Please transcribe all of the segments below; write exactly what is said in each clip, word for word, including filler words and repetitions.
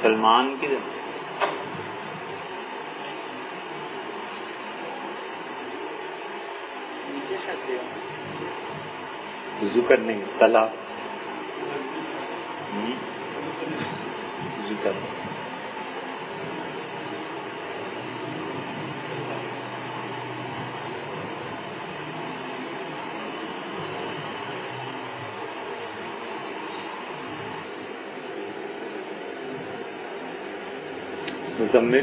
سلمان کی وضو کرنے تلا وضو کر مزمل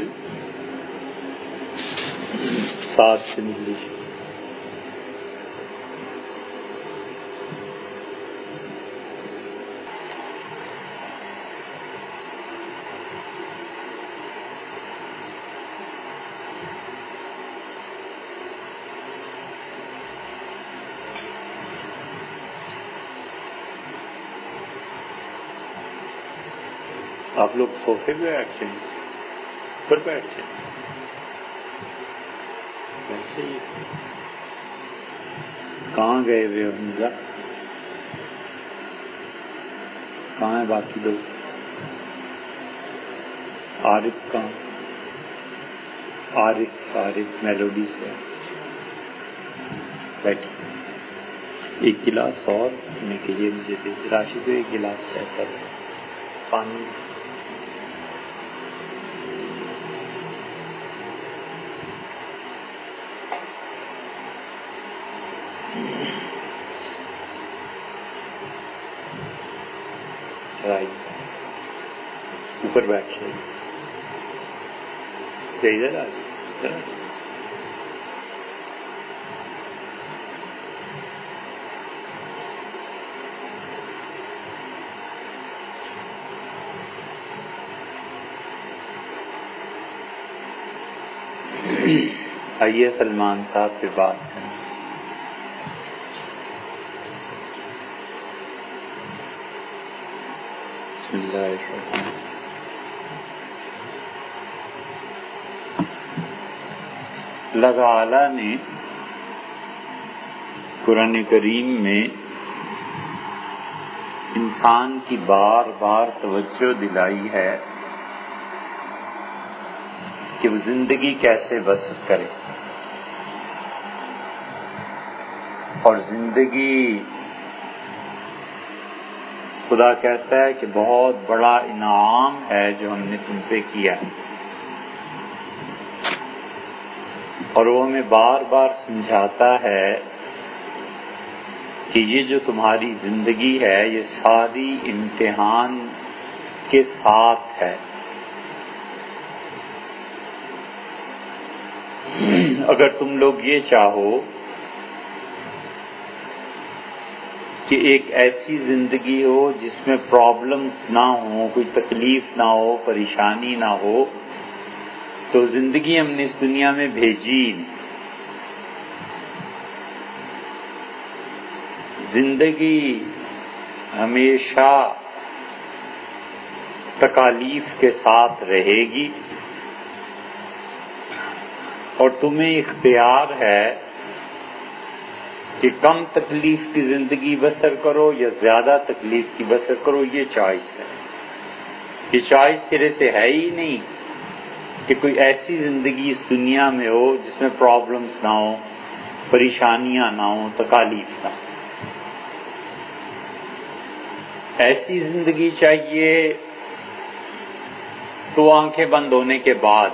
ساتھ سے نکلی آپ لوگ صوفے پہ بیٹھتے ہیں پر بیٹھتے ہیں کہاں گئے ہوئے ہو حمزہ کہاں ہے باقی لوگ عارف کہاں عارف عارف میلوڈی سے بیٹھی ایک گلاس اور میں کہ یہ مجھے دے راشد کو ایک گلاس ایسا پانی اوپر بیٹھ جائے ادھر آ جائے آئیے سلمان صاحب پہ بات کریں بسم اللہ الرحمن اللہ تعالی نے قرآن کریم میں انسان کی بار بار توجہ دلائی ہے کہ وہ زندگی کیسے بسر کرے اور زندگی خدا کہتا ہے کہ بہت بڑا انعام ہے جو ہم نے تم پہ کیا ہے اور وہ ہمیں بار بار سمجھاتا ہے کہ یہ جو تمہاری زندگی ہے یہ ساری امتحان کے ساتھ ہے. اگر تم لوگ یہ چاہو کہ ایک ایسی زندگی ہو جس میں پرابلمز نہ ہوں، کوئی تکلیف نہ ہو، پریشانی نہ ہو، تو زندگی ہم نے اس دنیا میں بھیجی. زندگی ہمیشہ تکالیف کے ساتھ رہے گی اور تمہیں اختیار ہے کہ کم تکلیف کی زندگی بسر کرو یا زیادہ تکلیف کی بسر کرو. یہ چوائس ہے. یہ چوائس سرے سے ہے ہی نہیں کہ کوئی ایسی زندگی اس دنیا میں ہو جس میں پرابلمز نہ ہو، پریشانیاں نہ ہوں، تکالیف نہ ہو. ایسی زندگی چاہیے تو آنکھیں بند ہونے کے بعد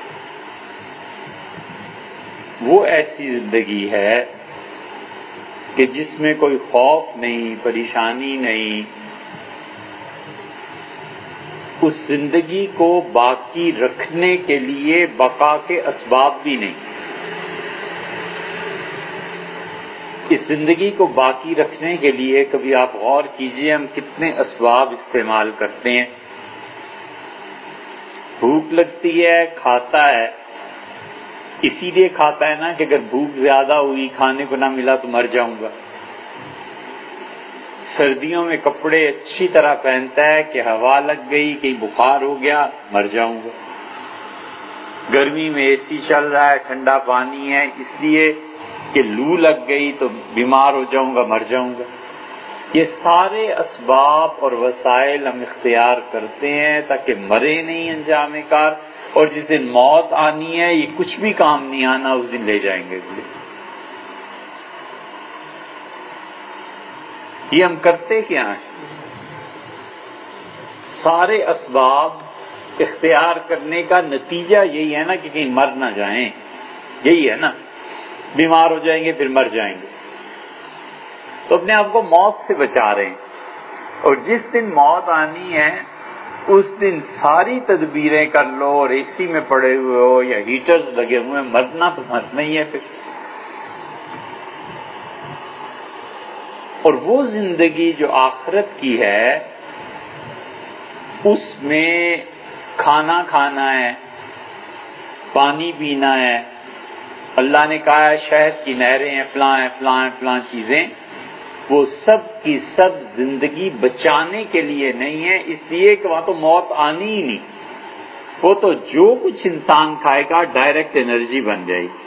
وہ ایسی زندگی ہے کہ جس میں کوئی خوف نہیں، پریشانی نہیں. اس زندگی کو باقی رکھنے کے لیے بقا کے اسباب بھی نہیں. اس زندگی کو باقی رکھنے کے لیے کبھی آپ غور کیجئے ہم کتنے اسباب استعمال کرتے ہیں. بھوک لگتی ہے، کھاتا ہے، اسی لیے کھاتا ہے نا کہ اگر بھوک زیادہ ہوئی، کھانے کو نہ ملا تو مر جاؤں گا. سردیوں میں کپڑے اچھی طرح پہنتا ہے کہ ہوا لگ گئی، کہیں بخار ہو گیا، مر جاؤں گا. گرمی میں اے سی چل رہا ہے، ٹھنڈا پانی ہے، اس لیے کہ لو لگ گئی تو بیمار ہو جاؤں گا، مر جاؤں گا. یہ سارے اسباب اور وسائل ہم اختیار کرتے ہیں تاکہ مرے نہیں انجام کار، اور جس دن موت آنی ہے یہ کچھ بھی کام نہیں آنا، اس دن لے جائیں گے۔ یہ ہم کرتے کیا ہیں؟ سارے اسباب اختیار کرنے کا نتیجہ یہی ہے نا کہ کہیں مر نہ جائیں، یہی ہے نا، بیمار ہو جائیں گے پھر مر جائیں گے، تو اپنے آپ کو موت سے بچا رہے ہیں۔ اور جس دن موت آنی ہے اس دن ساری تدبیریں کر لو، اور اے سی میں پڑے ہوئے ہو یا ہیٹرز لگے ہوئے، مرنا تو مرنا ہی ہے پھر۔ اور وہ زندگی جو آخرت کی ہے اس میں کھانا کھانا ہے، پانی پینا ہے، اللہ نے کہا ہے شہد کی نہریں ہیں، فلاں ہیں فلاں ہیں فلاں چیزیں، وہ سب کی سب زندگی بچانے کے لیے نہیں ہے، اس لیے کہ وہاں تو موت آنی ہی نہیں، وہ تو جو کچھ انسان کھائے گا ڈائریکٹ انرجی بن جائے گی،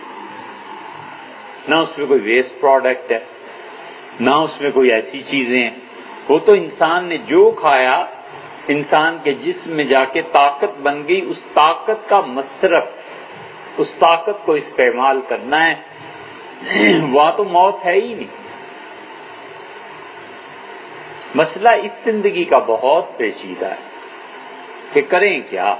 نہ اس میں کوئی ویسٹ پروڈکٹ ہے، نہ اس میں کوئی ایسی چیزیں ہیں، وہ تو انسان نے جو کھایا انسان کے جسم میں جا کے طاقت بن گئی، اس طاقت کا مصرف، اس طاقت کو استعمال کرنا ہے، وہاں تو موت ہے ہی نہیں۔ مسئلہ اس زندگی کا بہت پیچیدہ ہے کہ کریں کیا۔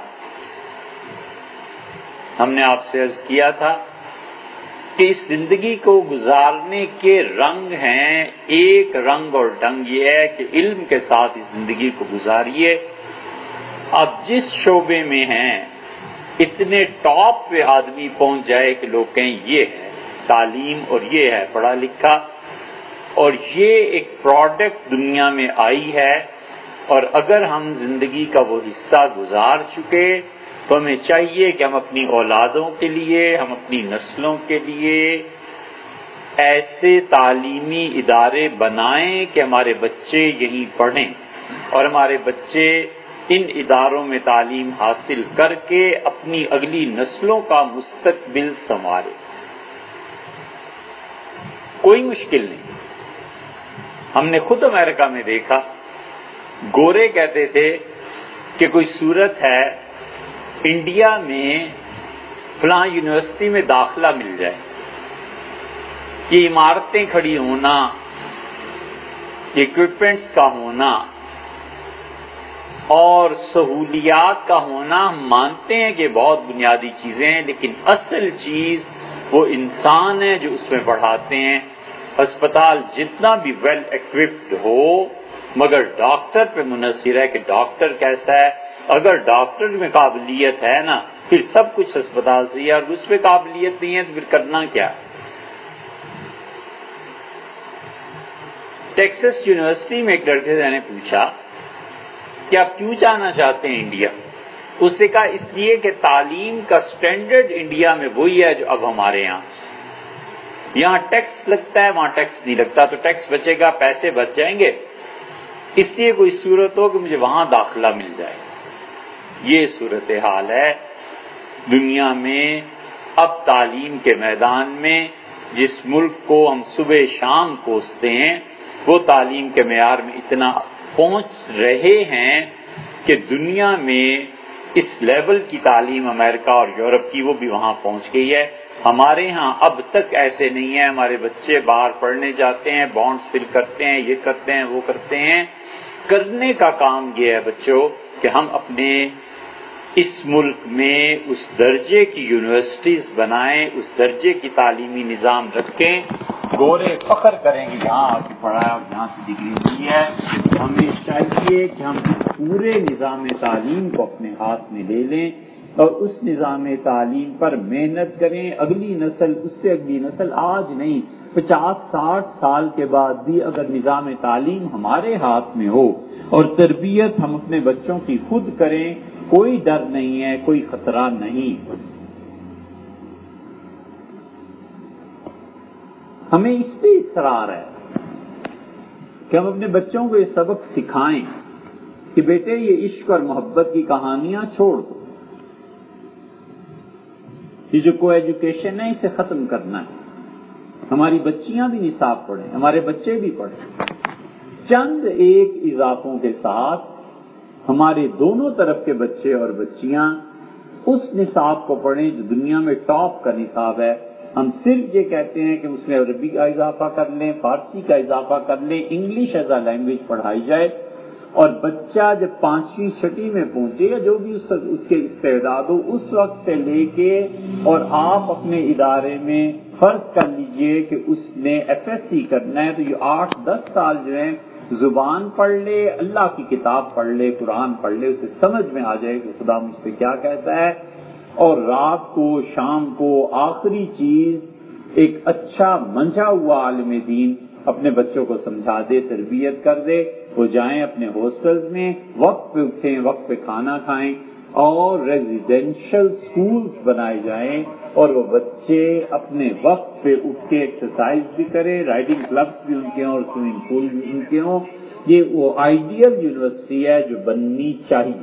ہم نے آپ سے عرض کیا تھا کہ اس زندگی کو گزارنے کے رنگ ہیں، ایک رنگ اور ڈنگ یہ ہے کہ علم کے ساتھ اس زندگی کو گزاریے۔ اب جس شعبے میں ہیں اتنے ٹاپ پہ آدمی پہنچ جائے کہ لوگ کہیں یہ ہے تعلیم اور یہ ہے پڑھا لکھا، اور یہ ایک پروڈکٹ دنیا میں آئی ہے، اور اگر ہم زندگی کا وہ حصہ گزار چکے تو ہمیں چاہیے کہ ہم اپنی اولادوں کے لیے، ہم اپنی نسلوں کے لیے ایسے تعلیمی ادارے بنائیں کہ ہمارے بچے یہیں پڑھیں، اور ہمارے بچے ان اداروں میں تعلیم حاصل کر کے اپنی اگلی نسلوں کا مستقبل سنوارے۔ کوئی مشکل نہیں۔ ہم نے خود امریکہ میں دیکھا، گورے کہتے تھے کہ کوئی صورت ہے انڈیا میں فلاں یونیورسٹی میں داخلہ مل جائے، یہ عمارتیں کھڑی ہونا، یہ اکوپمنٹس کا ہونا اور سہولیات کا ہونا، ہم مانتے ہیں کہ بہت بنیادی چیزیں ہیں، لیکن اصل چیز وہ انسان ہے جو اس میں پڑھاتے ہیں۔ ہسپتال جتنا بھی ویل ایکوپڈ ہو مگر ڈاکٹر پہ منحصر ہے کہ ڈاکٹر کیسا ہے۔ اگر ڈاکٹر میں قابلیت ہے نا پھر سب کچھ ہسپتال سے ہے، اور اس پہ قابلیت نہیں ہے تو پھر کرنا کیا۔ ٹیکسس یونیورسٹی میں ایک لڑکے سے میں نے پوچھا کہ آپ کیوں جانا چاہتے ہیں انڈیا؟ اس نے کہا اس لیے کہ تعلیم کا سٹینڈرڈ انڈیا میں وہی ہے جو اب ہمارے یہاں، یہاں ٹیکس لگتا ہے وہاں ٹیکس نہیں لگتا، تو ٹیکس بچے گا، پیسے بچ جائیں گے، اس لیے کوئی صورت ہو کہ مجھے وہاں داخلہ مل جائے۔ یہ صورتحال ہے دنیا میں اب تعلیم کے میدان میں۔ جس ملک کو ہم صبح شام کوستے ہیں وہ تعلیم کے معیار میں اتنا پہنچ رہے ہیں کہ دنیا میں اس لیول کی تعلیم امریکہ اور یورپ کی وہ بھی وہاں پہنچ گئی ہے۔ ہمارے ہاں اب تک ایسے نہیں ہے، ہمارے بچے باہر پڑھنے جاتے ہیں، بانڈز فل کرتے ہیں، یہ کرتے ہیں وہ کرتے ہیں۔ کرنے کا کام یہ ہے بچوں کہ ہم اپنے اس ملک میں اس درجے کی یونیورسٹیز بنائیں، اس درجے کی تعلیمی نظام رکھیں۔ گورے فخر کریں گے یہاں آ کے پڑھایا اور یہاں سے ڈگری ملی ہے، ہمیں چاہیے کہ ہم پورے نظام تعلیم کو اپنے ہاتھ میں لے لیں اور اس نظام تعلیم پر محنت کریں۔ اگلی نسل، اس سے اگلی نسل، آج نہیں پچاس ساٹھ سال کے بعد بھی اگر نظام تعلیم ہمارے ہاتھ میں ہو اور تربیت ہم اپنے بچوں کی خود کریں، کوئی ڈر نہیں ہے، کوئی خطرہ نہیں۔ ہمیں اس پہ اصرار ہے کہ ہم اپنے بچوں کو یہ سبق سکھائیں کہ بیٹے یہ عشق اور محبت کی کہانیاں چھوڑ دو، یہ جو کو ایجوکیشن ہے اسے ختم کرنا ہے۔ ہماری بچیاں بھی نصاب پڑھیں، ہمارے بچے بھی پڑھیں۔ چند ایک اضافوں کے ساتھ ہمارے دونوں طرف کے بچے اور بچیاں اس نصاب کو پڑھیں جو دنیا میں ٹاپ کا نصاب ہے. ہم صرف یہ کہتے ہیں کہ اس میں عربی کا اضافہ کر لیں، فارسی کا اضافہ کر لیں، انگلش ایز اے لینگویج پڑھائی جائے، اور بچہ جب پانچویں چھٹی میں پہنچے یا جو بھی اس اس کے استعداد ہو اس وقت سے لے کے، اور آپ اپنے ادارے میں فرض کر لیجئے کہ اس نے ایف ایس سی کرنا ہے، تو یہ آٹھ دس سال جو ہیں زبان پڑھ لے، اللہ کی کتاب پڑھ لے، قرآن پڑھ لے، اسے سمجھ میں آ جائے کہ خدا مجھ سے کیا کہتا ہے، اور رات کو شام کو آخری چیز ایک اچھا منجھا ہوا عالم دین اپنے بچوں کو سمجھا دے، تربیت کر دے. وہ جائیں اپنے ہاسٹلز میں، وقت پہ اٹھیں، وقت پہ کھانا کھائیں، اور ریزیڈینشل سکولز بنائے جائیں، اور وہ بچے اپنے وقت پہ اٹھ کے ایکسرسائز بھی کریں، رائڈنگ کلبس بھی ان کے ہوں اور سوئمنگ پول بھی ان کے ہوں. یہ وہ آئیڈیل یونیورسٹی ہے جو بننی چاہیے.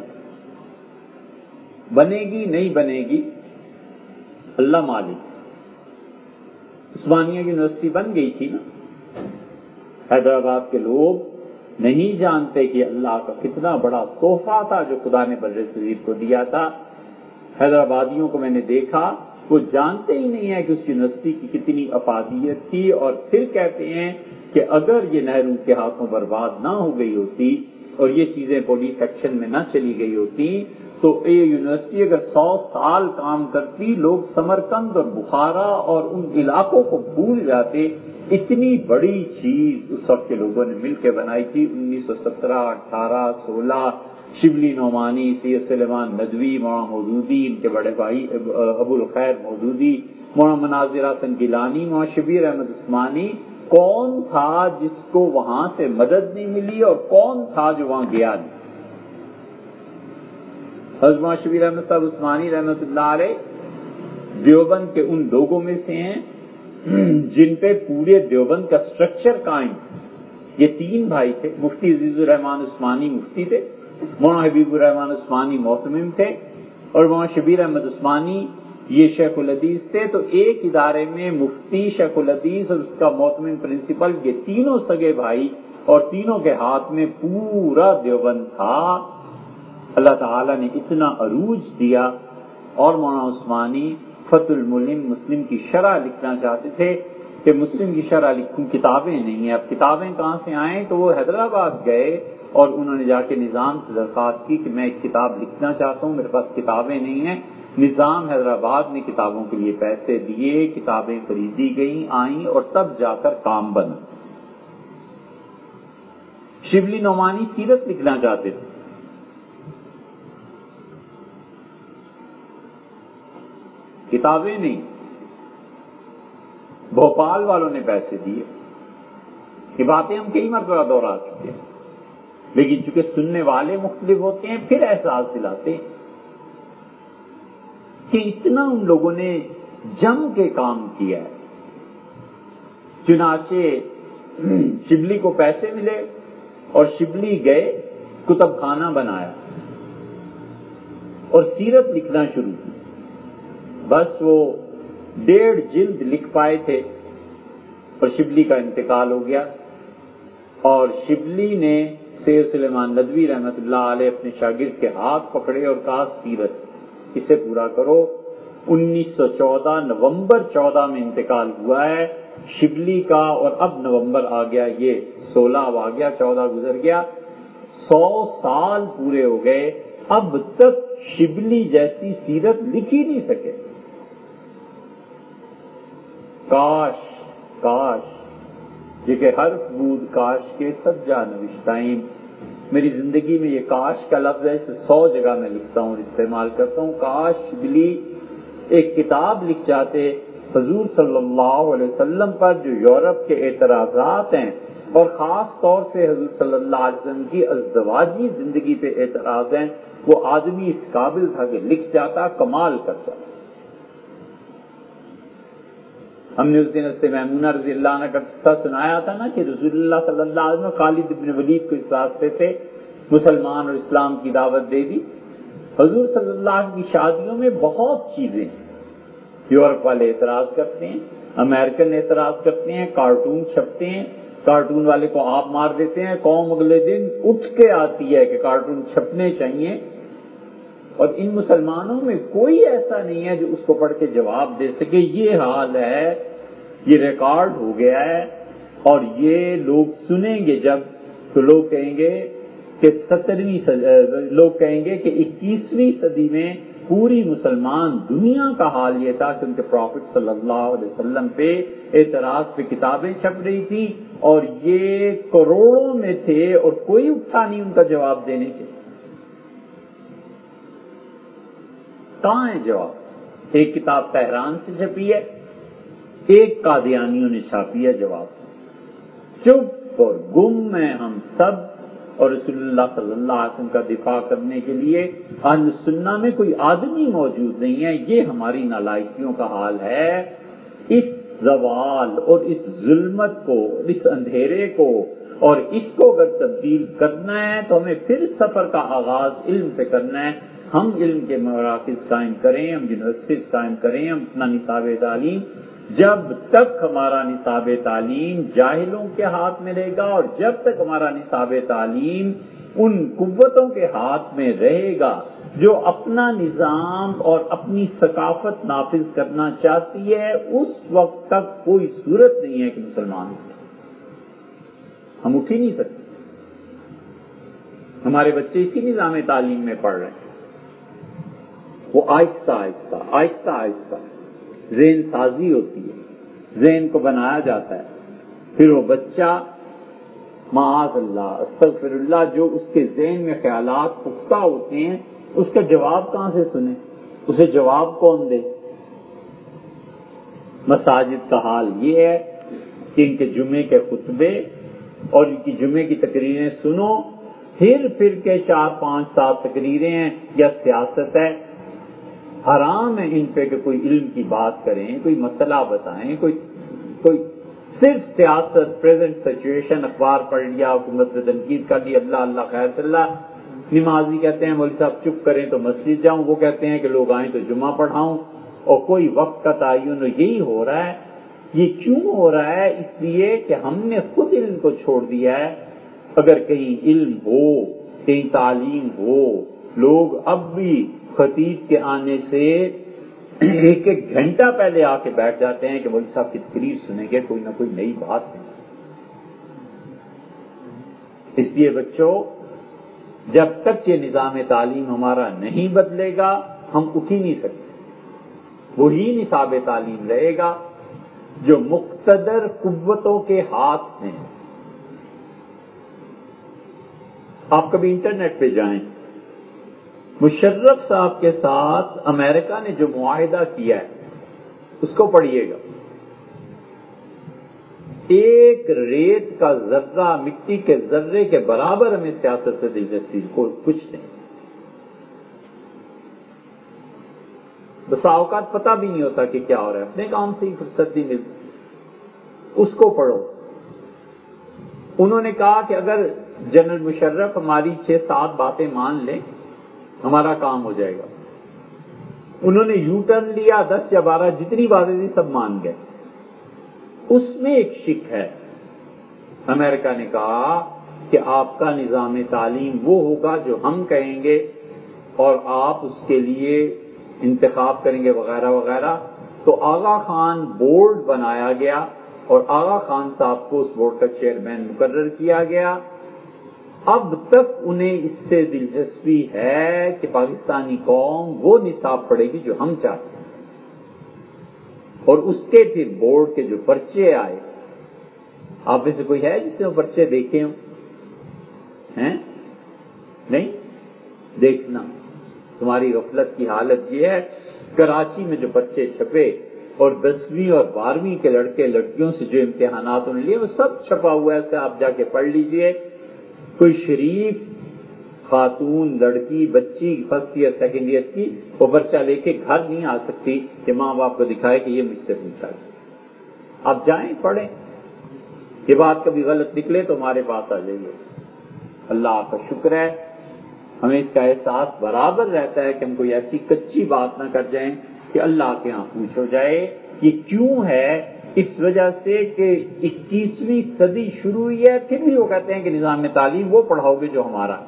بنے گی نہیں بنے گی اللہ مالک. عثمانیہ یونیورسٹی بن گئی تھی نا. حیدرآباد کے لوگ نہیں جانتے کہ اللہ کا کتنا بڑا تحفہ تھا جو خدا نے بر صغیر کو دیا تھا. حیدرآبادیوں کو میں نے دیکھا، وہ جانتے ہی نہیں ہے کہ اس یونیورسٹی کی کتنی افادیت تھی، اور پھر کہتے ہیں کہ اگر یہ نہرو کے ہاتھوں برباد نہ ہو گئی ہوتی اور یہ چیزیں پولیس ایکشن میں نہ چلی گئی ہوتی تو یہ یونیورسٹی اگر سو سال کام کرتی، لوگ سمرقند اور بخارا اور ان علاقوں کو بھول جاتے. اتنی بڑی چیز اس وقت کے لوگوں نے مل کے بنائی تھی. انیس سو سترہ اٹھارہ سولہ شبلی نعمانی، سید سلیمان ندوی، مولانا مودودی، ان کے بڑے بھائی ابو الخیر مودودی، مولانا مناظر حسن گیلانی، مولانا شبیر احمد عثمانی. کون تھا جس کو وہاں سے مدد نہیں ملی اور کون تھا جو وہاں گیا نہیں؟ حضرت مولانا شبیر احمد صاحب عثمانی رحمۃ اللہ علیہ دیوبند کے ان لوگوں میں سے ہیں جن پہ پورے دیوبند کا سٹرکچر قائم. یہ تین بھائی تھے. مفتی عزیز الرحمان عثمانی مفتی تھے، مولانا حبیب الرحمان عثمانی محتمم تھے، اور مولانا شبیر احمد عثمانی یہ شیخ الحدیث تھے. تو ایک ادارے میں مفتی، شیخ الحدیث اور اس کا محتمم پرنسپل، یہ تینوں سگے بھائی، اور تینوں کے ہاتھ میں پورا دیوبند تھا. اللہ تعالیٰ نے اتنا عروج دیا. اور مولانا عثمانی فتح الملم مسلم کی شرح لکھنا چاہتے تھے کہ مسلم کی شرح لکھوں، کتابیں نہیں ہیں. اب کتابیں کہاں سے آئیں؟ تو وہ حیدرآباد گئے اور انہوں نے جا کے نظام سے درخواست کی کہ میں ایک کتاب لکھنا چاہتا ہوں، میرے پاس کتابیں نہیں ہیں. نظام حیدرآباد نے کتابوں کے لیے پیسے دیے، کتابیں خریدی گئیں، آئیں، اور تب جا کر کام بنا. شبلی نعمانی سیرت لکھنا چاہتے تھے، کتابیں نہیں. بھوپال والوں نے پیسے دیے. یہ باتیں ہم کئی مرتبہ دوہرا چکے ہیں، لیکن چونکہ سننے والے مختلف ہوتے ہیں پھر احساس دلاتے ہیں کہ اتنا ان لوگوں نے جم کے کام کیا ہے. چنانچہ شبلی کو پیسے ملے اور شبلی گئے، کتب خانہ بنایا اور سیرت لکھنا شروع کی. بس وہ ڈیڑھ جلد لکھ پائے تھے اور شبلی کا انتقال ہو گیا. اور شبلی نے سید سلیمان ندوی رحمت اللہ علیہ اپنے شاگرد کے ہاتھ پکڑے اور کہا سیرت اسے پورا کرو. انیس سو چودہ نومبر چودہ میں انتقال ہوا ہے شبلی کا، اور اب نومبر آ گیا، یہ سولہ اب آ گیا، چودہ گزر گیا، سو سال پورے ہو گئے. اب تک شبلی جیسی سیرت لکھ ہی نہیں سکے. کاش کاش یہ کہ حرف بود کاش کے سجا نوشتائیں. میری زندگی میں یہ کاش کا لفظ ہے، اسے سو جگہ میں لکھتا ہوں اور استعمال کرتا ہوں. کاش شبلی ایک کتاب لکھ جاتے حضور صلی اللہ علیہ وسلم پر جو یورپ کے اعتراضات ہیں، اور خاص طور سے حضور صلی اللہ علیہ وسلم کی ازدواجی زندگی پہ اعتراض ہیں. وہ آدمی اس قابل تھا کہ لکھ جاتا، کمال کرتا. ہم نے اس دن حضرت میمونہ رضی اللہ عنہ کا قصہ سنایا تھا نا کہ رسول اللہ صلی اللہ علیہ وسلم خالد بن ولید کو اس راستے سے مسلمان اور اسلام کی دعوت دے دی. حضور صلی اللہ علیہ وسلم کی شادیوں میں بہت چیزیں یورپ والے اعتراض کرتے ہیں، امریکن اعتراض کرتے ہیں، کارٹون چھپتے ہیں، کارٹون والے کو آپ مار دیتے ہیں، قوم اگلے دن اٹھ کے آتی ہے کہ کارٹون چھپنے چاہیے، اور ان مسلمانوں میں کوئی ایسا نہیں ہے جو اس کو پڑھ کے جواب دے سکے یہ حال ہے، یہ ریکارڈ ہو گیا ہے، اور یہ لوگ سنیں گے جب تو لوگ کہیں گے کہ سترویں لوگ کہیں گے کہ اکیسویں صدی میں پوری مسلمان دنیا کا حال یہ تھا کہ ان کے پروفٹ صلی اللہ علیہ وسلم پہ اعتراض پہ کتابیں چھپ رہی تھی اور یہ کروڑوں میں تھے اور کوئی اٹھا نہیں ان کا جواب دینے کے۔ کہاں ہے جواب؟ ایک کتاب تہران سے چھپی ہے، ایک قادیانیوں نے چھاپی ہے، جواب چپ اور گم ہیں ہم سب، اور رسول اللہ صلی اللہ علیہ وسلم کا دفاع کرنے کے لیے اہل سنہ میں کوئی آدمی موجود نہیں ہے۔ یہ ہماری نالائکیوں کا حال ہے۔ اس زوال اور اس ظلمت کو، اس اندھیرے کو اور اس کو اگر تبدیل کرنا ہے تو ہمیں پھر سفر کا آغاز علم سے کرنا ہے۔ ہم علم کے مراکز قائم کریں، ہم یونیورسٹیز قائم کریں، ہم اپنا نصاب تعلیم، جب تک ہمارا نصاب تعلیم جاہلوں کے ہاتھ میں رہے گا اور جب تک ہمارا نصاب تعلیم ان قوتوں کے ہاتھ میں رہے گا جو اپنا نظام اور اپنی ثقافت نافذ کرنا چاہتی ہے، اس وقت تک کوئی صورت نہیں ہے کہ مسلمان ہم اٹھ ہی نہیں سکتے۔ ہمارے بچے اسی نظام تعلیم میں پڑھ رہے ہیں، وہ آہستہ آہستہ آہستہ آہستہ ذہن سازی ہوتی ہے، ذہن کو بنایا جاتا ہے، پھر وہ بچہ معاذ اللہ استغفر اللہ جو اس کے ذہن میں خیالات پختہ ہوتے ہیں اس کا جواب کہاں سے سنے، اسے جواب کون دے؟ مساجد کا حال یہ ہے کہ ان کے جمعے کے خطبے اور ان کی جمعے کی تقریریں سنو، پھر پھر کے چار پانچ سات تقریریں ہیں یا سیاست ہے، حرام ہے ان پہ کہ کوئی علم کی بات کریں، کوئی مسئلہ بتائیں، کوئی کوئی صرف سیاست، پریزنٹ سچویشن، اخبار پڑھ لیا، حکومت سے تنقید کر لی، اللہ اللہ خیر صلی اللہ۔ نمازی کہتے ہیں مولوی صاحب چپ کریں تو مسجد جاؤں، وہ کہتے ہیں کہ لوگ آئیں تو جمعہ پڑھاؤں، اور کوئی وقت کا تعین، یہی ہو رہا ہے۔ یہ کیوں ہو رہا ہے؟ اس لیے کہ ہم نے خود علم کو چھوڑ دیا ہے۔ اگر کہیں علم ہو، کہیں تعلیم ہو، لوگ اب بھی خطیب کے آنے سے ایک ایک گھنٹہ پہلے آ کے بیٹھ جاتے ہیں کہ مولوی صاحب کی تقریر سنیں گے، کوئی نہ کوئی نئی بات ہے۔ اس لیے بچوں، جب تک یہ نظام تعلیم ہمارا نہیں بدلے گا ہم اٹھ ہی نہیں سکتے۔ وہی نصاب تعلیم رہے گا جو مقتدر قوتوں کے ہاتھ میں۔ آپ کبھی انٹرنیٹ پہ جائیں، مشرف صاحب کے ساتھ امریکہ نے جو معاہدہ کیا ہے اس کو پڑھیے گا۔ ایک ریت کا ذرہ، مٹی کے ذرے کے برابر ہمیں سیاست سے دلچسپی کو کچھ نہیں۔ بسا اوقات پتہ بھی نہیں ہوتا کہ کیا ہو رہا ہے، اپنے کام سے ہی فرصت نہیں ملتی۔ اس کو پڑھو۔ انہوں نے کہا کہ اگر جنرل مشرف ہماری چھ سات باتیں مان لیں ہمارا کام ہو جائے گا۔ انہوں نے یو ٹرن لیا، دس یا بارہ جتنی باتیں تھیں سب مان گئے۔ اس میں ایک شک ہے۔ امریکہ نے کہا کہ آپ کا نظام تعلیم وہ ہوگا جو ہم کہیں گے اور آپ اس کے لیے انتخاب کریں گے وغیرہ وغیرہ۔ تو آغا خان بورڈ بنایا گیا اور آغا خان صاحب کو اس بورڈ کا چیئرمین مقرر کیا گیا۔ اب تک انہیں اس سے دلچسپی ہے کہ پاکستانی قوم وہ نصاب پڑھے گی جو ہم چاہتے ہیں، اور اس کے پھر بورڈ کے جو پرچے آئے، آپ میں سے کوئی ہے جس نے وہ پرچے دیکھے ہوں؟ ہیں؟ نہیں دیکھنا، تمہاری غفلت کی حالت یہ ہے۔ کراچی میں جو پرچے چھپے اور دسویں اور بارہویں کے لڑکے لڑکیوں سے جو امتحانات انہوں نے لیے وہ سب چھپا ہوا ہے، آپ جا کے پڑھ لیجئے۔ کوئی شریف خاتون لڑکی بچی فرسٹ ایئر سیکنڈ ایئر کی وہ پرچہ لے کے گھر نہیں آ سکتی کہ ماں باپ کو دکھائے کہ یہ مجھ سے پوچھا گیا۔ آپ جائیں پڑھیں، یہ بات کبھی غلط نکلے تو ہمارے پاس آ جائیے۔ اللہ کا شکر ہے ہمیں اس کا احساس برابر رہتا ہے کہ ہم کوئی ایسی کچی بات نہ کر جائیں کہ اللہ کے ہاں پوچھو جائے۔ یہ کیوں ہے اس وجہ سے کہ اکیسویں صدی شروع ہوئی ہے، پھر بھی وہ کہتے ہیں کہ نظام تعلیم وہ پڑھاؤ گے جو ہمارا۔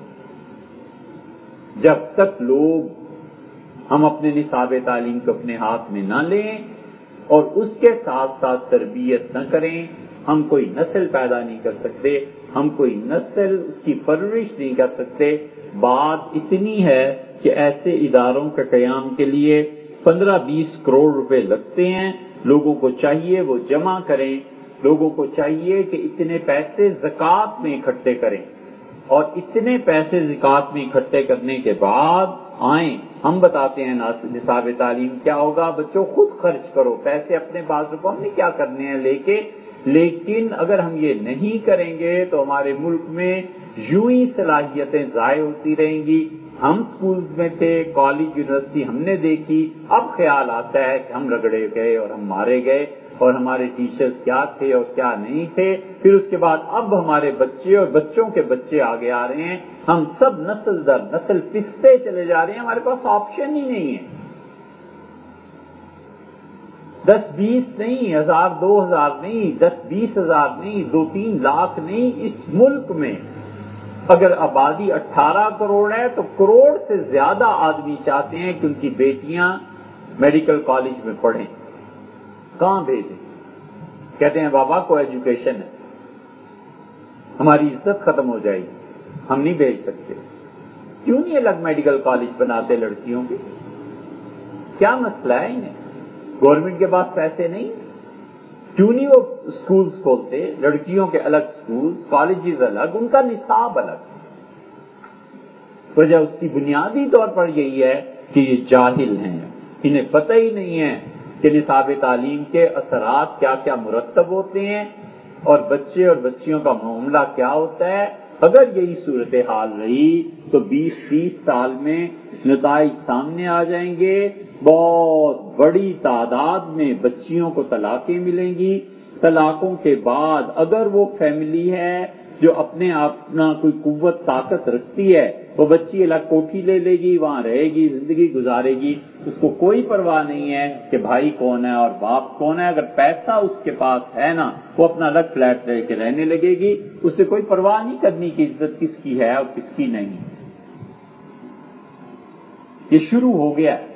جب تک لوگ ہم اپنے نصاب تعلیم کو اپنے ہاتھ میں نہ لیں اور اس کے ساتھ ساتھ تربیت نہ کریں، ہم کوئی نسل پیدا نہیں کر سکتے، ہم کوئی نسل اس کی پرورش نہیں کر سکتے۔ بات اتنی ہے کہ ایسے اداروں کے قیام کے لیے پندرہ بیس کروڑ روپے لگتے ہیں، لوگوں کو چاہیے وہ جمع کریں، لوگوں کو چاہیے کہ اتنے پیسے زکوٰۃ میں اکٹھے کریں، اور اتنے پیسے زکوٰۃ میں اکٹھے کرنے کے بعد آئیں ہم بتاتے ہیں نصاب تعلیم کیا ہوگا، بچوں خود خرچ کرو، پیسے اپنے پاس رکھو، ہم نے کیا کرنے ہیں لے کے۔ لیکن اگر ہم یہ نہیں کریں گے تو ہمارے ملک میں یوں ہی صلاحیتیں ضائع ہوتی رہیں گی۔ ہم سکولز میں تھے، کالج یونیورسٹی ہم نے دیکھی، اب خیال آتا ہے کہ ہم رگڑے گئے اور ہم مارے گئے اور ہمارے ٹیچرز کیا تھے اور کیا نہیں تھے۔ پھر اس کے بعد اب ہمارے بچے اور بچوں کے بچے آگے آ رہے ہیں، ہم سب نسل در نسل پستے چلے جا رہے ہیں، ہمارے پاس آپشن ہی نہیں ہے۔ دس بیس نہیں، ہزار دو ہزار نہیں، دس بیس ہزار نہیں، دو تین لاکھ نہیں، اس ملک میں اگر آبادی اٹھارہ کروڑ ہے تو کروڑ سے زیادہ آدمی چاہتے ہیں کہ ان کی بیٹیاں میڈیکل کالج میں پڑھیں۔ کہاں بھیجیں؟ کہتے ہیں بابا کو ایجوکیشن ہے، ہماری عزت ختم ہو جائے گی، ہم نہیں بھیج سکتے۔ کیوں نہیں الگ میڈیکل کالج بناتے لڑکیوں کے؟ کیا مسئلہ ہے انہیں؟ گورنمنٹ کے پاس پیسے نہیں؟ کیوں نہیں وہ اسکولز کھولتے، لڑکیوں کے الگ اسکولز، کالجز الگ، ان کا نصاب الگ؟ وجہ اس کی بنیادی طور پر یہی ہے کہ یہ جاہل ہیں، انہیں پتہ ہی نہیں ہے کہ نصاب تعلیم کے اثرات کیا کیا مرتب ہوتے ہیں اور بچے اور بچیوں کا معاملہ کیا ہوتا ہے۔ اگر یہی صورتحال رہی تو بیس تیس سال میں نتائج سامنے آ جائیں گے، بہت بڑی تعداد میں بچیوں کو طلاقیں ملیں گی۔ طلاقوں کے بعد اگر وہ فیملی ہے جو اپنے اپنا کوئی قوت طاقت رکھتی ہے، وہ بچی الگ کوٹھی لے لے گی، وہاں رہے گی، زندگی گزارے گی، اس کو کوئی پرواہ نہیں ہے کہ بھائی کون ہے اور باپ کون ہے۔ اگر پیسہ اس کے پاس ہے نا، وہ اپنا الگ فلیٹ لے کے رہنے لگے گی، اسے کوئی پرواہ نہیں کرنی کہ عزت کس کی ہے اور کس کی نہیں۔ یہ شروع ہو گیا ہے،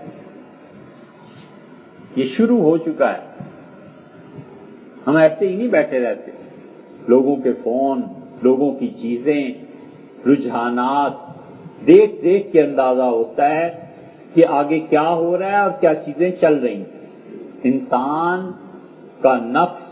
یہ شروع ہو چکا ہے۔ ہم ایسے ہی نہیں بیٹھے رہتے، لوگوں کے فون، لوگوں کی چیزیں، رجحانات دیکھ دیکھ کے اندازہ ہوتا ہے کہ آگے کیا ہو رہا ہے اور کیا چیزیں چل رہی ہیں۔ انسان کا نفس،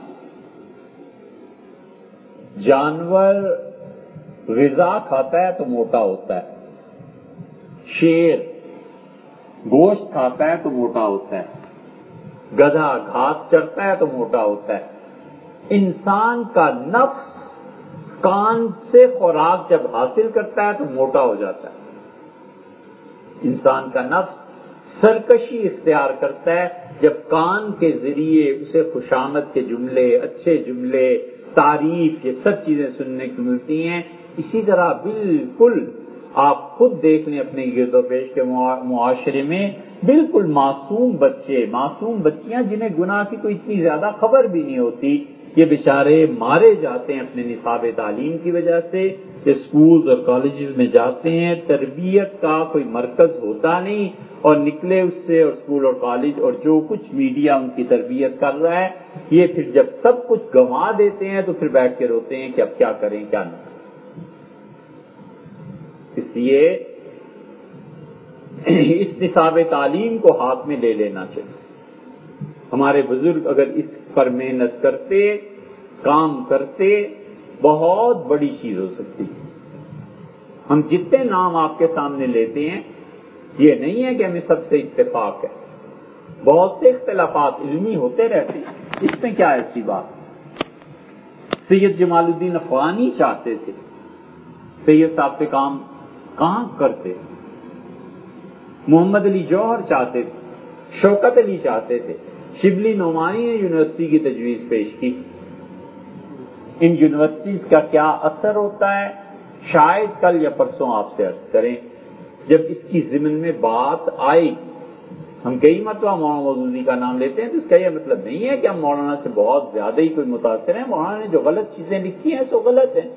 جانور غذا کھاتا ہے تو موٹا ہوتا ہے، شیر گوشت کھاتا ہے تو موٹا ہوتا ہے، گدھا گھاس چرتا ہے تو موٹا ہوتا ہے۔ انسان کا نفس کان سے خوراک جب حاصل کرتا ہے تو موٹا ہو جاتا ہے۔ انسان کا نفس سرکشی اختیار کرتا ہے جب کان کے ذریعے اسے خوشامد کے جملے، اچھے جملے، تعریف، یہ سب چیزیں سننے کو ملتی ہیں۔ اسی طرح بالکل آپ خود دیکھ لیں اپنے گرد و پیش کے معاشرے میں، بالکل معصوم بچے، معصوم بچیاں جنہیں گناہ کی کوئی اتنی زیادہ خبر بھی نہیں ہوتی، یہ بیچارے مارے جاتے ہیں اپنے نصاب تعلیم کی وجہ سے۔ یہ اسکولز اور کالجز میں جاتے ہیں، تربیت کا کوئی مرکز ہوتا نہیں، اور نکلے اس سے اور اسکول اور کالج اور جو کچھ میڈیا ان کی تربیت کر رہا ہے، یہ پھر جب سب کچھ گنوا دیتے ہیں تو پھر بیٹھ کے روتے ہیں کہ اب کیا کریں کیا نہ کریں۔ اس لیے اس نصاب تعلیم کو ہاتھ میں لے لینا چاہیے۔ ہمارے بزرگ اگر اس پر محنت کرتے، کام کرتے، بہت بڑی چیز ہو سکتی ہے۔ ہم جتنے نام آپ کے سامنے لیتے ہیں، یہ نہیں ہے کہ ہمیں سب سے اتفاق ہے، بہت سے اختلافات علمی ہوتے رہتے ہیں، اس میں کیا ایسی بات؟ سید جمال الدین افغانی چاہتے تھے سید صاحب سے کام کہاں کرتے، محمد علی جوہر چاہتے تھے، شوکت علی چاہتے تھے، شبلی نعمانی نے یونیورسٹی کی تجویز پیش کی۔ ان یونیورسٹیز کا کیا اثر ہوتا ہے شاید کل یا پرسوں آپ سے عرض کریں، جب اس کی ضمن میں بات آئے گی ہم کئی مرتبہ مولانا مودودی کا نام لیتے ہیں تو اس کا یہ مطلب نہیں ہے کہ ہم مولانا سے بہت زیادہ ہی کوئی متاثر ہیں. مولانا نے جو غلط چیزیں لکھی ہیں سو غلط ہیں.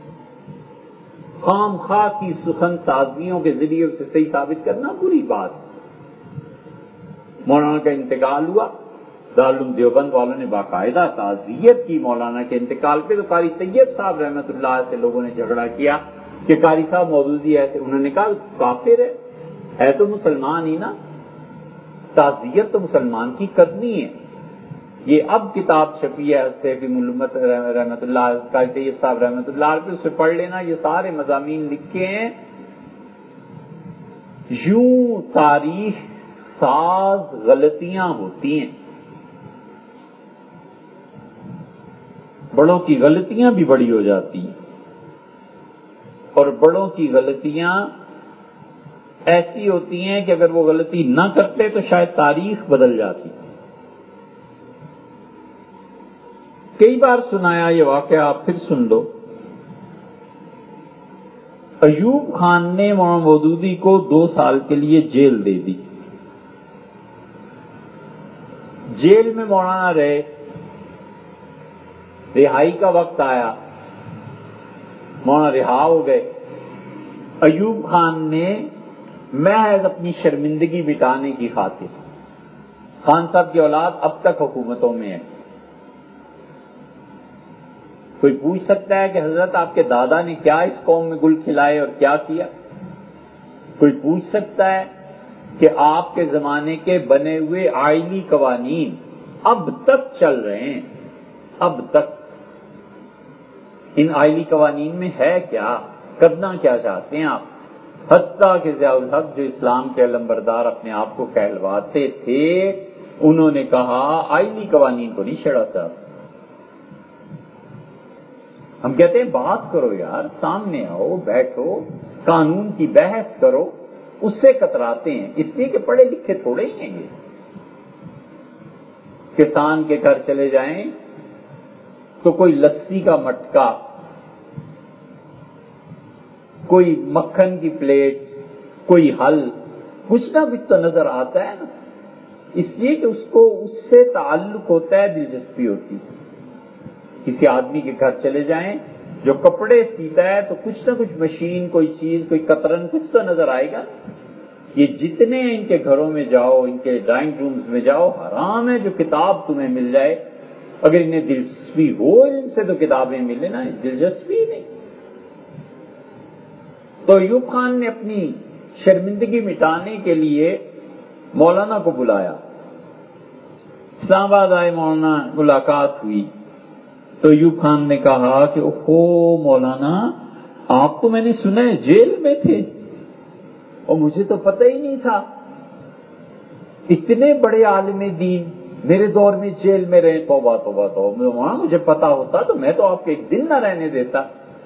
خام خواہ کی سخن سازیوں کے ذریعے اسے صحیح ثابت کرنا بری بات. مولانا کا انتقال ہوا، دارالعلوم دیوبند والوں نے باقاعدہ تعزیت کی مولانا کے انتقال پہ. تو قاری طیب صاحب رحمۃ اللہ سے لوگوں نے جھگڑا کیا کہ قاری صاحب مودودی ایسے، انہوں نے کہا کافر ہے، ہے تو مسلمان ہی نا، تعزیت تو مسلمان کی کرنی ہے. یہ اب کتاب چھپی ہے سیفی ملومت رحمۃ اللہ قاری طیب صاحب رحمۃ اللہ پہ، اسے پڑھ لینا. یہ سارے مضامین لکھے ہیں. یوں تاریخ ساز غلطیاں ہوتی ہیں، بڑوں کی غلطیاں بھی بڑی ہو جاتی ہیں، اور بڑوں کی غلطیاں ایسی ہوتی ہیں کہ اگر وہ غلطی نہ کرتے تو شاید تاریخ بدل جاتی. کئی بار سنایا یہ واقعہ، آپ پھر سن لو. ایوب خان نے مولانا مودودی کو دو سال کے لیے جیل دے دی. جیل میں مولانا رہے، رہائی کا وقت آیا، مولانا رہا ہو گئے. ایوب خان نے محض اپنی شرمندگی مٹانے کی خاطر، خان صاحب کی اولاد اب تک حکومتوں میں ہے. کوئی پوچھ سکتا ہے کہ حضرت آپ کے دادا نے کیا اس قوم میں گل کھلائے اور کیا کیا؟ کوئی پوچھ سکتا ہے کہ آپ کے زمانے کے بنے ہوئے آئینی قوانین اب تک چل رہے ہیں؟ اب تک ان آئینی قوانین میں ہے کیا؟ کرنا کیا چاہتے ہیں آپ؟ حتیٰ کہ ضیاء الحق جو اسلام کے علمبردار اپنے آپ کو کہلواتے تھے، انہوں نے کہا آئینی قوانین کو نہیں چھیڑا صاحب. ہم کہتے ہیں بات کرو یار، سامنے آؤ، بیٹھو، قانون کی بحث کرو. اس سے کتراتے ہیں، اس لیے کہ پڑھے لکھے تھوڑے ہی ہیں. یہ کسان کے گھر چلے جائیں تو کوئی لسی کا مٹکا، کوئی مکھن کی پلیٹ، کوئی حل، کچھ نہ کچھ تو نظر آتا ہے نا. اس لیے کہ اس کو اس سے تعلق ہوتا ہے، دلچسپی ہوتی ہے. کسی آدمی کے گھر چلے جائیں جو کپڑے سیتا ہے تو کچھ نہ کچھ مشین، کوئی چیز، کوئی قطرن، کچھ تو نظر آئے گا. یہ جتنے ان کے گھروں میں جاؤ، ان کے ڈرائنگ رومز میں جاؤ، حرام ہے جو کتاب تمہیں مل جائے. اگر انہیں دلچسپی ہو ان سے تو کتابیں ملے نا، دلچسپی نہیں. تو ایوب خان نے اپنی شرمندگی مٹانے کے لیے مولانا کو بلایا. اسلام آباد آئے مولانا، ملاقات ہوئی تو ایوب خان نے کہا کہ اوہو مولانا، آپ تو میں نے سنا ہے جیل میں تھے اور مجھے تو پتہ ہی نہیں تھا. اتنے بڑے عالم دین میرے دور میں جیل میں رہے. توبہ توبہ توبہ، مولانا مجھے پتا ہوتا تو میں تو آپ کو ایک دن نہ رہنے دیتا.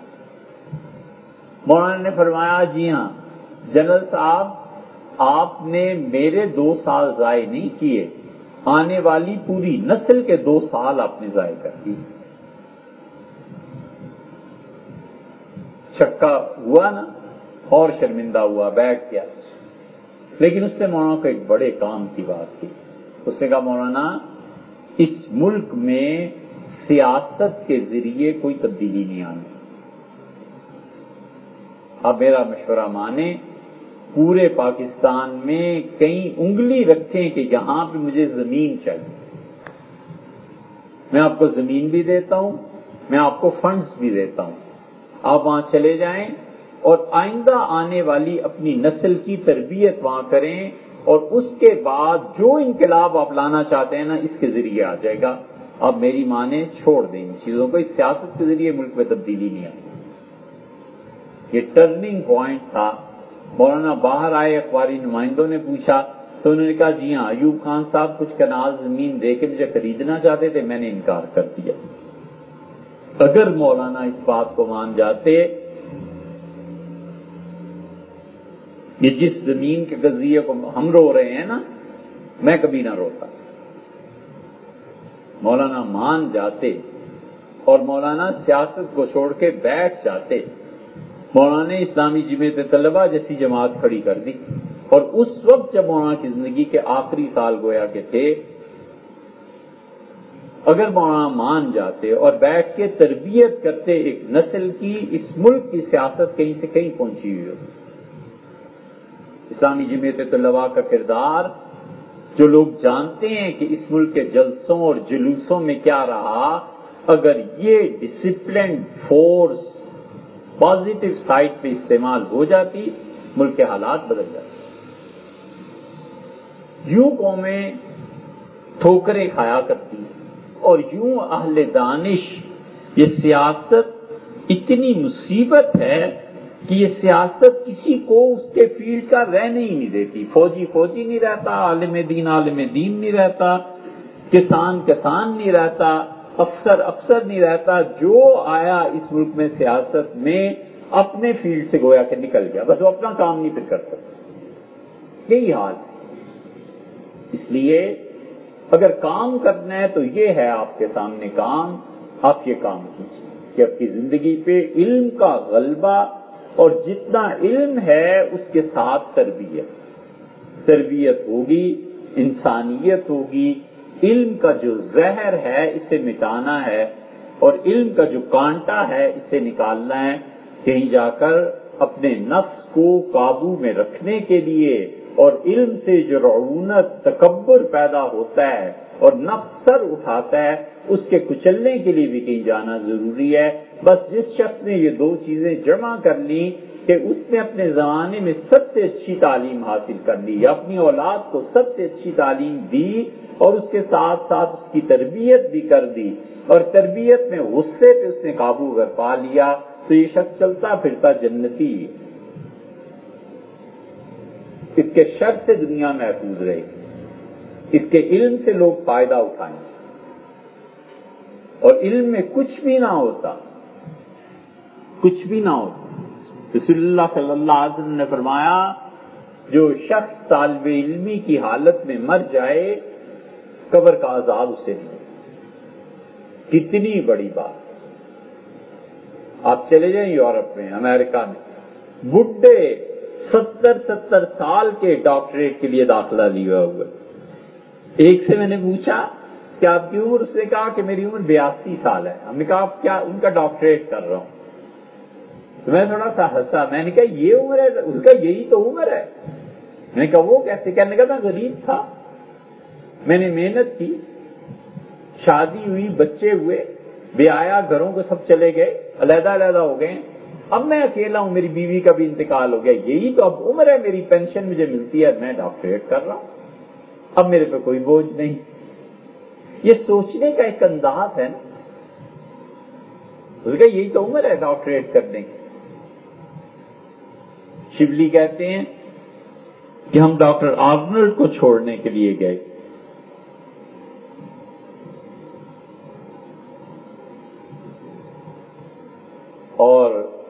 مولانا نے فرمایا جی ہاں جنرل صاحب، آپ نے میرے دو سال ضائع نہیں کیے، آنے والی پوری نسل کے دو سال آپ نے ضائع کر دیے. چھکا ہوا نا، اور شرمندہ ہوا، بیٹھ گیا. لیکن اس سے مولانا کو ایک بڑے کام کی بات کی. اس نے کہا مولانا، اس ملک میں سیاست کے ذریعے کوئی تبدیلی نہیں آنی. اب میرا مشورہ مانیں، پورے پاکستان میں کہیں انگلی رکھیں کہ یہاں پہ مجھے زمین چاہیے. میں آپ کو زمین بھی دیتا ہوں، میں آپ کو فنڈز بھی دیتا ہوں. آپ وہاں چلے جائیں اور آئندہ آنے والی اپنی نسل کی تربیت وہاں کریں، اور اس کے بعد جو انقلاب آپ لانا چاہتے ہیں نا، اس کے ذریعے آ جائے گا. آپ میری مانیں، چھوڑ دیں ان چیزوں کو. اس سیاست کے ذریعے ملک میں تبدیلی نہیں آئی. یہ ٹرننگ پوائنٹ تھا. مولانا باہر آئے، اخباری نمائندوں نے پوچھا تو انہوں نے کہا جی ہاں ایوب خان صاحب کچھ کنال زمین دے کے مجھے خریدنا چاہتے تھے، میں نے انکار کر دیا. اگر مولانا اس بات کو مان جاتے، یہ جس زمین کے قضیے کو ہم رو رہے ہیں نا، میں کبھی نہ روتا. مولانا مان جاتے اور مولانا سیاست کو چھوڑ کے بیٹھ جاتے. مولانا نے اسلامی جمعیت طلبہ جیسی جماعت کھڑی کر دی اور اس وقت جب مولانا کی زندگی کے آخری سال گویا کے تھے، اگر مولانا مان جاتے اور بیٹھ کے تربیت کرتے ایک نسل کی، اس ملک کی سیاست کہیں سے کہیں پہنچی ہوئی ہوتی۔ اسلامی جمعیت طلباء کا کردار جو لوگ جانتے ہیں کہ اس ملک کے جلسوں اور جلوسوں میں کیا رہا، اگر یہ ڈسپلن فورس پازیٹو سائڈ پہ استعمال ہو جاتی، ملک کے حالات بدل جاتے۔ یوں قومیں ٹھوکریں کھایا کرتی اور یوں اہل دانش، یہ سیاست اتنی مصیبت ہے کہ یہ سیاست کسی کو اس کے فیلڈ کا رہنے ہی نہیں دیتی۔ فوجی فوجی نہیں رہتا، عالم دین عالم دین نہیں رہتا، کسان کسان نہیں رہتا، افسر افسر نہیں رہتا۔ جو آیا اس ملک میں سیاست میں اپنے فیلڈ سے گویا کہ نکل گیا، بس وہ اپنا کام نہیں پھر کر سکتا۔ یہی حال ہے۔ اس لیے اگر کام کرنا ہے تو یہ ہے آپ کے سامنے کام، آپ یہ کام کیجیے کہ آپ کی زندگی پہ علم کا غلبہ، اور جتنا علم ہے اس کے ساتھ تربیت تربیت ہوگی، انسانیت ہوگی۔ علم کا جو زہر ہے اسے مٹانا ہے، اور علم کا جو کانٹا ہے اسے نکالنا ہے، کہیں جا کر اپنے نفس کو قابو میں رکھنے کے لیے۔ اور علم سے جو رعونت تکبر پیدا ہوتا ہے اور نفس سر اٹھاتا ہے، اس کے کچلنے کے لیے بھی کہیں جانا ضروری ہے۔ بس جس شخص نے یہ دو چیزیں جمع کر لی کہ اس نے اپنے زمانے میں سب سے اچھی تعلیم حاصل کر لی، اپنی اولاد کو سب سے اچھی تعلیم دی، اور اس کے ساتھ ساتھ اس کی تربیت بھی کر دی، اور تربیت میں غصے پہ اس نے قابو اگر پا لیا، تو یہ شخص چلتا پھرتا جنتی ہے۔ اس کے شر سے دنیا محفوظ رہے گی، اس کے علم سے لوگ فائدہ اٹھائیں، اور علم میں کچھ بھی نہ ہوتا، کچھ بھی نہ ہوتا۔ رسول اللہ صلی اللہ علیہ وسلم نے فرمایا، جو شخص طالب علمی کی حالت میں مر جائے، قبر کا عذاب اسے نہیں۔ کتنی بڑی بات! آپ چلے جائیں یورپ میں، امریکہ میں، بڈھے ستر ستر سال کے ڈاکٹریٹ کے لیے داخلہ لیا ہوا۔ ایک سے میں نے پوچھا کہ آپ کی عمر؟ اس نے کہا کہ میری عمر بیاسی سال ہے۔ ہم نے کہا آپ کیا؟ ان کا ڈاکٹریٹ کر رہا ہوں۔ تو میں تھوڑا سا ہنسا، میں نے کہا یہ عمر ہے؟ اس کا یہی تو عمر ہے۔ میں نے کہا وہ کیسے؟ کہنے لگا میں غریب تھا، میں نے محنت کی، شادی ہوئی، بچے ہوئے، بیایا، گھروں کو سب چلے گئے، علیحدہ علیحدہ ہو گئے، اب میں اکیلا ہوں، میری بیوی کا بھی انتقال ہو گیا، یہی تو اب عمر ہے، میری پینشن مجھے ملتی ہے، میں ڈاکٹریٹ کر رہا ہوں، اب میرے پہ کوئی بوجھ نہیں۔ یہ سوچنے کا ایک انداز ہے نا۔ اس کا یہی تو عمر ہے ڈاکٹریٹ کرنے کی۔ شبلی کہتے ہیں کہ ہم ڈاکٹر آرنلڈ کو چھوڑنے کے لیے گئے، اور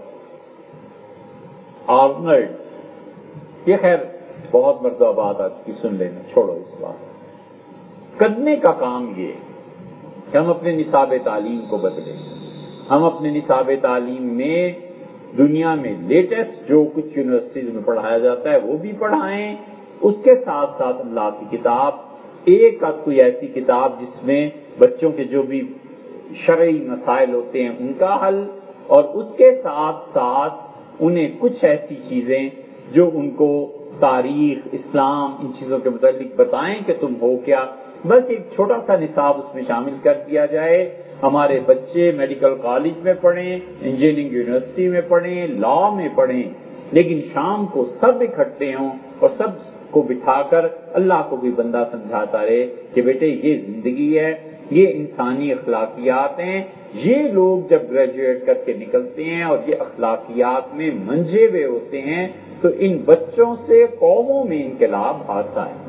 آرنلڈ، یہ خیر بہت مرتبہ بات آپ کی سن لینا، چھوڑو اس بات۔ کرنے کا کام یہ کہ ہم اپنے نصاب تعلیم کو بدلیں، ہم اپنے نصاب تعلیم میں دنیا میں لیٹسٹ جو کچھ یونیورسٹیز میں پڑھایا جاتا ہے وہ بھی پڑھائیں، اس کے ساتھ ساتھ اللہ کی کتاب، ایک آدھ کوئی ایسی کتاب جس میں بچوں کے جو بھی شرعی مسائل ہوتے ہیں ان کا حل، اور اس کے ساتھ ساتھ انہیں کچھ ایسی چیزیں جو ان کو تاریخ، اسلام، ان چیزوں کے متعلق بتائیں کہ تم ہو کیا۔ بس ایک چھوٹا سا نصاب اس میں شامل کر دیا جائے۔ ہمارے بچے میڈیکل کالج میں پڑھیں، انجینئرنگ یونیورسٹی میں پڑھیں، لا میں پڑھیں، لیکن شام کو سب اکٹھے ہوں اور سب کو بٹھا کر اللہ کو بھی بندہ سمجھاتا رہے کہ بیٹے یہ زندگی ہے، یہ انسانی اخلاقیات ہیں۔ یہ لوگ جب گریجویٹ کر کے نکلتے ہیں اور یہ اخلاقیات میں منجے ہوئے ہوتے ہیں تو ان بچوں سے قوموں میں انقلاب آتا ہے۔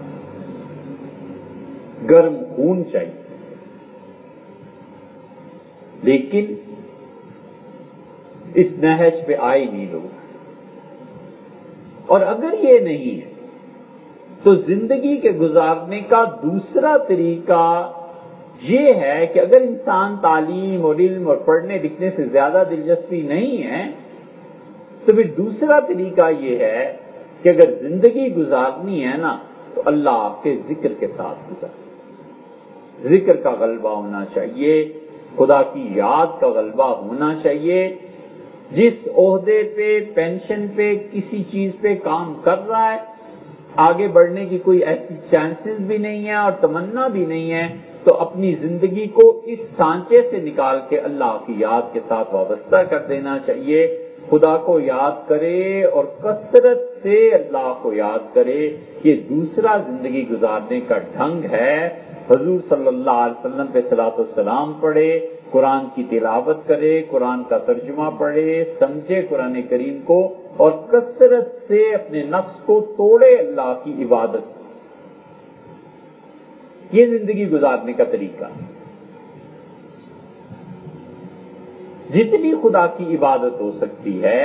گرم خون چاہیے، لیکن اس نہج پہ آئے نہیں لوگ۔ اور اگر یہ نہیں ہے تو زندگی کے گزارنے کا دوسرا طریقہ یہ ہے کہ اگر انسان تعلیم اور علم اور پڑھنے لکھنے سے زیادہ دلچسپی نہیں ہے تو پھر دوسرا طریقہ یہ ہے کہ اگر زندگی گزارنی ہے نا تو اللہ کے ذکر کے ساتھ گزار، ذکر کا غلبہ ہونا چاہیے، خدا کی یاد کا غلبہ ہونا چاہیے۔ جس عہدے پہ، پینشن پہ، کسی چیز پہ کام کر رہا ہے، آگے بڑھنے کی کوئی ایسی چانسز بھی نہیں ہے اور تمنا بھی نہیں ہے، تو اپنی زندگی کو اس سانچے سے نکال کے اللہ کی یاد کے ساتھ وابستہ کر دینا چاہیے۔ خدا کو یاد کرے اور کثرت سے اللہ کو یاد کرے، یہ دوسرا زندگی گزارنے کا ڈھنگ ہے۔ حضور صلی اللہ علیہ وسلم پہ صلاۃ والسلام پڑھے، قرآن کی تلاوت کرے، قرآن کا ترجمہ پڑھے، سمجھے قرآن کریم کو، اور کثرت سے اپنے نفس کو توڑے اللہ کی عبادت۔ یہ زندگی گزارنے کا طریقہ۔ جتنی خدا کی عبادت ہو سکتی ہے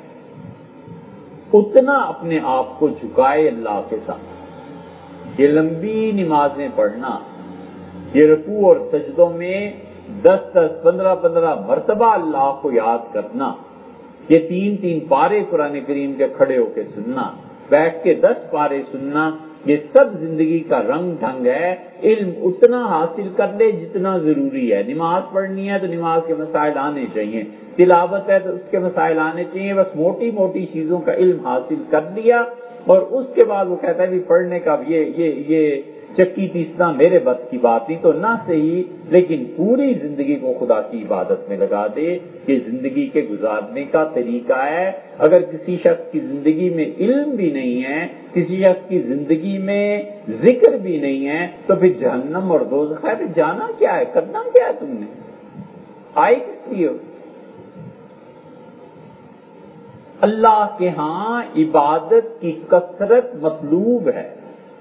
اتنا اپنے آپ کو جھکائے اللہ کے ساتھ۔ یہ لمبی نمازیں پڑھنا، یہ رکوع اور سجدوں میں دس دس پندرہ پندرہ مرتبہ اللہ کو یاد کرنا، یہ تین تین پارے قرآن کریم کے کھڑے ہو کے سننا، بیٹھ کے دس پارے سننا، یہ سب زندگی کا رنگ ڈھنگ ہے۔ علم اتنا حاصل کر لے جتنا ضروری ہے۔ نماز پڑھنی ہے تو نماز کے مسائل آنے چاہیے، تلاوت ہے تو اس کے مسائل آنے چاہیے، بس موٹی موٹی چیزوں کا علم حاصل کر لیا، اور اس کے بعد وہ کہتا ہے بھی پڑھنے کا یہ یہ یہ چکی تیسنا میرے بس کی بات نہیں، تو نہ صحیح، لیکن پوری زندگی کو خدا کی عبادت میں لگا دے۔ یہ زندگی کے گزارنے کا طریقہ ہے۔ اگر کسی شخص کی زندگی میں علم بھی نہیں ہے، کسی شخص کی زندگی میں ذکر بھی نہیں ہے، تو پھر جہنم اور دوزخ ہے، پھر جانا کیا ہے، کرنا کیا ہے، تم نے آئے کس لیے ہو؟ اللہ کے ہاں عبادت کی کثرت مطلوب ہے۔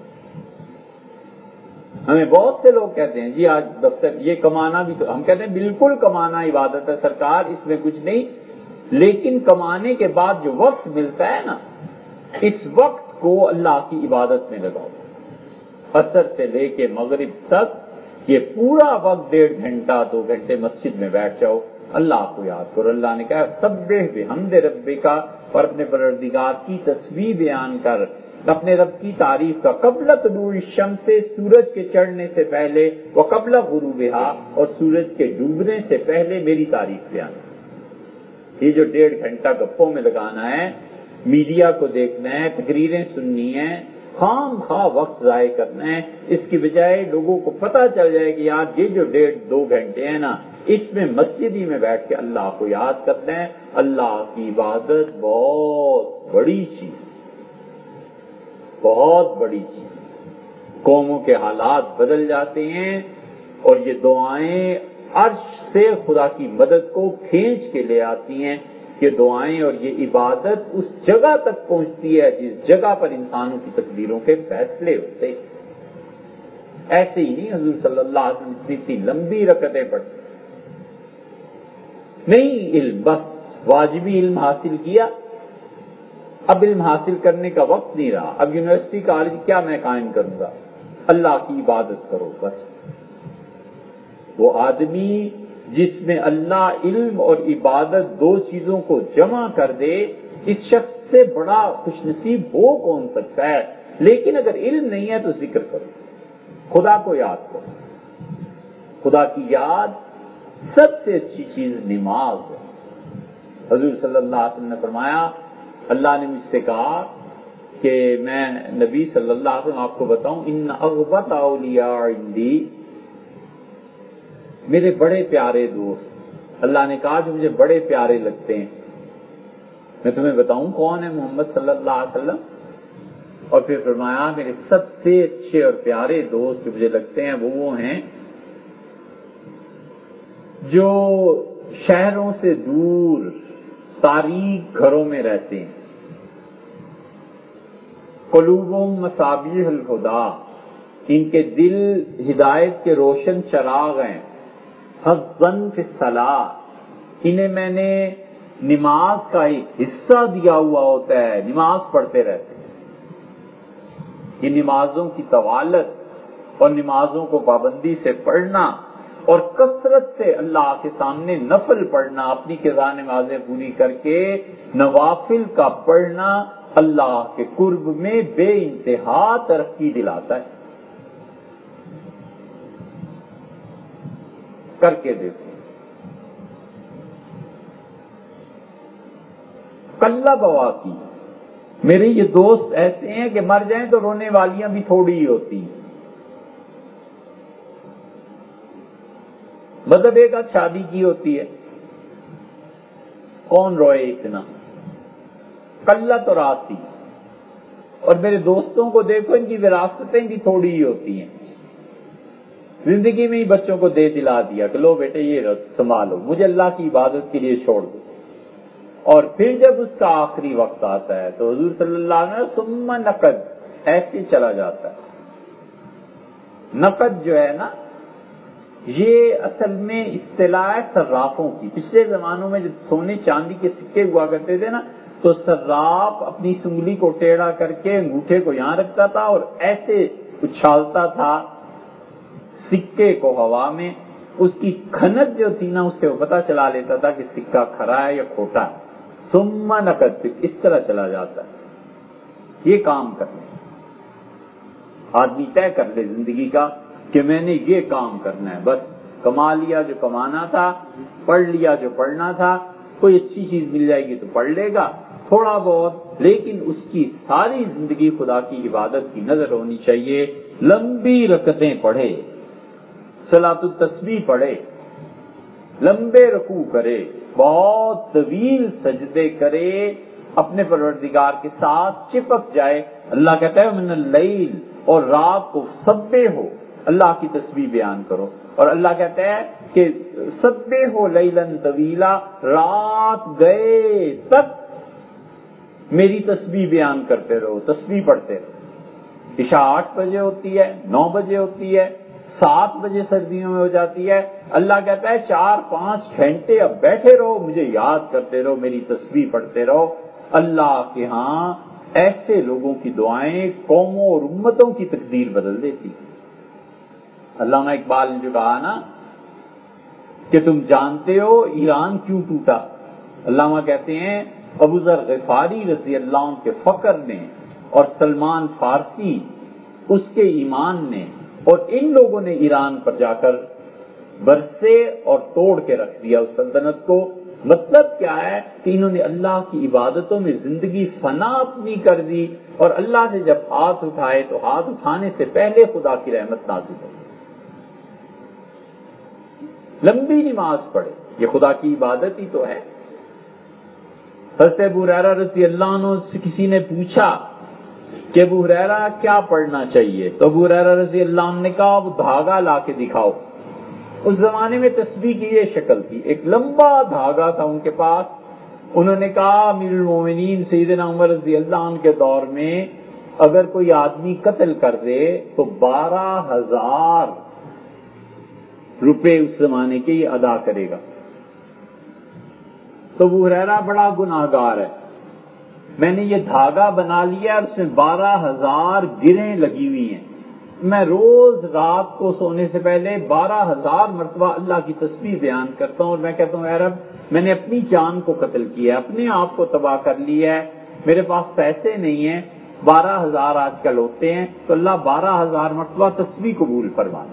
ہمیں بہت سے لوگ کہتے ہیں جی آج دفتر یہ کمانا بھی، تو ہم کہتے ہیں بالکل کمانا عبادت ہے سرکار، اس میں کچھ نہیں، لیکن کمانے کے بعد جو وقت ملتا ہے نا، اس وقت کو اللہ کی عبادت میں لگاؤ۔ عصر سے لے کے مغرب تک یہ پورا وقت ڈیڑھ گھنٹہ دو گھنٹے مسجد میں بیٹھ جاؤ، اللہ کو یاد کرو۔ اللہ نے کہا سبح بحمد ربک، اور اپنے پروردگار کی تسبیح بیان کر، اپنے رب کی تعریف کا، قبل طلوع الشمس سے، سورج کے چڑھنے سے پہلے، وقبل غروبہا، اور سورج کے ڈوبنے سے پہلے میری تعریف بیان۔ یہ جو ڈیڑھ گھنٹہ گپوں میں لگانا ہے، میڈیا کو دیکھنا ہے، تقریریں سننی ہیں، خام خواہ وقت ضائع کرنا ہے، اس کی بجائے لوگوں کو پتہ چل جائے کہ یار یہ جو ڈیڑھ دو گھنٹے ہیں نا، اس میں مسجد ہی میں بیٹھ کے اللہ کو یاد کرنا ہے۔ اللہ کی عبادت بہت بڑی چیز، بہت بڑی چیز۔ قوموں کے حالات بدل جاتے ہیں، اور یہ دعائیں عرش سے خدا کی مدد کو کھینچ کے لے آتی ہیں۔ یہ دعائیں اور یہ عبادت اس جگہ تک پہنچتی ہے جس جگہ پر انسانوں کی تقدیروں کے فیصلے ہوتے ہیں۔ ایسے ہی نہیں حضور صلی اللہ علیہ وسلم اتنی لمبی رکعتیں پڑھتے نہیں، علم بس واجبی علم حاصل کیا، اب علم حاصل کرنے کا وقت نہیں رہا، اب یونیورسٹی کالج کیا میں قائم کروں گا، اللہ کی عبادت کرو بس۔ وہ آدمی جس میں اللہ علم اور عبادت دو چیزوں کو جمع کر دے، اس شخص سے بڑا خوش نصیب ہو کون سکتا ہے۔ لیکن اگر علم نہیں ہے تو ذکر کرو، خدا کو یاد کرو۔ خدا کی یاد سب سے اچھی چیز نماز ہے۔ حضور صلی اللہ علیہ وسلم نے فرمایا، اللہ نے مجھ سے کہا کہ میں نبی صلی اللہ علیہ وسلم آپ کو بتاؤں، ان اغبط اولیاء عندی، میرے بڑے پیارے دوست، اللہ نے کہا جو مجھے بڑے پیارے لگتے ہیں، میں تمہیں بتاؤں کون ہے محمد صلی اللہ علیہ وسلم؟ اور پھر فرمایا میرے سب سے اچھے اور پیارے دوست جو مجھے لگتے ہیں وہ وہ ہیں جو شہروں سے دور تاریک گھروں میں رہتے ہیں، قلوبهم مصابیح الہدی، ان کے دل ہدایت کے روشن چراغ ہیں، حظاً فی الصلاۃ، انہیں میں نے نماز کا ایک حصہ دیا ہوا ہوتا ہے، نماز پڑھتے رہتے ہیں۔ یہ نمازوں کی طوالت اور نمازوں کو پابندی سے پڑھنا اور کثرت سے اللہ کے سامنے نفل پڑھنا، اپنی قضا نمازیں پوری کر کے نوافل کا پڑھنا اللہ کے قرب میں بے انتہا ترقی دلاتا ہے. کر کے دیکھو. کلہ بواکی، میرے یہ دوست ایسے ہیں کہ مر جائیں تو رونے والیاں بھی تھوڑی ہی ہوتی ہیں. مطلب ایک آدھ شادی کی ہوتی ہے، کون روئے اتنا. کلہ تو راسی. اور میرے دوستوں کو دیکھو، ان کی وراثتیں بھی تھوڑی ہی ہوتی ہیں. زندگی میں ہی بچوں کو دے دلا دیا کہ لو بیٹے یہ سنبھالو، مجھے اللہ کی عبادت کے لیے چھوڑ دو. اور پھر جب اس کا آخری وقت آتا ہے تو حضور صلی اللہ علیہ وسلم ثم نقد، ایسے چلا جاتا ہے. نقد جو ہے نا، یہ اصل میں اصطلاح ہے صرافوں کی. پچھلے زمانوں میں جب سونے چاندی کے سکے ہوا کرتے تھے نا، تو صراف اپنی سنگلی کو ٹیڑھا کر کے انگوٹھے کو یہاں رکھتا تھا اور ایسے اچھالتا تھا سکے کو ہوا میں. اس کی کھنک جو تھی نا، اس سے وہ پتہ چلا لیتا تھا کہ سکہ کھرا ہے یا کھوٹا ہے. ثم نقد، اس طرح چلا جاتا ہے. یہ کام کرنے آدمی طے کر لے زندگی کا کہ میں نے یہ کام کرنا ہے. بس کما لیا جو کمانا تھا، پڑھ لیا جو پڑھنا تھا. کوئی اچھی چیز مل جائے گی تو پڑھ لے گا تھوڑا بہت، لیکن اس کی ساری زندگی خدا کی عبادت کی نظر ہونی چاہیے. لمبی رکعتیں پڑھے، صلاۃ التسبیح پڑھے، لمبے رکوع کرے، بہت طویل سجدے کرے، اپنے پروردگار کے ساتھ چپک جائے. اللہ کہتا ہے من اللیل، اور رات کو سبح ہو، اللہ کی تسبیح بیان کرو. اور اللہ کہتا ہے کہ سبح ہو لیلاً طویلا، رات گئے تک میری تسبیح بیان کرتے رہو، تسبیح پڑھتے رہو. عشاء آٹھ بجے ہوتی ہے، نو بجے ہوتی ہے، سات بجے سردیوں میں ہو جاتی ہے. اللہ کہتا ہے چار پانچ گھنٹے اب بیٹھے رہو، مجھے یاد کرتے رہو، میری تسبیح پڑھتے رہو. اللہ کے ہاں ایسے لوگوں کی دعائیں قوموں اور امتوں کی تقدیر بدل دیتی. علامہ اقبال نے جو کہا نا کہ تم جانتے ہو ایران کیوں ٹوٹا، علامہ کہتے ہیں ابو ذر غفاری رضی اللہ عنہ کے فقر نے اور سلمان فارسی اس کے ایمان نے اور ان لوگوں نے ایران پر جا کر برسے اور توڑ کے رکھ دیا اس سلطنت کو. مطلب کیا ہے کہ انہوں نے اللہ کی عبادتوں میں زندگی فنا اپنی کر دی، اور اللہ سے جب ہاتھ اٹھائے تو ہاتھ اٹھانے سے پہلے خدا کی رحمت نازل ہو. لمبی نماز پڑھے، یہ خدا کی عبادت ہی تو ہے. حضرت ابو ہریرہ رضی اللہ عنہ سے کسی نے پوچھا کہ ابو ہریرہ کیا پڑھنا چاہیے، تو ابو ہریرہ رضی اللہ عنہ نے کہا وہ دھاگا لا کے دکھاؤ. اس زمانے میں تسبیح کی یہ شکل تھی، ایک لمبا دھاگا تھا ان کے پاس. انہوں نے کہا امیر المومنین سیدنا عمر رضی اللہ عنہ کے دور میں اگر کوئی آدمی قتل کر دے تو بارہ ہزار روپے اس زمانے کے یہ ادا کرے گا. تو ابو ہریرہ بڑا گناہگار ہے، میں نے یہ دھاگا بنا لیا اور اس میں بارہ ہزار گرہیں لگی ہوئی ہیں. میں روز رات کو سونے سے پہلے بارہ ہزار مرتبہ اللہ کی تسبیح بیان کرتا ہوں اور میں کہتا ہوں اے رب میں نے اپنی جان کو قتل کیا ہے، اپنے آپ کو تباہ کر لیا ہے، میرے پاس پیسے نہیں ہیں، بارہ ہزار آج کل ہوتے ہیں تو اللہ بارہ ہزار مرتبہ تسبیح قبول فرمانا.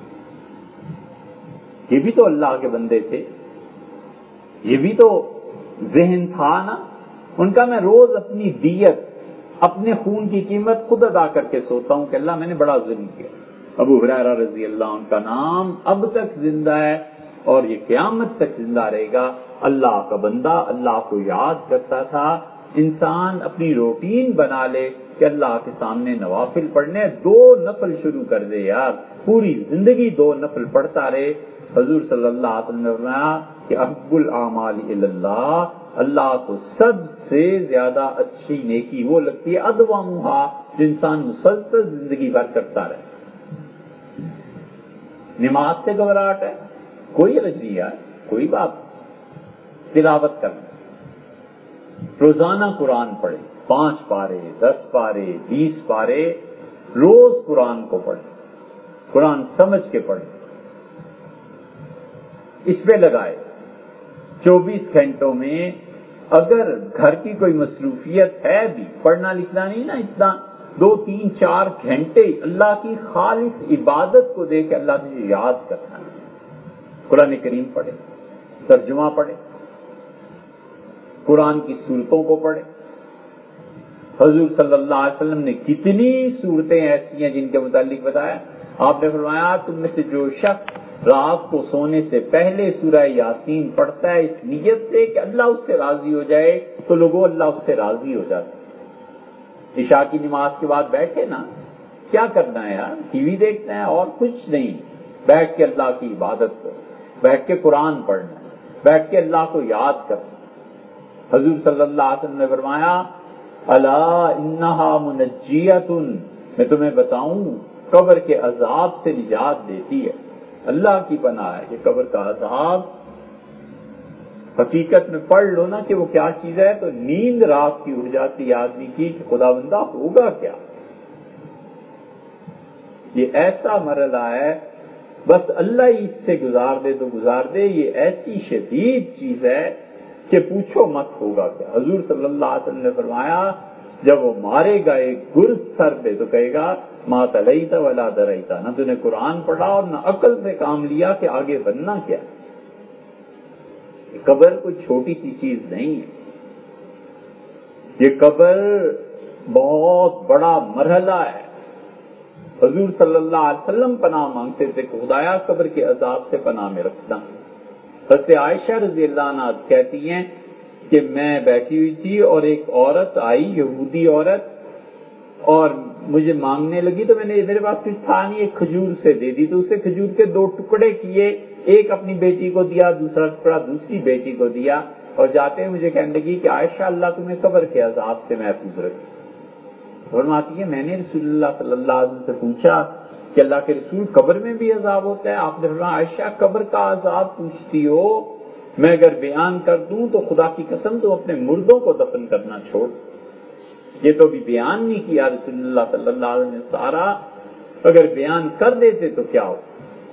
یہ بھی تو اللہ کے بندے تھے، یہ بھی تو ذہن تھا نا ان کا. میں روز اپنی دیت، اپنے خون کی قیمت خود ادا کر کے سوتا ہوں کہ اللہ میں نے بڑا ظلم کیا. ابو ہریرہ رضی اللہ عنہ کا نام اب تک زندہ ہے اور یہ قیامت تک زندہ رہے گا. اللہ کا بندہ اللہ کو یاد کرتا تھا. انسان اپنی روٹین بنا لے کہ اللہ کے سامنے نوافل پڑھنے، دو نفل شروع کر دے یار، پوری زندگی دو نفل پڑھتا رہے. حضور صلی اللہ علیہ وسلم نے فرمایا کہ احب الاعمال الی اللہ، اللہ کو سب سے زیادہ اچھی نیکی وہ لگتی ہے ادومھا، جو انسان مسلسل زندگی بھر کرتا رہے. نماز سے گھبراہٹ ہے کوئی حرج نہیں ہے، کوئی بات. تلاوت کرنا، روزانہ قرآن پڑھے، پانچ پارے، دس پارے، بیس پارے، روز قرآن کو پڑھے، قرآن سمجھ کے پڑھے، اس پہ لگائے. چوبیس گھنٹوں میں اگر گھر کی کوئی مصروفیت ہے بھی، پڑھنا لکھنا نہیں نا، اتنا دو تین چار گھنٹے اللہ کی خالص عبادت کو دے کے اللہ تجھے یاد کرنا ہے، قرآن کریم پڑھے، ترجمہ پڑھے، قرآن کی صورتوں کو پڑھے۔ حضور صلی اللہ علیہ وسلم نے کتنی صورتیں ایسی ہیں جن کے متعلق بتایا، آپ نے فرمایا تم میں سے جو شخص رات کو سونے سے پہلے سورہ یاسین پڑھتا ہے اس نیت سے کہ اللہ اس سے راضی ہو جائے، تو لوگوں اللہ اس سے راضی ہو جاتے ہیں۔ عشاء کی نماز کے بعد بیٹھے نا، کیا کرنا ہے یار، ٹی وی دیکھنا ہے اور کچھ نہیں، بیٹھ کے اللہ کی عبادت کرو، بیٹھ کے قرآن پڑھنا ہے، بیٹھ کے اللہ کو یاد کرنا۔ حضور صلی اللہ علیہ وسلم نے فرمایا الا انہا منجیۃ، میں تمہیں بتاؤں قبر کے عذاب سے نجات دیتی ہے۔ اللہ کی پناہ ہے کہ قبر کا عذاب حقیقت میں پڑھ لو نا کہ وہ کیا چیز ہے تو نیند رات کی اڑ جاتی ہے آدمی کی کہ خدا بندہ ہوگا کیا۔ یہ ایسا مرحلہ ہے، بس اللہ ہی اس سے گزار دے تو گزار دے، یہ ایسی شدید چیز ہے کہ پوچھو مت ہوگا کیا۔ حضور صلی اللہ علیہ وسلم نے فرمایا جب وہ مارے گا ایک گرز سر پہ تو کہے گا ما تلیت ولا دریت، نہ تو نے قرآن پڑھا اور نہ عقل سے کام لیا کہ آگے بننا کیا۔ قبر کوئی چھوٹی سی چیز نہیں ہے، یہ قبر بہت بڑا مرحلہ ہے۔ حضور صلی اللہ علیہ وسلم پناہ مانگتے تھے کہ خدایا قبر کے عذاب سے پناہ میں رکھنا۔ حضرت عائشہ رضی اللہ عنہا کہتی ہیں کہ میں بیٹھی ہوئی تھی اور ایک عورت آئی، یہودی عورت، اور مجھے مانگنے لگی تو میں نے میرے پاس کچھ تھا نہیں، ایک کھجور سے دے دی، تو اسے کھجور کے دو ٹکڑے کیے، ایک اپنی بیٹی کو دیا، دوسرا ٹکڑا دوسری بیٹی کو دیا، اور جاتے ہیں مجھے کہنے لگی کہ عائشہ اللہ تمہیں قبر کے عذاب سے محفوظ رکھے۔ فرماتی ہے میں نے رسول اللہ صلی اللہ علیہ وسلم سے پوچھا کہ اللہ کے رسول قبر میں بھی عذاب ہوتا ہے؟ آپ نے فرمایا عائشہ قبر کا عذاب پوچھتی ہو، میں اگر بیان کر دوں تو خدا کی قسم تم اپنے مردوں کو دفن کرنا چھوڑ، یہ تو بھی بیان نہیں کیا رسول اللہ صلی اللہ علیہ وسلم نے سارا، اگر بیان کر دیتے تو کیا ہو۔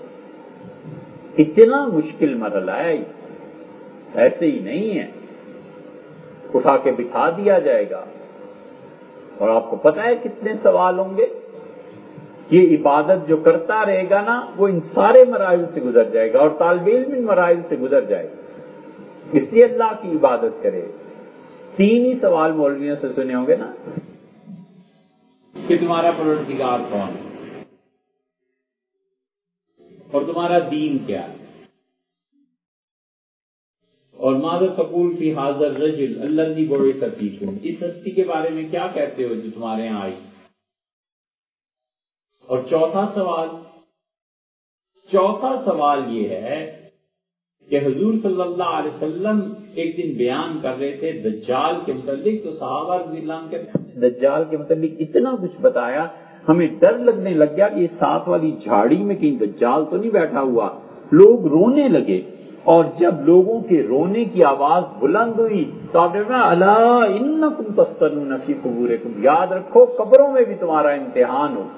اتنا مشکل مرحلہ ہے، ایسے ہی نہیں ہے، اٹھا کے بٹھا دیا جائے گا اور آپ کو پتا ہے کتنے سوال ہوں گے۔ یہ عبادت جو کرتا رہے گا نا وہ ان سارے مراحل سے گزر جائے گا، اور طالب علم ان مراحل سے گزر جائے گا، اس لیے اللہ کی عبادت کرے۔ تین ہی سوال مولویوں سے سنے ہوں گے نا کہ تمہارا پروردگار کون ہے اور تمہارا دین کیا ہے، اور ماذا تقول فی ھذا الرجل الذی بعث فیکم، اس ہستی کے بارے میں کیا کہتے ہو جو تمہارے یہاں آئی۔ اور چوتھا سوال چوتھا سوال یہ ہے کہ حضور صلی اللہ علیہ وسلم ایک دن بیان کر رہے تھے دجال کے متعلق، تو صحابہ رضی اللہ عنہ کہتے ہیں دجال کے متعلق اتنا کچھ بتایا ہمیں ڈر لگنے لگ گیا کہ یہ ساتھ والی جھاڑی میں کہیں دجال تو نہیں بیٹھا ہوا۔ لوگ رونے لگے، اور جب لوگوں کے رونے کی آواز بلند ہوئی تو آپ نے کہا الا انکم تفتنون فی قبورکم، یاد رکھو قبروں میں بھی تمہارا امتحان ہو۔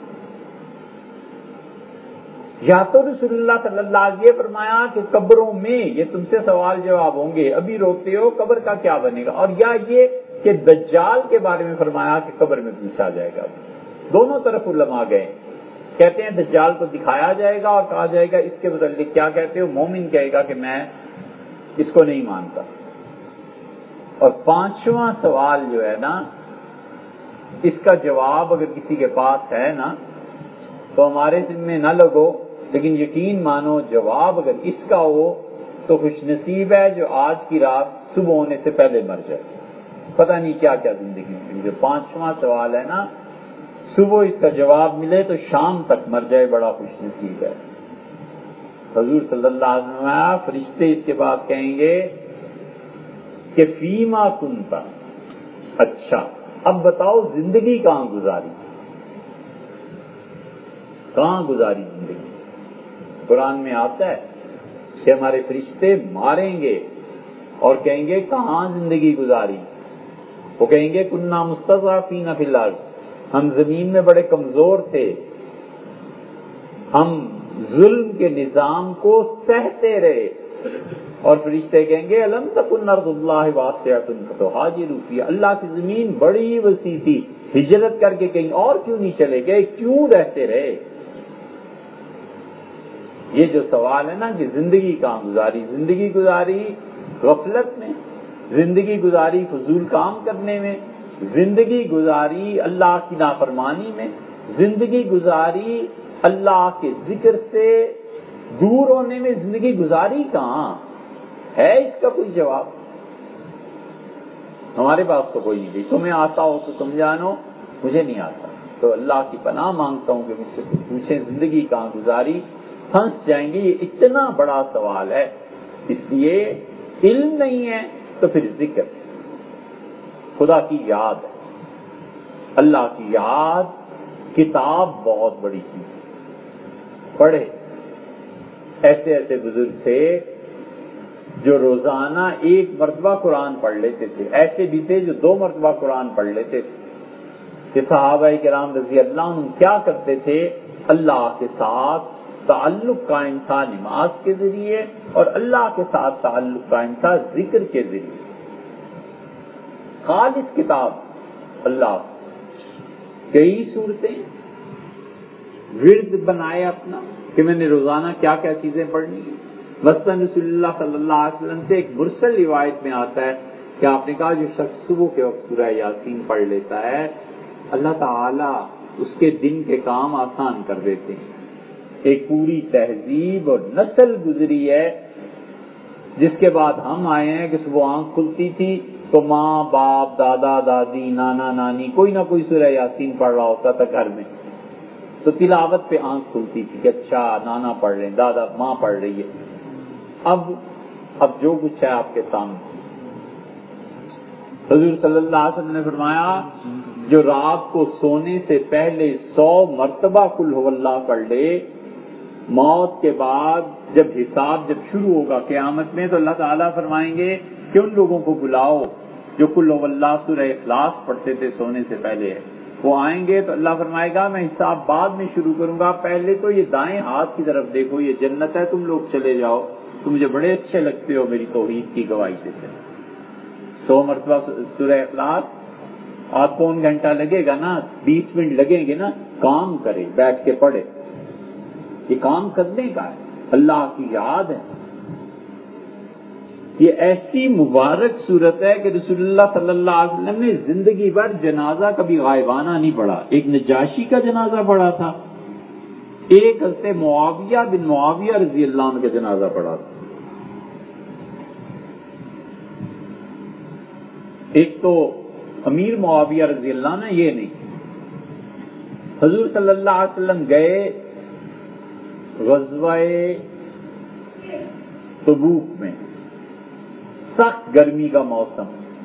یا تو رسول اللہ صلی اللہ علیہ وسلم یہ فرمایا کہ قبروں میں یہ تم سے سوال جواب ہوں گے، ابھی روتے ہو قبر کا کیا بنے گا، اور یا یہ کہ دجال کے بارے میں فرمایا کہ قبر میں پوچھا جائے گا۔ دونوں طرف علماء گئے، کہتے ہیں دجال کو دکھایا جائے گا اور کہا جائے گا اس کے متعلق کیا کہتے ہو، مومن کہے گا کہ میں اس کو نہیں مانتا۔ اور پانچواں سوال جو ہے نا اس کا جواب اگر کسی کے پاس ہے نا تو ہمارے ذمہ میں نہ لگو، لیکن یقین مانو جواب اگر اس کا ہو تو خوش نصیب ہے جو آج کی رات صبح ہونے سے پہلے مر جائے۔ پتہ نہیں کیا کیا زندگی میں جو پانچواں سوال ہے نا صبح اس کا جواب ملے تو شام تک مر جائے، بڑا خوش نصیب ہے۔ حضور صلی اللہ علیہ وسلم فرشتے اس کے بعد کہیں گے کہ فیما کنتا، اچھا اب بتاؤ زندگی کہاں گزاری، کہاں گزاری زندگی۔ قرآن میں آتا ہے کہ ہمارے فرشتے ماریں گے اور کہیں گے کہاں زندگی گزاری، وہ کہیں گے کننا مستضعفین فی الارض، ہم زمین میں بڑے کمزور تھے، ہم ظلم کے نظام کو سہتے رہے، اور فرشتے کہیں گے الم تکن ارض اللہ واسعۃ فتہاجروا فیہا، اللہ کی زمین بڑی وسیع تھی، ہجرت کر کے کہیں اور کیوں نہیں چلے گئے، کیوں رہتے رہے؟ یہ جو سوال ہے نا کہ زندگی کہاں گزاری، زندگی گزاری غفلت میں، زندگی گزاری فضول کام کرنے میں، زندگی گزاری اللہ کی نافرمانی میں، زندگی گزاری اللہ کے ذکر سے دور ہونے میں، زندگی گزاری کہاں ہے؟ اس کا کوئی جواب ہمارے پاس تو کوئی نہیں. تمہیں آتا ہو تو تم جانو، مجھے نہیں آتا. تو اللہ کی پناہ مانگتا ہوں کہ مجھ سے پوچھیں زندگی کہاں گزاری، پھنس جائیں گے. یہ اتنا بڑا سوال ہے. اس لیے علم نہیں ہے تو پھر ذکر، خدا کی یاد ہے، اللہ کی یاد. کتاب بہت بڑی چیز ہے. پڑھے، ایسے ایسے بزرگ تھے جو روزانہ ایک مرتبہ قرآن پڑھ لیتے تھے، ایسے بھی تھے جو دو مرتبہ قرآن پڑھ لیتے تھے. کہ صحابہ کرام رضی اللہ عنہ کیا کرتے تھے؟ اللہ کے ساتھ تعلق قائم تھا نماز کے ذریعے، اور اللہ کے ساتھ تعلق قائم تھا ذکر کے ذریعے. خالص کتاب اللہ، کئی صورتیں ورد بنائے اپنا کہ میں نے روزانہ کیا کیا چیزیں پڑھنی ہیں. مثلاً رسول اللہ صلی اللہ علیہ وسلم سے ایک مرسل روایت میں آتا ہے کہ آپ نے کہا جو شخص صبح کے وقت سورہ یاسین پڑھ لیتا ہے اللہ تعالیٰ اس کے دن کے کام آسان کر دیتے ہیں. ایک پوری تہذیب اور نسل گزری ہے جس کے بعد ہم آئے ہیں کہ صبح آنکھ کھلتی تھی تو ماں باپ دادا دادی نانا نانی کوئی نہ کوئی سورہ یاسین پڑھ رہا ہوتا تھا گھر میں، تو تلاوت پہ آنکھ کھلتی تھی کہ اچھا نانا پڑھ رہے ہیں، دادا ماں پڑھ رہی ہے. اب اب جو کچھ ہے آپ کے سامنے. حضور صلی اللہ علیہ وسلم نے فرمایا جو رات کو سونے سے پہلے سو مرتبہ قل هو اللہ پڑھ لے، موت کے بعد جب حساب جب شروع ہوگا قیامت میں تو اللہ تعالیٰ فرمائیں گے کہ ان لوگوں کو بلاؤ جو قل هو اللہ سورہ اخلاص پڑھتے تھے سونے سے پہلے. وہ آئیں گے تو اللہ فرمائے گا میں حساب بعد میں شروع کروں گا، پہلے تو یہ دائیں ہاتھ کی طرف دیکھو، یہ جنت ہے، تم لوگ چلے جاؤ، تم مجھے بڑے اچھے لگتے ہو میری توحید کی گواہی دیتے. سو مرتبہ سورہ اخلاص، آپ پون گھنٹہ لگے گا نا، بیس منٹ لگیں گے نا، کام کرے بیٹھ کے پڑھے. یہ کام کرنے کا ہے، اللہ کی یاد ہے. یہ ایسی مبارک صورت ہے کہ رسول اللہ صلی اللہ علیہ وسلم نے زندگی بھر جنازہ کبھی غائبانہ نہیں پڑھا. ایک نجاشی کا جنازہ پڑھا تھا، ایک حضرت معاویہ بن معاویہ رضی اللہ عنہ کا جنازہ پڑھا تھا. ایک تو امیر معاویہ رضی اللہ عنہ، یہ نہیں. حضور صلی اللہ علیہ وسلم گئے غزوہ تبوک میں، سخت گرمی کا موسم.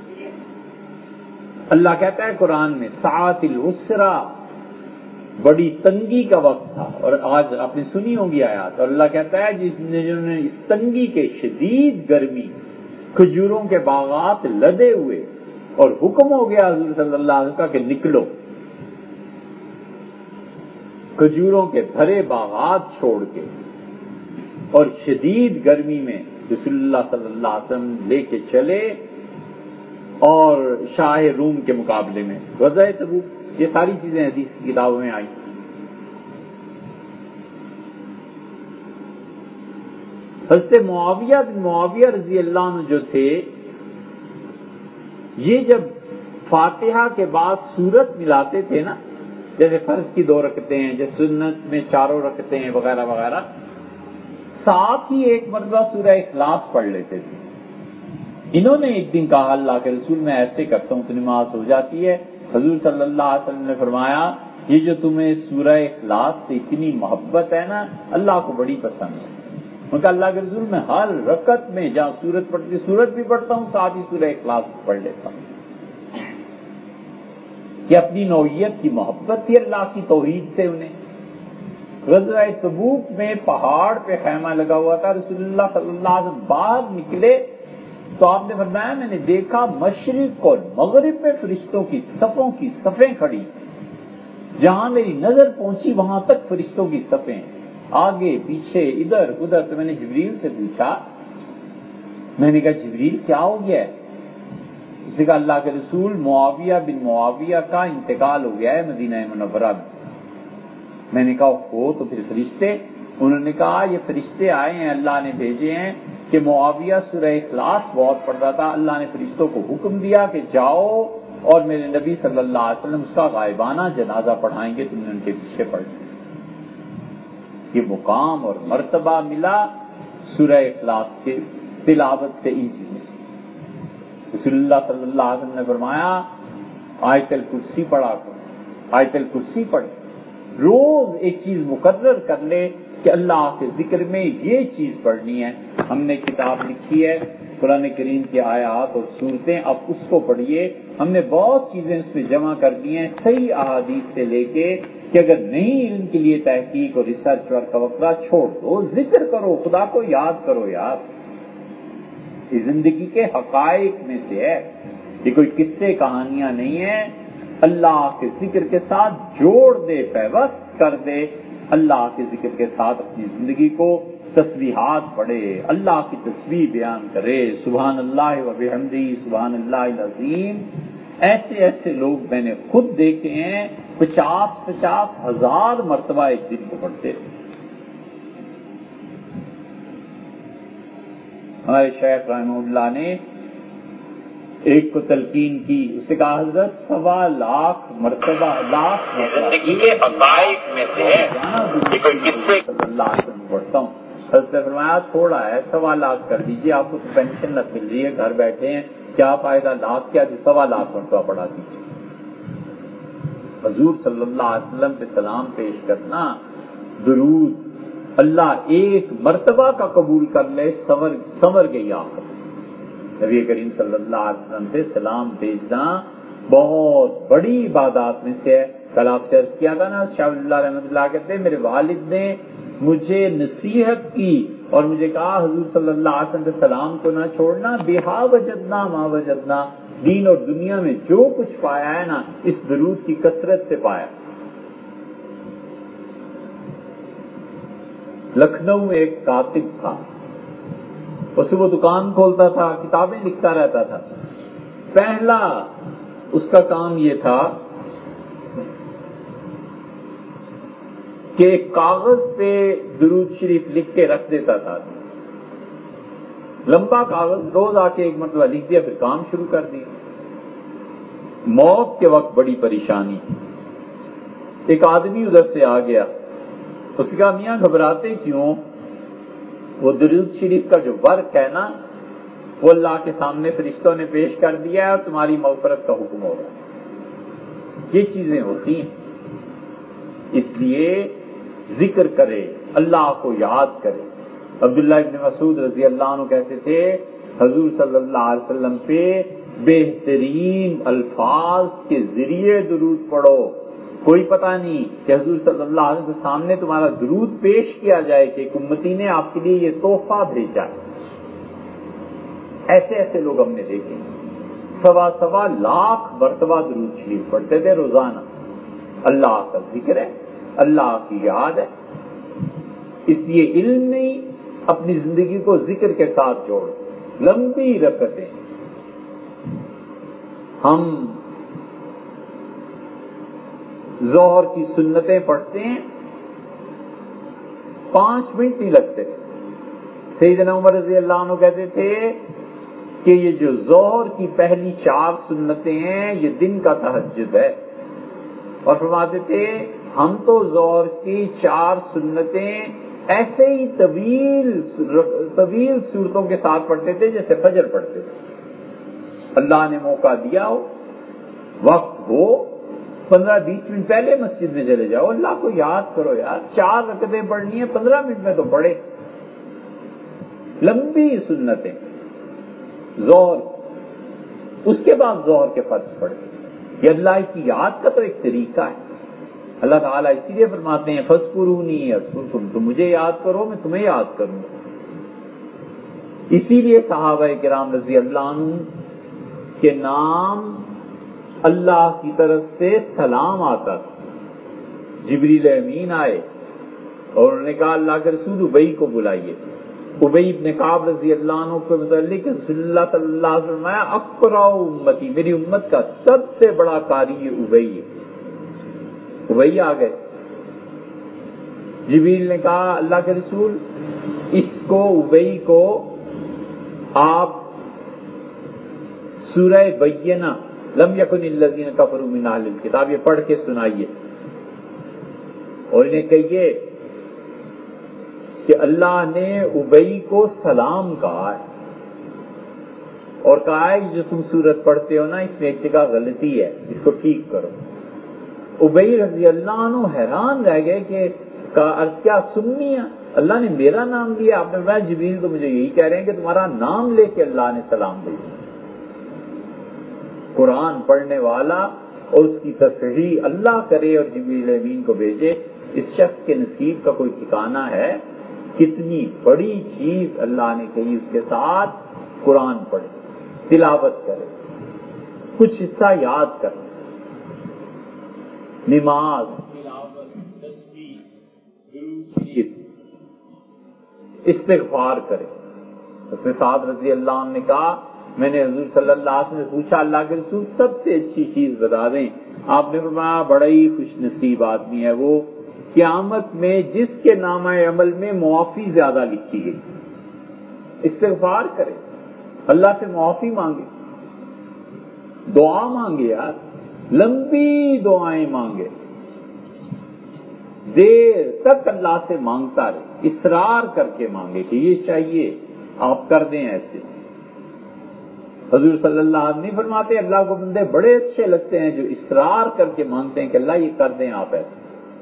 اللہ کہتا ہے قرآن میں ساعۃ العسرا، بڑی تنگی کا وقت تھا. اور آج آپ نے سنی ہوگی آیات، اور اللہ کہتا ہے جس نے جنہوں نے اس تنگی کے شدید گرمی، کھجوروں کے باغات لدے ہوئے، اور حکم ہو گیا حضور صلی اللہ علیہ وسلم کا کہ نکلو، کھجوروں کے بھرے باغات چھوڑ کے اور شدید گرمی میں رسول اللہ صلی اللہ علیہ وسلم لے کے چلے اور شاہ روم کے مقابلے میں غزوہ تبوک. یہ ساری چیزیں حدیث کی کتابوں میں آئی. حضرت معاویہ بن معاویہ رضی اللہ عنہ جو تھے، یہ جب فاتحہ کے بعد سورت ملاتے تھے نا، جیسے فرض کی دو رکعتیں ہیں، جیسے سنت میں چاروں رکعتیں ہیں وغیرہ وغیرہ، ساتھ ہی ایک مرتبہ سورہ اخلاص پڑھ لیتے تھے. انہوں نے ایک دن کہا اللہ کے رسول میں ایسے کرتا ہوں تو نماز ہو جاتی ہے. حضور صلی اللہ علیہ وسلم نے فرمایا یہ جو تمہیں سورہ اخلاص سے اتنی محبت ہے نا اللہ کو بڑی پسند ہے. ان کا اللہ کے رسول میں ہر رکعت میں جہاں سورت پڑھتی سورت بھی پڑھتا ہوں، ساتھ ہی سورہ اخلاص پڑھ لیتا ہوں. کہ اپنی نوعیت کی محبت تھی اللہ کی توحید سے انہیں. غزوہ تبوک میں پہاڑ پہ خیمہ لگا ہوا تھا، رسول اللہ صلی اللہ علیہ وسلم باہر نکلے تو آپ نے فرمایا میں نے دیکھا مشرق اور مغرب میں فرشتوں کی صفوں کی صفیں کھڑی، جہاں میری نظر پہنچی وہاں تک فرشتوں کی صفیں، آگے پیچھے ادھر ادھر. تو میں نے جبریل سے پوچھا میں نے کہا جبریل کیا ہو گیا ہے؟ اس نے کہا اللہ کے رسول معاویہ بن معاویہ کا انتقال ہو گیا ہے مدینہ منورہ میں۔ میں نے کہا ہو تو پھر فرشتے؟ انہوں نے کہا یہ فرشتے آئے ہیں، اللہ نے بھیجے ہیں کہ معاویہ سورہ اخلاص بہت پڑھتا تھا، اللہ نے فرشتوں کو حکم دیا کہ جاؤ اور میرے نبی صلی اللہ علیہ وسلم اس کا غائبانہ جنازہ پڑھائیں گے، تم نے ان کے پیچھے پڑھ لیا۔ یہ مقام اور مرتبہ ملا سورہ اخلاص کے تلاوت سے ان چیزوں سے۔ رسول اللہ صلی اللہ علیہ وسلم نے فرمایا آیت الکرسی پڑھا کرو، آیت الکرسی پڑھ، روز ایک چیز مقرر کر لے کہ اللہ کے ذکر میں یہ چیز پڑھنی ہے۔ ہم نے کتاب لکھی ہے قرآن کریم کے آیات اور صورتیں، اب اس کو پڑھیے۔ ہم نے بہت چیزیں اس میں جمع کر دی ہیں صحیح احادیث سے لے کے کہ اگر نہیں علم کے لیے تحقیق اور ریسرچ اور توقع چھوڑ دو، ذکر کرو، خدا کو یاد کرو یار۔ یہ زندگی کے حقائق میں سے ہے، یہ کوئی قصے کہانیاں نہیں ہیں۔ اللہ کے ذکر کے ساتھ جوڑ دے، پیوست کر دے، اللہ کے ذکر کے ساتھ اپنی زندگی کو تسبیحات پڑھے، اللہ کی تسبیح بیان کرے، سبحان اللہ و بحمدہ سبحان اللہ العظیم۔ ایسے ایسے لوگ میں نے خود دیکھے ہیں پچاس پچاس ہزار مرتبہ ایک دن کو پڑھتے تھے۔ ہمارے شیخ رحمہ اللہ نے ایک کو تلقین کی، اس سے کہا حضرت سوا لاکھ مرتبہ، لاکھ زندگی کے حقائق میں سے ہے، یہ کوئی قصے صلی اللہ علیہ وسلم پڑھتا ہوں۔ حضرت نے فرمایا تھوڑا ہے، سوا لاکھ کر دیجیے، آپ کو تو پینشن نہ مل رہی ہے، گھر بیٹھے ہیں، کیا فائدہ، لاکھ کیا جی، سوا لاکھ مرتبہ پڑھا دیجیے۔ حضور صلی اللہ علیہ وسلم پہ سلام پیش کرنا، درود، اللہ ایک مرتبہ کا قبول کر لے، سمر سمر گئی آخر۔ نبی کریم صلی اللہ علیہ وسلم پہ سلام بھیجنا بہت بڑی عبادات میں سے ہے۔ کل آپ سے عرض کیا تھا نا، شاہ اللہ رحمۃ اللہ کہتے ہیں میرے والد نے مجھے نصیحت کی اور مجھے کہا حضور صلی اللہ علیہ وسلم پہ سلام کو نہ چھوڑنا، بہا وجدنا ما وجدنا، دین اور دنیا میں جو کچھ پایا ہے نا اس درود کی کثرت سے پایا۔ لکھنؤ میں ایک کاتب تھا، اس وہ دکان کھولتا تھا، کتابیں لکھتا رہتا تھا۔ پہلا اس کا کام یہ تھا کہ کاغذ پہ درود شریف لکھ کے رکھ دیتا تھا، لمبا کاغذ، روز آ کے ایک مرتبہ لکھ دیا، پھر کام شروع کر دیا۔ موت کے وقت بڑی پریشانی، ایک آدمی ادھر سے آ گیا، اس نے کہا میاں گھبراتے کیوں، وہ درود شریف کا جو ورق ہے نا وہ اللہ کے سامنے فرشتوں نے پیش کر دیا ہے اور تمہاری مغفرت کا حکم ہوگا۔ یہ چیزیں ہوتی ہیں، اس لیے ذکر کرے، اللہ کو یاد کرے۔ عبداللہ ابن مسعود رضی اللہ عنہ کہتے تھے حضور صلی اللہ علیہ وسلم پہ بہترین الفاظ کے ذریعے درود پڑھو، کوئی پتہ نہیں کہ حضور صلی اللہ علیہ وسلم کے سامنے تمہارا درود پیش کیا جائے کہ ایک امتی نے آپ کے لیے یہ تحفہ بھیجا ہے۔ ایسے ایسے لوگ ہم نے دیکھے، سوا سوا لاکھ مرتبہ درود شریف پڑھتے تھے روزانہ۔ اللہ کا ذکر ہے، اللہ کی یاد ہے، اس لیے علم نہیں، اپنی زندگی کو ذکر کے ساتھ جوڑ، لمبی رکعتیں۔ ہم ظہر کی سنتیں پڑھتے ہیں، پانچ منٹ نہیں لگتے۔ سیدنا عمر رضی اللہ عنہ کہتے تھے کہ یہ جو ظہر کی پہلی چار سنتیں ہیں یہ دن کا تہجد ہے، اور فرماتے تھے ہم تو ظہر کی چار سنتیں ایسے ہی طویل طویل صورتوں کے ساتھ پڑھتے تھے جیسے فجر پڑھتے تھے۔ اللہ نے موقع دیا ہو، وقت ہو، پندرہ بیس منٹ پہلے مسجد میں چلے جاؤ، اللہ کو یاد کرو یار، چار رکعتیں پڑھنی ہیں پندرہ منٹ میں تو پڑھے، لمبی سنتیں ظہر، اس کے بعد ظہر کے فرض پڑھے۔ یہ اللہ کی یاد کا تو ایک طریقہ ہے۔ اللہ تعالیٰ اسی لیے فرماتے ہیں فَاذْكُرُونِي أَذْكُرْكُمْ، تم مجھے یاد کرو میں تمہیں یاد کروں گا۔ اسی لیے صحابہ کرام رضی اللہ عنہ کے نام اللہ کی طرف سے سلام آتا تھا۔ جبریل امین آئے اور انہوں نے کہا اللہ کے رسول ابئی کو بلائیے، ابی بن کعب رضی اللہ عنہ کے متعلق رسول اللہ صلی اللہ علیہ وسلم فرمایا اقرا امتی، میری امت کا سب سے بڑا قاری یہ ابی ہے۔ ابی آ گئے، جبریل نے کہا اللہ کے رسول اس کو ابی کو آپ سورہ بینہ لم یکن الذین کفروا من اہل الکتاب یہ پڑھ کے سنائیے، اور انہیں کہیے کہ اللہ نے ابی کو سلام کہا ہے اور کہا ہے جو تم سورت پڑھتے ہو نا اس میں ایک جگہ غلطی ہے، اس کو ٹھیک کرو۔ ابی رضی اللہ عنہ حیران رہ گئے کہ کیا سمیہ اللہ نے میرا نام لیا؟ آپ نے فرمایا جبریل تو مجھے یہی کہہ رہے ہیں کہ تمہارا نام لے کے اللہ نے سلام بھیجا۔ قرآن پڑھنے والا اور اس کی تصحیح اللہ کرے اور جبریل امین کو بھیجے، اس شخص کے نصیب کا کوئی ٹھکانہ ہے؟ کتنی بڑی چیز اللہ نے کہی، اس کے ساتھ قرآن پڑھے، تلاوت کرے، کچھ حصہ یاد کرے، نماز، تلاوت، تسبیح، درود شریف، استغفار کرے۔ اس میں سعد رضی اللہ عنہ نے کہا میں نے حضور صلی اللہ علیہ وسلم سے پوچھا اللہ کے رسول سب سے اچھی چیز بتا دیں، آپ نے فرمایا بڑا ہی خوش نصیب آدمی ہے وہ قیامت میں جس کے نامہ عمل میں معافی زیادہ لکھی گئی۔ استغفار کرے، اللہ سے معافی مانگے، دعا مانگے، یار لمبی دعائیں مانگے، دیر تک اللہ سے مانگتا رہے، اصرار کر کے مانگے کہ یہ چاہیے آپ کر دیں ایسے۔ حضور صلی اللہ علیہ وسلم نہیں فرماتے اللہ کو بندے بڑے اچھے لگتے ہیں جو اصرار کر کے مانگتے ہیں کہ اللہ یہ کر دیں آپ ایسے۔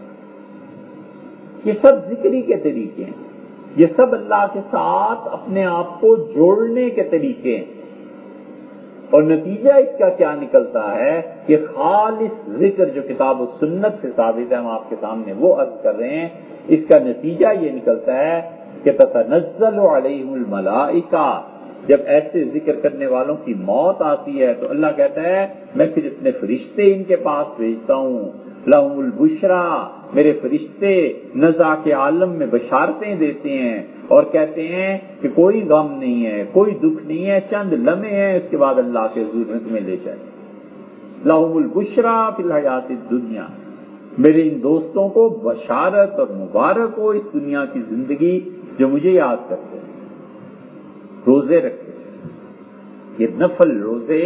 یہ سب ذکری کے طریقے ہیں، یہ سب اللہ کے ساتھ اپنے آپ کو جوڑنے کے طریقے ہیں، اور نتیجہ اس کا کیا نکلتا ہے کہ خالص ذکر جو کتاب و سنت سے ثابت ہے ہم آپ کے سامنے وہ عرض کر رہے ہیں، اس کا نتیجہ یہ نکلتا ہے کہ تتنزل علیہم الملائکہ، جب ایسے ذکر کرنے والوں کی موت آتی ہے تو اللہ کہتا ہے میں پھر اتنے فرشتے ان کے پاس بھیجتا ہوں، لہم البشرا، میرے فرشتے نزا کے عالم میں بشارتیں دیتے ہیں اور کہتے ہیں کہ کوئی غم نہیں ہے، کوئی دکھ نہیں ہے، چند لمحے ہیں اس کے بعد اللہ کے حضور میں تمہیں لے جائے۔ لہم البشرا فی الحیات الدنیا، میرے ان دوستوں کو بشارت اور مبارک ہو اس دنیا کی زندگی جو مجھے یاد کرتے ہیں، روزے رکھتے ہیں، یہ نفل روزے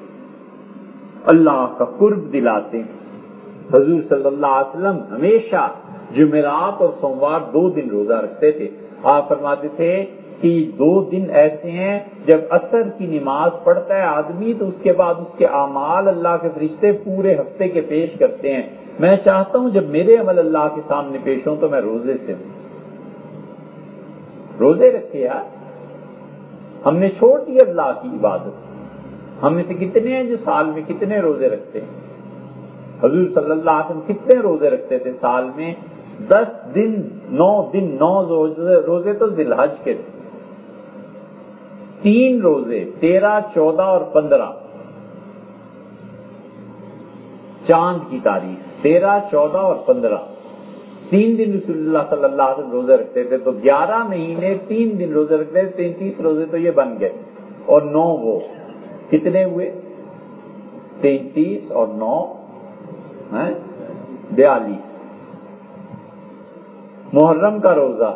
اللہ کا قرب دلاتے ہیں۔ حضور صلی اللہ علیہ وسلم ہمیشہ جمعرات اور سوموار دو دن روزہ رکھتے تھے۔ آپ فرماتے تھے کہ دو دن ایسے ہیں جب عصر کی نماز پڑھتا ہے آدمی تو اس کے بعد اس کے اعمال اللہ کے فرشتے پورے ہفتے کے پیش کرتے ہیں۔ میں چاہتا ہوں جب میرے عمل اللہ کے سامنے پیش ہوں تو میں روزے سے ہوں۔ روزے رکھے یار، ہم نے چھوڑ دی اللہ کی عبادت۔ ہم میں سے کتنے ہیں جو سال میں کتنے روزے رکھتے ہیں؟ حضور صلی اللہ علیہ وسلم کتنے روزے رکھتے تھے سال میں؟ دس دن، نو دن، نو روزے تو ذی الحج کے تھے، تین روزے تیرہ، چودہ اور پندرہ، چاند کی تاریخ تیرہ، چودہ اور پندرہ، تین دن رسول اللہ صلی اللہ علیہ وسلم روزے رکھتے تھے، تو گیارہ مہینے تین دن روزے رکھتے تھے، تینتیس روزے تو یہ بن گئے، اور نو وہ کتنے ہوئے؟ تینتیس اور نو بیالیس۔ محرم کا روزہ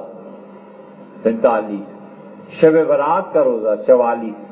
پینتالیس، شب برات کا روزہ چوالیس،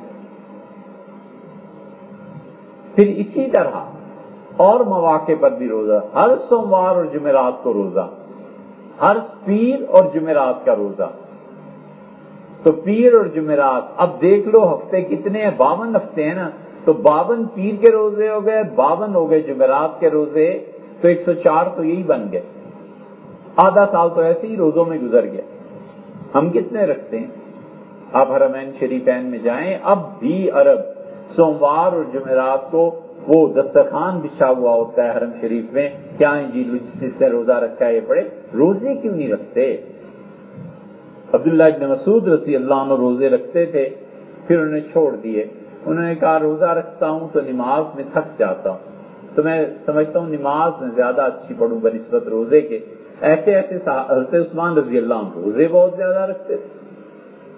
پھر اسی طرح اور مواقع پر بھی روزہ، ہر سوموار اور جمعرات کو روزہ، ہر پیر اور جمعرات کا روزہ۔ تو پیر اور جمعرات اب دیکھ لو ہفتے کتنے ہیں، باون ہفتے ہیں نا، تو باون پیر کے روزے ہو گئے، باون ہو گئے جمعرات کے روزے، تو ایک سو چار تو یہی بن گئے۔ آدھا سال تو ایسے ہی روزوں میں گزر گیا۔ ہم کتنے رکھتے ہیں؟ آپ حرمین شریفین میں جائیں، اب بھی عرب سوموار اور جمعرات کو وہ دسترخوان بچھا ہوا ہوتا ہے حرم شریف میں، کیا جی جس نے روزہ رکھا ہے یہ پڑھے، روزے کیوں نہیں رکھتے؟ عبداللہ ابن مسعود رضی اللہ عنہ روزے رکھتے تھے، پھر انہوں نے چھوڑ دیے۔ انہوں نے کہا روزہ رکھتا ہوں تو نماز میں تھک جاتا ہوں، تو میں سمجھتا ہوں نماز میں زیادہ اچھی پڑھوں بنسبت روزے کے۔ ایسے ایسے حضرت عثمان رضی اللہ عنہ روزے بہت زیادہ رکھتے تھے،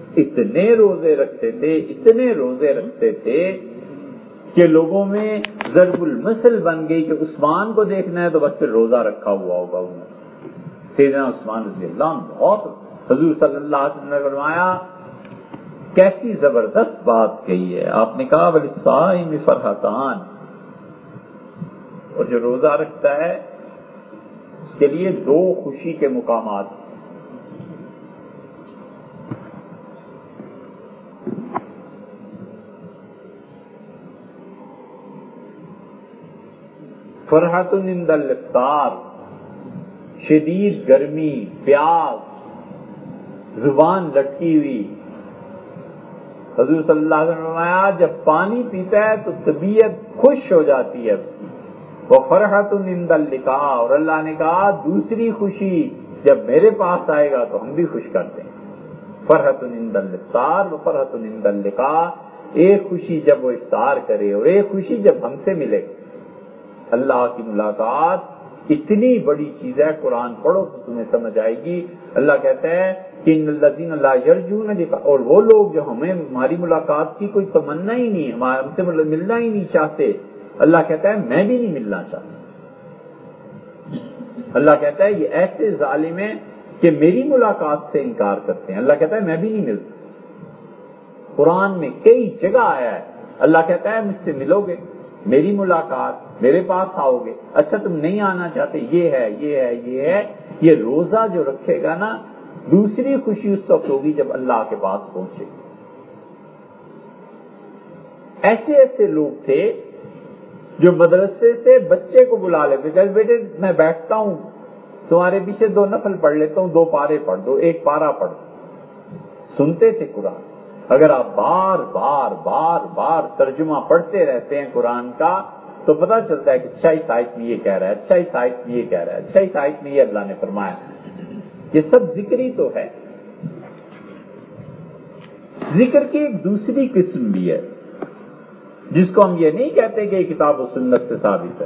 اتنے روزے رکھتے تھے اتنے روزے رکھتے تھے کہ لوگوں میں ضرب المثل بن گئی کہ عثمان کو دیکھنا ہے تو بس پھر روزہ رکھا ہوا ہوگا انہوں نے. سیدنا عثمان رضی اللہ عنہ بہت حضور صلی اللہ علیہ وسلم نے فرمایا کیسی زبردست بات کہی ہے. آپ نے کہا وَلِلصَّائِمِ فَرْحَتَانِ، اور جو روزہ رکھتا ہے اس کے لیے دو خوشی کے مقامات. فرحت عند الافطار، شدید گرمی، پیاس، زبان لٹکی ہوئی. حضور صلی اللہ علیہ وسلم نے فرمایا جب پانی پیتا ہے تو طبیعت خوش ہو جاتی ہے اس کی. وہ فرحت عند اللقاء، اور اللہ نے کہا دوسری خوشی جب میرے پاس آئے گا تو ہم بھی خوش کرتے ہیں. فرحت عند الافطار و فرحت عند اللقاء، ایک خوشی جب وہ افطار کرے اور ایک خوشی جب ہم سے ملے. اللہ کی ملاقات اتنی بڑی چیز ہے، قرآن پڑھو تو تمہیں سمجھ آئے گی. اللہ کہتا ہے کہ ان الذین لا یرجون لقاء، اور وہ لوگ جو ہمیں ہماری ملاقات کی کوئی تمنا ہی نہیں، ہم سے ملنا ہی نہیں چاہتے. اللہ کہتا ہے میں بھی نہیں ملنا چاہتا. اللہ کہتا ہے یہ ایسے ظالم ہیں کہ میری ملاقات سے انکار کرتے ہیں. اللہ کہتا ہے میں بھی نہیں ملتا. قرآن میں کئی جگہ آیا ہے اللہ کہتا ہے مجھ سے ملو گے، میری ملاقات، میرے پاس آؤ گے. اچھا تم نہیں آنا چاہتے، یہ ہے یہ ہے یہ ہے. یہ روزہ جو رکھے گا نا دوسری خوشی اس وقت ہوگی جب اللہ کے پاس پہنچے. ایسے ایسے لوگ تھے جو مدرسے سے بچے کو بلا لیتے کہ بیٹے میں بیٹھتا ہوں تمہارے پیچھے دو نفل پڑھ لیتا ہوں، دو پارے پڑھ دو، ایک پارا پڑھ دو. سنتے تھے قرآن. اگر آپ بار بار بار بار ترجمہ پڑھتے رہتے ہیں قرآن کا تو پتہ چلتا ہے کہ اچھا اس آیت میں یہ کہہ رہا ہے، اچھا اس آیت میں یہ کہہ رہا ہے، اچھا اس آیت میں یہ اللہ نے فرمایا. یہ سب ذکری تو ہے. ذکر کی ایک دوسری قسم بھی ہے جس کو ہم یہ نہیں کہتے کہ یہ کتاب و سنت سے ثابت ہے.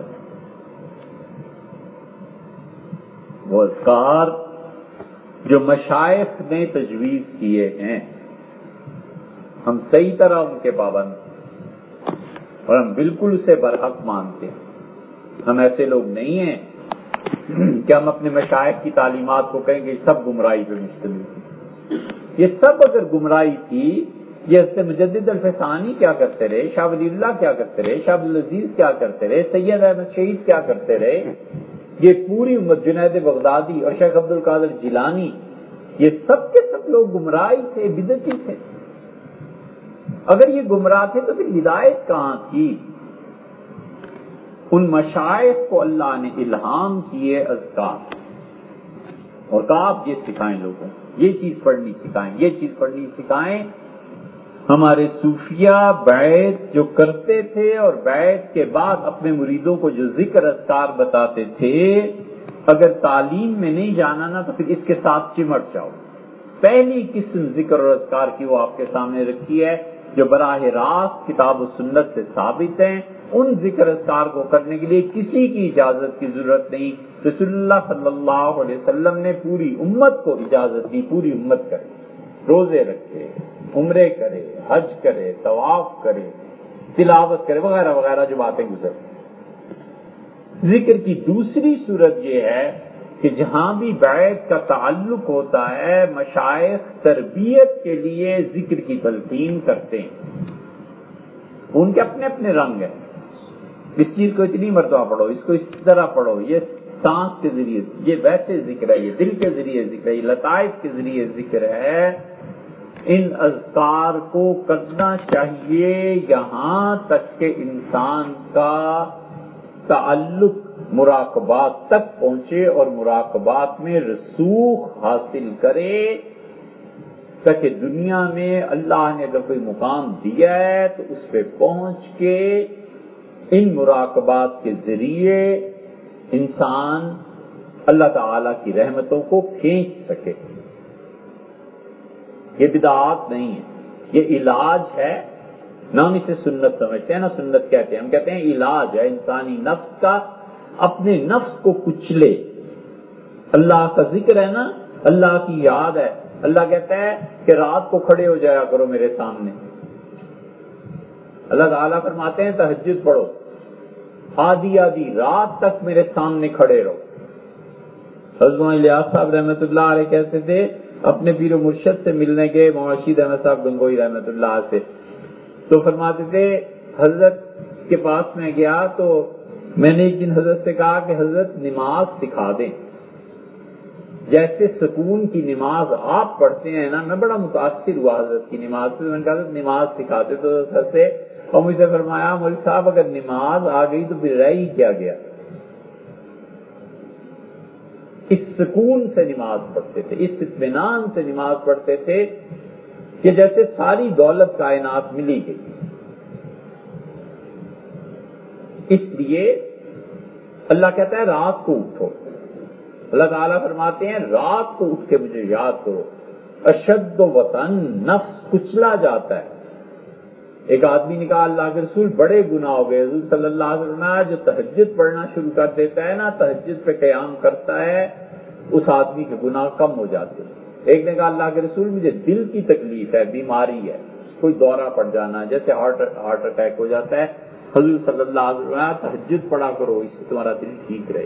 وہ اذکار جو مشائخ نے تجویز کیے ہیں ہم صحیح طرح ان کے پابند اور ہم بالکل اسے برحق مانتے ہیں. ہم ایسے لوگ نہیں ہیں کہ ہم اپنے مشائخ کی تعلیمات کو کہیں گے سب گمراہی پہ مشتمل تھی. یہ سب اگر گمراہی تھی، یہ حضرت مجدد الفسانی کیا کرتے رہے، شاہ ولی اللہ کیا کرتے رہے، شاہ عبدالعزیز کیا کرتے رہے، سید احمد شہید کیا کرتے رہے، یہ پوری امت، جنید بغدادی اور شیخ عبد القادر جیلانی، یہ سب کے سب لوگ گمراہی تھے، بدعتی تھے. اگر یہ گمراہ تھے تو پھر ہدایت کہاں تھی؟ ان مشائخ کو اللہ نے الہام کیے اذکار اور کہا آپ یہ سکھائیں لوگوں، یہ چیز پڑھنی سکھائیں، یہ چیز پڑھنی سکھائیں. ہمارے صوفیہ بیعت جو کرتے تھے اور بیعت کے بعد اپنے مریدوں کو جو ذکر اذکار بتاتے تھے، اگر تعلیم میں نہیں جانا نا تو پھر اس کے ساتھ چمٹ جاؤ. پہلی قسم ذکر اور اذکار کی وہ آپ کے سامنے رکھی ہے جو براہ راست کتاب و سنت سے ثابت ہیں. ان ذکر اذکار کو کرنے کے لیے کسی کی اجازت کی ضرورت نہیں. رسول اللہ صلی اللہ علیہ وسلم نے پوری امت کو اجازت دی، پوری امت کرے، روزے رکھے، عمرے کرے، حج کرے، طواف کرے، تلاوت کرے، وغیرہ وغیرہ جو باتیں گزر. ذکر کی دوسری صورت یہ ہے کہ جہاں بھی بیعت کا تعلق ہوتا ہے مشائخ تربیت کے لیے ذکر کی تلقین کرتے ہیں. ان کے اپنے اپنے رنگ ہیں. اس چیز کو اتنی مرتبہ پڑھو، اس کو اس طرح پڑھو، یہ سانس کے ذریعے، یہ ویسے ذکر ہے، یہ دل کے ذریعے ذکر ہے، یہ لطائف کے ذریعے ذکر ہے. ان اذکار کو کرنا چاہیے یہاں تک کہ انسان کا تعلق مراقبات تک پہنچے اور مراقبات میں رسوخ حاصل کرے، تاکہ دنیا میں اللہ نے اگر کوئی مقام دیا ہے تو اس پہ پہنچ کے ان مراقبات کے ذریعے انسان اللہ تعالی کی رحمتوں کو کھینچ سکے. یہ بدعات نہیں ہے، یہ علاج ہے. نہ ہم اسے سنت سمجھتے ہیں نہ سنت کہتے ہیں، ہم کہتے ہیں علاج ہے انسانی نفس کا. اپنے نفس کو کچلے. اللہ کا ذکر ہے نا، اللہ کی یاد ہے، اللہ کہتا ہے کہ رات کو کھڑے ہو جایا کرو میرے سامنے. اللہ تعالیٰ فرماتے ہیں تہجد پڑھو، آدھی آدھی رات تک میرے سامنے کھڑے رہو. حضرت الیاس صاحب رحمۃ اللہ علیہ کہتے تھے اپنے پیر و مرشد سے ملنے کے رشید احمد صاحب گنگوئی رحمۃ اللہ سے، تو فرماتے تھے حضرت کے پاس میں گیا تو میں نے ایک دن حضرت سے کہا کہ حضرت نماز سکھا دیں، جیسے سکون کی نماز آپ پڑھتے ہیں نا. میں بڑا متاثر ہوا حضرت کی نماز سے. میں نے کہا حضرت نماز سکھاتے تو حضرت سے، اور مجھ سے فرمایا مولوی صاحب اگر نماز آ گئی تو پھر رہ ہی کیا گیا. اس سکون سے نماز پڑھتے تھے، اس اطمینان سے نماز پڑھتے تھے کہ جیسے ساری دولت کائنات ملی گئی. اس لیے اللہ کہتا ہے رات کو اٹھو. اللہ تعالیٰ فرماتے ہیں رات کو اٹھ کے مجھے یاد کرو. اشد و وطن، نفس کچلا جاتا ہے. ایک آدمی نے کہا اللہ کے رسول بڑے گناہ ہو گئے. حضور صلی اللہ علیہ وسلم جو تہجد پڑھنا شروع کر دیتا ہے نا، تہجد پہ قیام کرتا ہے، اس آدمی کے گناہ کم ہو جاتے ہیں. ایک نے کہا اللہ کے رسول مجھے دل کی تکلیف ہے، بیماری ہے، کوئی دورہ پڑ جانا، جیسے ہارٹ ہارٹ اٹیک ہو جاتا ہے. حضور صلی اللہ علیہ وسلم تہجد پڑھا کرو، اس سے تمہارا دل ٹھیک رہے.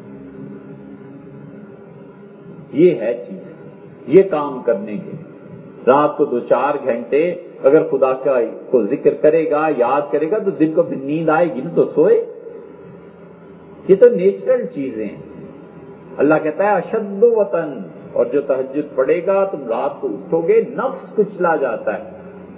یہ ہے چیز، یہ کام کرنے کے. رات کو دو چار گھنٹے اگر خدا کا کو ذکر کرے گا، یاد کرے گا، تو دن کو پھر نیند آئے گی نا تو سوئے. یہ تو نیچرل چیزیں ہیں. اللہ کہتا ہے اشد وطن، اور جو تہجد پڑے گا تم رات کو اٹھو گے. نفس کچلا جاتا ہے،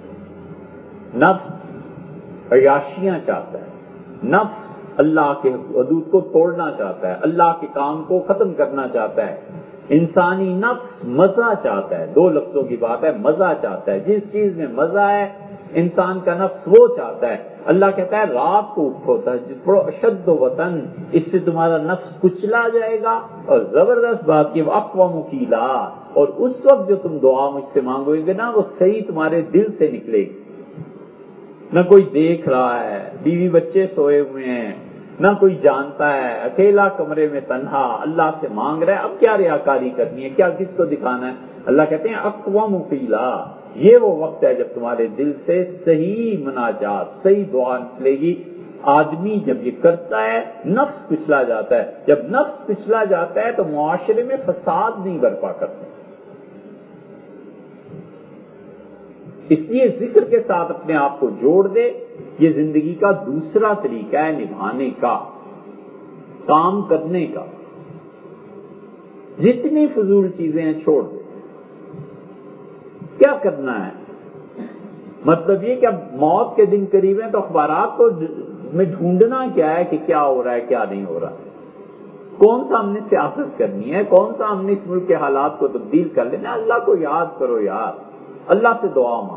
نفس عیاشیاں چاہتا ہے، نفس اللہ کے حدود کو توڑنا چاہتا ہے، اللہ کے کام کو ختم کرنا چاہتا ہے. انسانی نفس مزہ چاہتا ہے. دو لفظوں کی بات ہے، مزہ چاہتا ہے. جس چیز میں مزہ ہے انسان کا نفس وہ چاہتا ہے. اللہ کہتا ہے رات کو اٹھو، تہجد پڑھو. اشد و وطن، اس سے تمہارا نفس کچلا جائے گا. اور زبردست بات یہ اقوام کیلا، اور اس وقت جو تم دعا مجھ سے مانگو گے نا وہ صحیح تمہارے دل سے نکلے گی. نہ کوئی دیکھ رہا ہے، بیوی بچے سوئے ہوئے ہیں، نہ کوئی جانتا ہے، اکیلا کمرے میں تنہا اللہ سے مانگ رہا ہے. اب کیا ریاکاری کرنی ہے، کیا کس کو دکھانا ہے؟ اللہ کہتے ہیں اقوام قیلا، یہ وہ وقت ہے جب تمہارے دل سے صحیح مناجات، صحیح دعا نکلے گی. آدمی جب یہ کرتا ہے نفس پچھلا جاتا ہے. جب نفس پچھلا جاتا ہے تو معاشرے میں فساد نہیں برپا کرتا. اس لیے ذکر کے ساتھ اپنے آپ کو جوڑ دے. یہ زندگی کا دوسرا طریقہ ہے نبھانے کا، کام کرنے کا. جتنی فضول چیزیں ہیں چھوڑ دے. کیا کرنا ہے؟ مطلب یہ کہ اب موت کے دن قریب ہیں تو اخبارات کو میں ڈھونڈنا کیا ہے کہ کیا ہو رہا ہے کیا نہیں ہو رہا. کون سا ہم نے سیاست کرنی ہے، کون سا ہم نے اس ملک کے حالات کو تبدیل کر لینا. اللہ کو یاد کرو یار، اللہ سے دعا مانگو.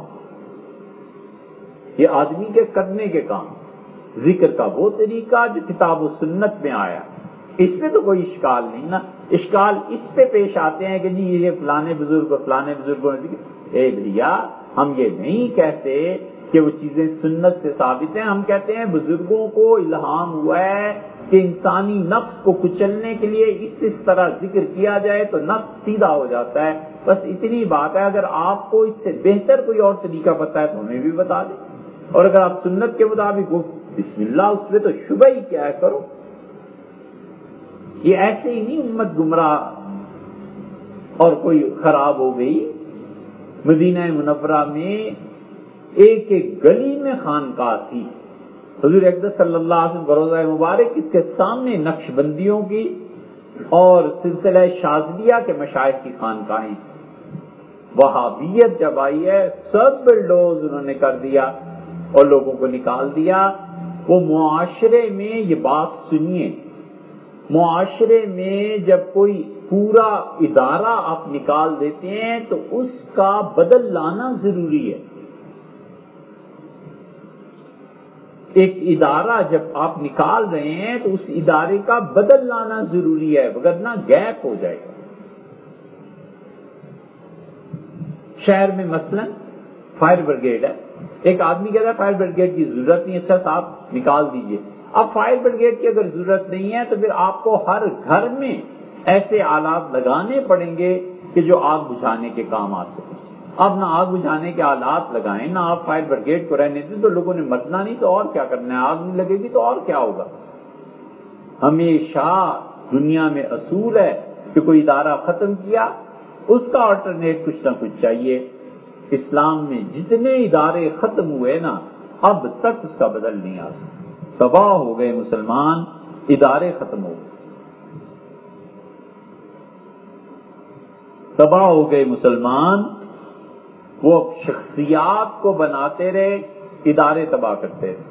یہ آدمی کے کرنے کے کام. ذکر کا وہ طریقہ جو کتاب و سنت میں آیا، اس میں تو کوئی اشکال نہیں نا. اشکال اس پہ پیش آتے ہیں کہ جی یہ فلانے بزرگ فلانے بزرگوں نے ذکر. اے بھیا ہم یہ نہیں کہتے کہ وہ چیزیں سنت سے ثابت ہیں. ہم کہتے ہیں بزرگوں کو الہام ہوا ہے کہ انسانی نفس کو کچلنے کے لیے اس اس طرح ذکر کیا جائے تو نفس سیدھا ہو جاتا ہے. بس اتنی بات ہے. اگر آپ کو اس سے بہتر کوئی اور طریقہ پتا ہے تو ہمیں بھی بتا دیں. اور اگر آپ سنت کے مطابق ہو بسم اللہ، اس میں تو شبہ ہی کیا ہے، کرو. یہ ایسے ہی نہیں امت گمراہ اور کوئی خراب ہو گئی. مدینہ منورہ میں ایک ایک گلی میں خانقاہ تھی. حضور اقدس صلی اللہ علیہ وسلم کا روضہ مبارک، اس کے سامنے نقش بندیوں کی اور سلسلہ شاذلیہ کے مشائخ کی خانقاہیں. وہابیت جب آئی ہے سب بلڈوز انہوں نے کر دیا اور لوگوں کو نکال دیا. وہ معاشرے میں یہ بات سنیے، معاشرے میں جب کوئی پورا ادارہ آپ نکال دیتے ہیں تو اس کا بدل لانا ضروری ہے. ایک ادارہ جب آپ نکال رہے ہیں تو اس ادارے کا بدل لانا ضروری ہے، وگرنہ گیپ ہو جائے گا. شہر میں مثلا فائر بریگیڈ ہے. ایک آدمی کہتا ہے فائر بریگیڈ کی ضرورت نہیں، اچھا صاحب نکال دیجئے. اب فائر بریگیڈ کی اگر ضرورت نہیں ہے تو پھر آپ کو ہر گھر میں ایسے آلات لگانے پڑیں گے کہ جو آگ بجھانے کے کام آ سکے. اب نہ آگ بجھانے کے آلات لگائیں، نہ آپ فائر بریگیڈ کو رہنے دیں، تو لوگوں نے مرنا نہیں تو اور کیا کرنا ہے؟ آگ نہیں لگے گی تو اور کیا ہوگا؟ ہمیشہ دنیا میں اصول ہے کہ کوئی ادارہ ختم کیا اس کا آلٹرنیٹ کچھ نہ کچھ چاہیے. اسلام میں جتنے ادارے ختم ہوئے نا اب تک اس کا بدل نہیں آ سکتا. تباہ ہو گئے مسلمان، ادارے ختم ہو گئے. تباہ ہو گئے مسلمان، وہ شخصیات کو بناتے رہے، ادارے تباہ کرتے رہے.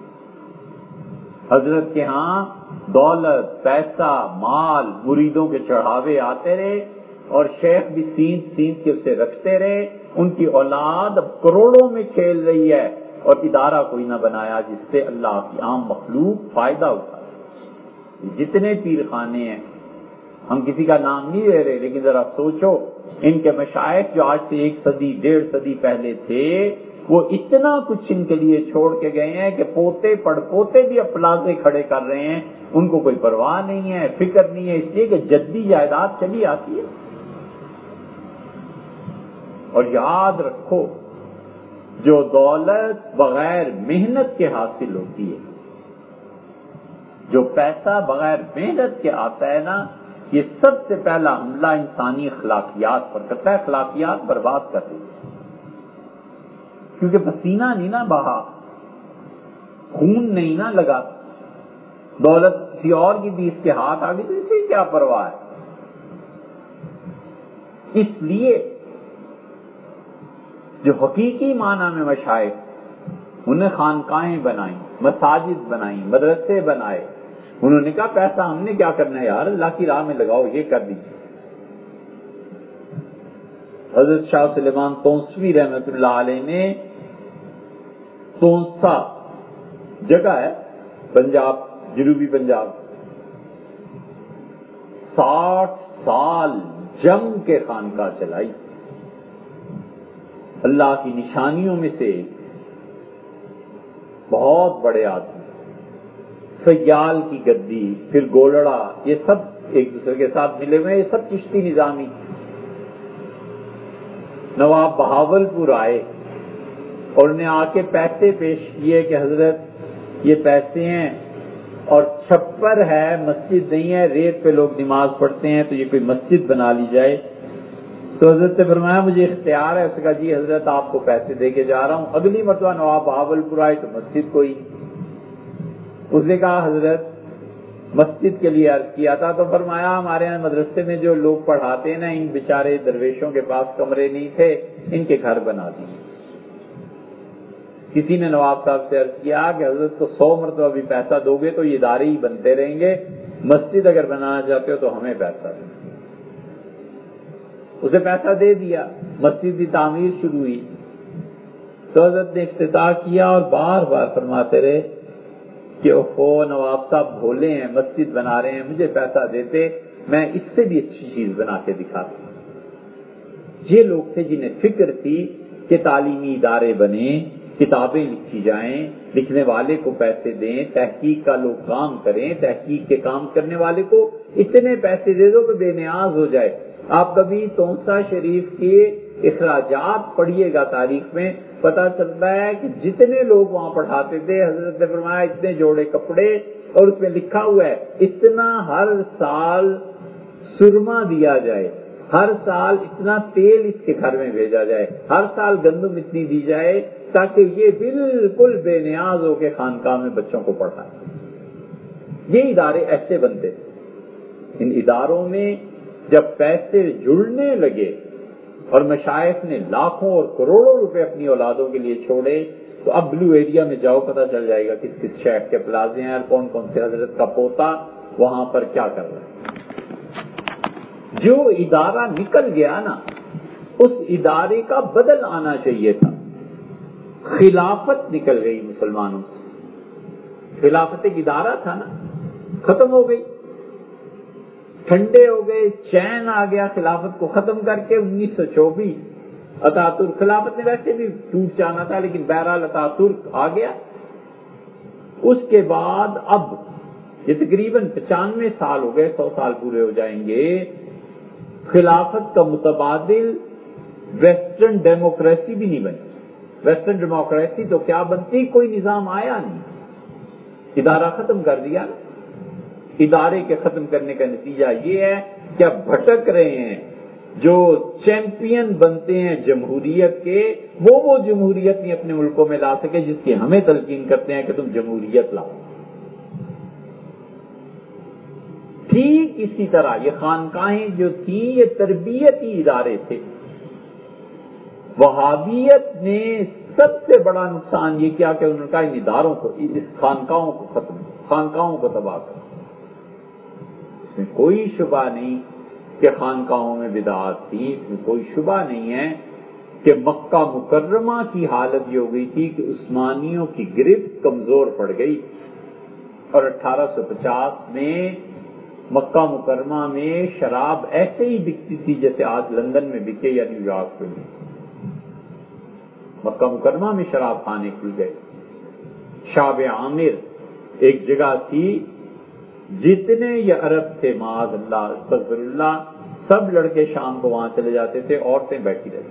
حضرت کے ہاں دولت، پیسہ، مال، مریدوں کے چڑھاوے آتے رہے اور شیخ بھی سینت سینت کے اسے رکھتے رہے. ان کی اولاد اب کروڑوں میں کھیل رہی ہے اور ادارہ کوئی نہ بنایا جس سے اللہ کی عام مخلوق فائدہ اٹھائے. جتنے پیر خانے ہیں، ہم کسی کا نام نہیں لے رہے، لیکن ذرا سوچو ان کے مشائخ جو آج سے ایک صدی ڈیڑھ صدی پہلے تھے وہ اتنا کچھ ان کے لیے چھوڑ کے گئے ہیں کہ پوتے پڑ پوتے بھی اب پلازے کھڑے کر رہے ہیں. ان کو کوئی پرواہ نہیں ہے، فکر نہیں ہے، اس لیے کہ جدی جائیداد چلی آتی ہے. اور یاد رکھو جو دولت بغیر محنت کے حاصل ہوتی ہے، جو پیسہ بغیر محنت کے آتا ہے نا، یہ سب سے پہلا حملہ انسانی اخلاقیات پر کرتا ہے. اخلاقیات برباد کر رہی ہے کیونکہ پسینہ نہیں نا بہا، خون نہیں نا لگا. دولت کسی اور کی بھی اس کے ہاتھ آ گئی تو اسے کیا پرواہ ہے. اس لیے جو حقیقی معنی میں مشائخ، انہیں خانقاہیں بنائیں، مساجد بنائیں، مدرسے بنائے. انہوں نے کہا پیسہ ہم نے کیا کرنا ہے یار، اللہ کی راہ میں لگاؤ، یہ کر دیجیے. حضرت شاہ سلیمان تونسوی رحمۃ اللہ علیہ نے تونسا جگہ ہے پنجاب، جنوبی پنجاب، ساٹھ سال جم کے خانقاہ چلائی. اللہ کی نشانیوں میں سے بہت بڑے آدمی، سیال کی گدی، پھر گولڑا، یہ سب ایک دوسرے کے ساتھ ملے ہوئے، یہ سب چشتی نظامی. نواب بہاول پور آئے اور انہیں آ کے پیسے پیش کیے کہ حضرت یہ پیسے ہیں اور چھپر ہے، مسجد نہیں ہے، ریت پہ لوگ نماز پڑھتے ہیں، تو یہ کوئی مسجد بنا لی جائے. تو حضرت نے فرمایا مجھے اختیار ہے. اس نے کہا جی حضرت آپ کو پیسے دے کے جا رہا ہوں. اگلی مرتبہ نواب بہاول پور آئے تو مسجد کوئی. اس نے کہا حضرت مسجد کے لیے عرض کیا تھا، تو فرمایا ہمارے یہاں مدرسے میں جو لوگ پڑھاتے ہیں نا، ان بیچارے درویشوں کے پاس کمرے نہیں تھے، ان کے گھر بنا دیے. کسی نے نواب صاحب سے عرض کیا کہ حضرت کو سو مرتبہ بھی پیسہ دو گے تو یہ ادارے ہی بنتے رہیں گے، مسجد اگر بنانا چاہتے ہو تو ہمیں پیسہ دیں. اسے پیسہ دے دیا، مسجد کی تعمیر شروع ہوئی. تو حضرت نے افتتاح کیا اور بار بار فرماتے رہے کہ اوہو نواب صاحب بھولے ہیں، مسجد بنا رہے ہیں، مجھے پیسہ دیتے میں اس سے بھی اچھی چیز بنا کے دکھاتا. یہ لوگ تھے جنہیں فکر تھی کہ تعلیمی ادارے بنیں، کتابیں لکھی جائیں، لکھنے والے کو پیسے دیں، تحقیق کا لوگ کام کریں، تحقیق کے کام کرنے والے کو اتنے پیسے دے دو کہ بے نیاز ہو جائے. آپ کبھی تونسا شریف کے اخراجات پڑھیے گا تاریخ میں، پتہ چلتا ہے کہ جتنے لوگ وہاں پڑھاتے تھے حضرت نے فرمایا اتنے جوڑے کپڑے، اور اس میں لکھا ہوا ہے اتنا ہر سال سرما دیا جائے، ہر سال اتنا تیل اس کے گھر میں بھیجا جائے، ہر سال گندم اتنی دی جائے تاکہ یہ بالکل بے نیاز ہو کے خانقاہ میں بچوں کو پڑھائے. یہ ادارے ایسے بنتے تھے. ان اداروں میں جب پیسے جڑنے لگے اور مشائخ نے لاکھوں اور کروڑوں روپے اپنی اولادوں کے لیے چھوڑے، تو اب بلو ایریا میں جاؤ پتہ چل جائے گا کس کس شیخ کے پلازے ہیں اور کون کون سے حضرت کا پوتا وہاں پر کیا کر رہا ہے. جو ادارہ نکل گیا نا، اس ادارے کا بدل آنا چاہیے تھا. خلافت نکل گئی مسلمانوں سے. خلافت ایک ادارہ تھا نا، ختم ہو گئی. ٹھنڈے ہو گئے، چین آ گیا خلافت کو ختم کر کے. انیس سو چوبیس اتاترک، خلافت نے ویسے بھی ٹوٹ جانا تھا لیکن بہرحال اتاترک آ گیا. اس کے بعد اب یہ تقریباً پچانوے سال ہو گئے، سو سال پورے ہو جائیں گے، خلافت کا متبادل ویسٹرن ڈیموکریسی بھی نہیں بنی۔ ویسٹرن ڈیموکریسی تو کیا بنتی، کوئی نظام آیا نہیں، ادارہ ختم کر دیا نا۔ ادارے کے ختم کرنے کا نتیجہ یہ ہے کہ اب بھٹک رہے ہیں، جو چیمپئن بنتے ہیں جمہوریت کے، وہ وہ جمہوریت نہیں اپنے ملکوں میں لا سکے جس کی ہمیں تلقین کرتے ہیں کہ تم جمہوریت لاؤ۔ ٹھیک اسی طرح یہ خانقاہیں جو تھیں یہ تربیتی ادارے تھے۔ وہابیت نے سب سے بڑا نقصان یہ کیا کہ انہوں نے کہا ان اداروں کو، اس خانقاہوں کو ختم، خانقاہوں کو تباہ کرو۔ اس میں کوئی شبہ نہیں کہ خانقاہوں میں بدعات تھی، اس میں کوئی شبہ نہیں ہے کہ مکہ مکرمہ کی حالت یہ ہو گئی تھی کہ عثمانیوں کی گرفت کمزور پڑ گئی، اور اٹھارہ سو پچاس میں مکہ مکرمہ میں شراب ایسے ہی بکتی تھی جیسے آج لندن میں بکے یا نیو یارک میں۔ مکہ مکرمہ میں شراب خانے کھل گئے۔ شعب عامر ایک جگہ تھی، جتنے یہ عرب تھے معاذ اللہ استغفر اللہ، سب لڑکے شام کو وہاں چلے جاتے تھے، عورتیں بیٹھی رہتی،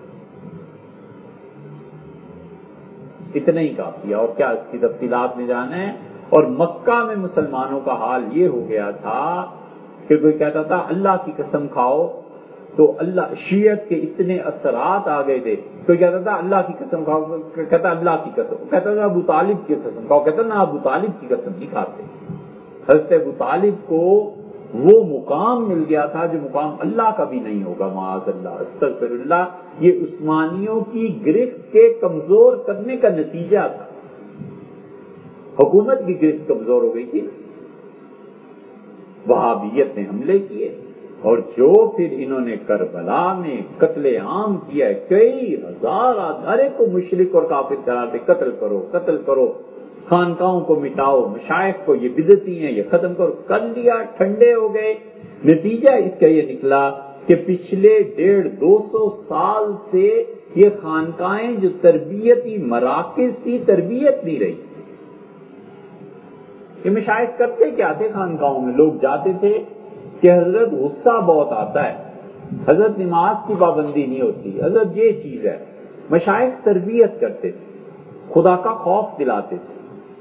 اتنا ہی کافی ہے، اور کیا اس کی تفصیلات میں جانا ہے۔ اور مکہ میں مسلمانوں کا حال یہ ہو گیا تھا کہ کوئی کہتا تھا اللہ کی قسم کھاؤ تو اللہ، شیعت کے اتنے اثرات آ گئے تھے، کوئی کہتا تھا اللہ کی قسم کھاؤ، کہتا اللہ کی قسم، کہتا تھا ابو طالب کی قسم کھاؤ، کہتا نہ ابو طالب کی قسم نہیں کھاتے۔ حضرت ابو طالب کو وہ مقام مل گیا تھا جو مقام اللہ کا بھی نہیں ہوگا معاذ اللہ استغفر اللہ۔ یہ عثمانیوں کی گرفت کے کمزور کرنے کا نتیجہ تھا، حکومت کی گرفت کمزور ہو گئی تھی، وہابیت نے حملے کیے، اور جو پھر انہوں نے کربلا میں قتل عام کیا ہے، کئی ہزار آدھارے کو مشرک اور کافر قرار دے، قتل کرو قتل کرو، خانقاہوں کو مٹاؤ، مشائخ کو یہ بدعتی ہیں یہ ختم کرو، کر لیا، ٹھنڈے ہو گئے۔ نتیجہ اس کا یہ نکلا کہ پچھلے ڈیڑھ دو سو سال سے یہ خانقاہیں جو تربیتی مراکز تھی، تربیت نہیں رہی۔ یہ مشائخ کرتے کیا تھے خانقاہوں میں؟ لوگ جاتے تھے کہ حضرت غصہ بہت آتا ہے، حضرت نماز کی پابندی نہیں ہوتی، حضرت یہ چیز ہے۔ مشائخ تربیت کرتے تھے، خدا کا خوف دلاتے تھے،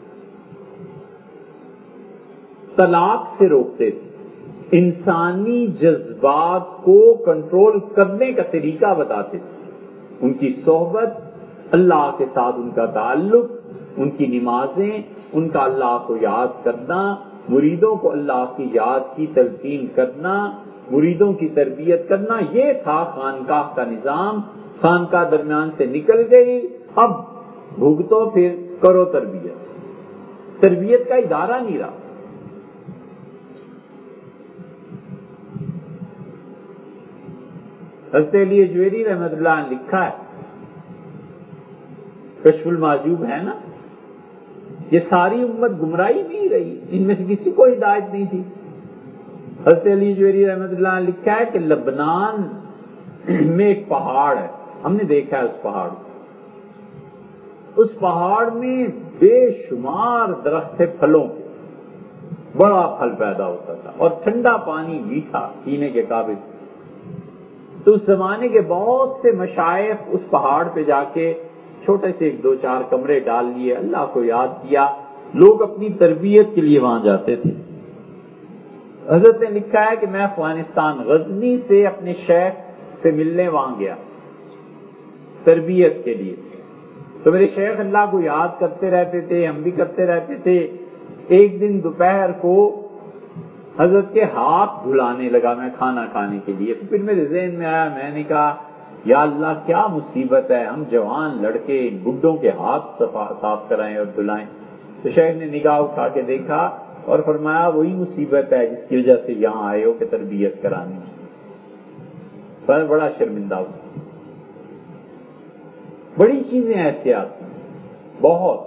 طلاق سے روکتے تھے، انسانی جذبات کو کنٹرول کرنے کا طریقہ بتاتے تھے، ان کی صحبت، اللہ کے ساتھ ان کا تعلق، ان کی نمازیں، ان کا اللہ کو یاد کرنا، مریدوں کو اللہ کی یاد کی تلقین کرنا، مریدوں کی تربیت کرنا، یہ تھا خانقاہ کا نظام۔ خانقاہ درمیان سے نکل گئی، اب بھگتو پھر کرو تربیت، تربیت کا ادارہ نہیں رہا۔ حضرت علی اجویری رحمۃ اللہ نے لکھا ہے، کشف المحجوب ہے نا، یہ ساری امت گمراہی نہیں رہی، ان میں سے کسی کو ہدایت نہیں تھی۔ حضرت علی اجویری رحمۃ اللہ نے لکھا ہے کہ لبنان میں ایک پہاڑ ہے، ہم نے دیکھا ہے اس پہاڑ کو، اس پہاڑ میں بے شمار درخت تھے پھلوں کے، بڑا پھل پیدا ہوتا تھا، اور ٹھنڈا پانی میٹھا پینے کے قابل۔ تو اس زمانے کے بہت سے مشائخ اس پہاڑ پہ جا کے چھوٹے سے ایک دو چار کمرے ڈال لیے، اللہ کو یاد کیا، لوگ اپنی تربیت کے لیے وہاں جاتے تھے۔ حضرت نے لکھا ہے کہ میں افغانستان غزنی سے اپنے شیخ سے ملنے وہاں گیا تربیت کے لیے، تو میرے شیخ اللہ کو یاد کرتے رہتے تھے، ہم بھی کرتے رہتے تھے۔ ایک دن دوپہر کو حضرت کے ہاتھ دھلانے لگا میں کھانا کھانے کے لیے، تو پھر میرے ذہن میں آیا، میں نے کہا یا اللہ کیا مصیبت ہے، ہم جوان لڑکے بڈھوں کے ہاتھ صاف کرائیں اور دھلائیں۔ تو شیخ نے نگاہ اٹھا کے دیکھا اور فرمایا وہی مصیبت ہے جس کی وجہ سے یہاں آئے ہو کہ تربیت کرانی۔ پر بڑا شرمندہ ہوا۔ بڑی چیزیں ایسے آتی ہیں، بہت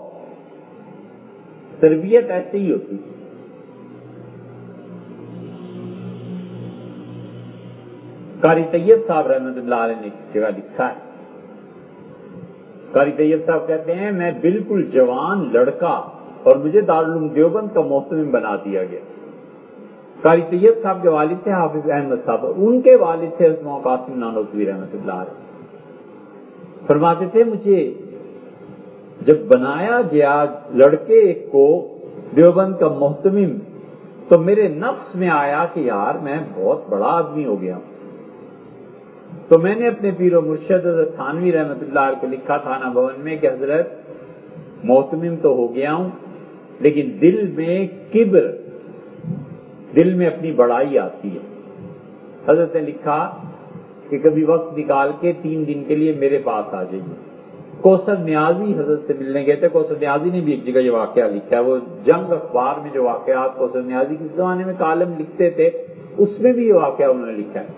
تربیت ایسے ہی ہوتی ہے۔ قاری طیب صاحب رحمۃ اللہ علیہ نے ایک جگہ لکھا ہے، قاری طیب صاحب کہتے ہیں میں بالکل جوان لڑکا اور مجھے دارالعلوم دیوبند کا محتمم بنا دیا گیا۔ قاری طیب صاحب کے والد تھے حافظ احمد صاحب، ان کے والد تھے اسماء قاسم نانوتوی رحمۃ اللہ علیہ۔ فرماتے تھے مجھے جب بنایا گیا لڑکے ایک کو دیوبند کا محتمم تو میرے نفس میں آیا کہ یار میں بہت بڑا آدمی ہو گیا ہوں۔ تو میں نے اپنے پیر و مرشد حضرت تھانوی رحمۃ اللہ علیہ کو لکھا تھانہ بھون میں کہ حضرت محتمم تو ہو گیا ہوں لیکن دل میں کبر، دل میں اپنی بڑائی آتی ہے۔ حضرت نے لکھا کہ کبھی وقت نکال کے تین دن کے لیے میرے پاس آ جائیے۔ کوثر نیازی حضرت سے ملنے گئے تھے۔ کوثر نیازی نے بھی ایک جگہ یہ واقعہ لکھا ہے، وہ جنگ اخبار میں جو واقعات کوثر نیازی کس زمانے میں کالم لکھتے تھے اس میں بھی یہ واقعہ انہوں نے لکھا ہے۔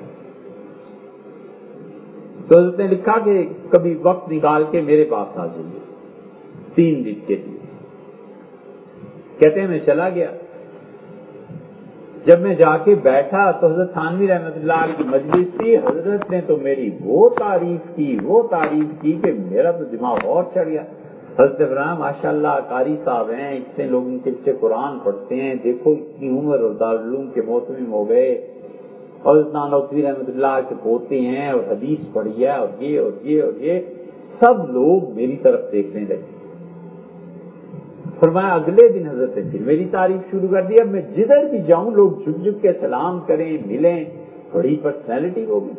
تو حضرت نے لکھا کہ کبھی وقت نکال کے میرے پاس آ جائیے تین دن کے لیے۔ کہتے ہیں میں چلا گیا، جب میں جا کے بیٹھا تو حضرت تھانوی رحمۃ اللہ علیہ کی مجلس تھی۔ حضرت نے تو میری وہ تعریف کی وہ تعریف کی کہ میرا تو دماغ اور چڑھ گیا۔ حضرت ابراہیم ماشاء اللہ قاری صاحب ہیں، اتنے لوگوں کے پیچھے قرآن پڑھتے ہیں، دیکھو اتنی عمر اور دارالعلوم کے محتمم ہو گئے، اور حضرت نانوتوی رحمۃ اللہ کے پوتے ہیں اور حدیث پڑھی ہے اور یہ اور یہ اور یہ سب لوگ میری طرف دیکھنے لگے۔ فرمایا اگلے دن حضرت نے پھر میری تعریف شروع کر دی۔ اب میں جدھر بھی جاؤں لوگ جھک جھک کے سلام کریں، ملیں، بڑی پرسنالٹی ہو گئی۔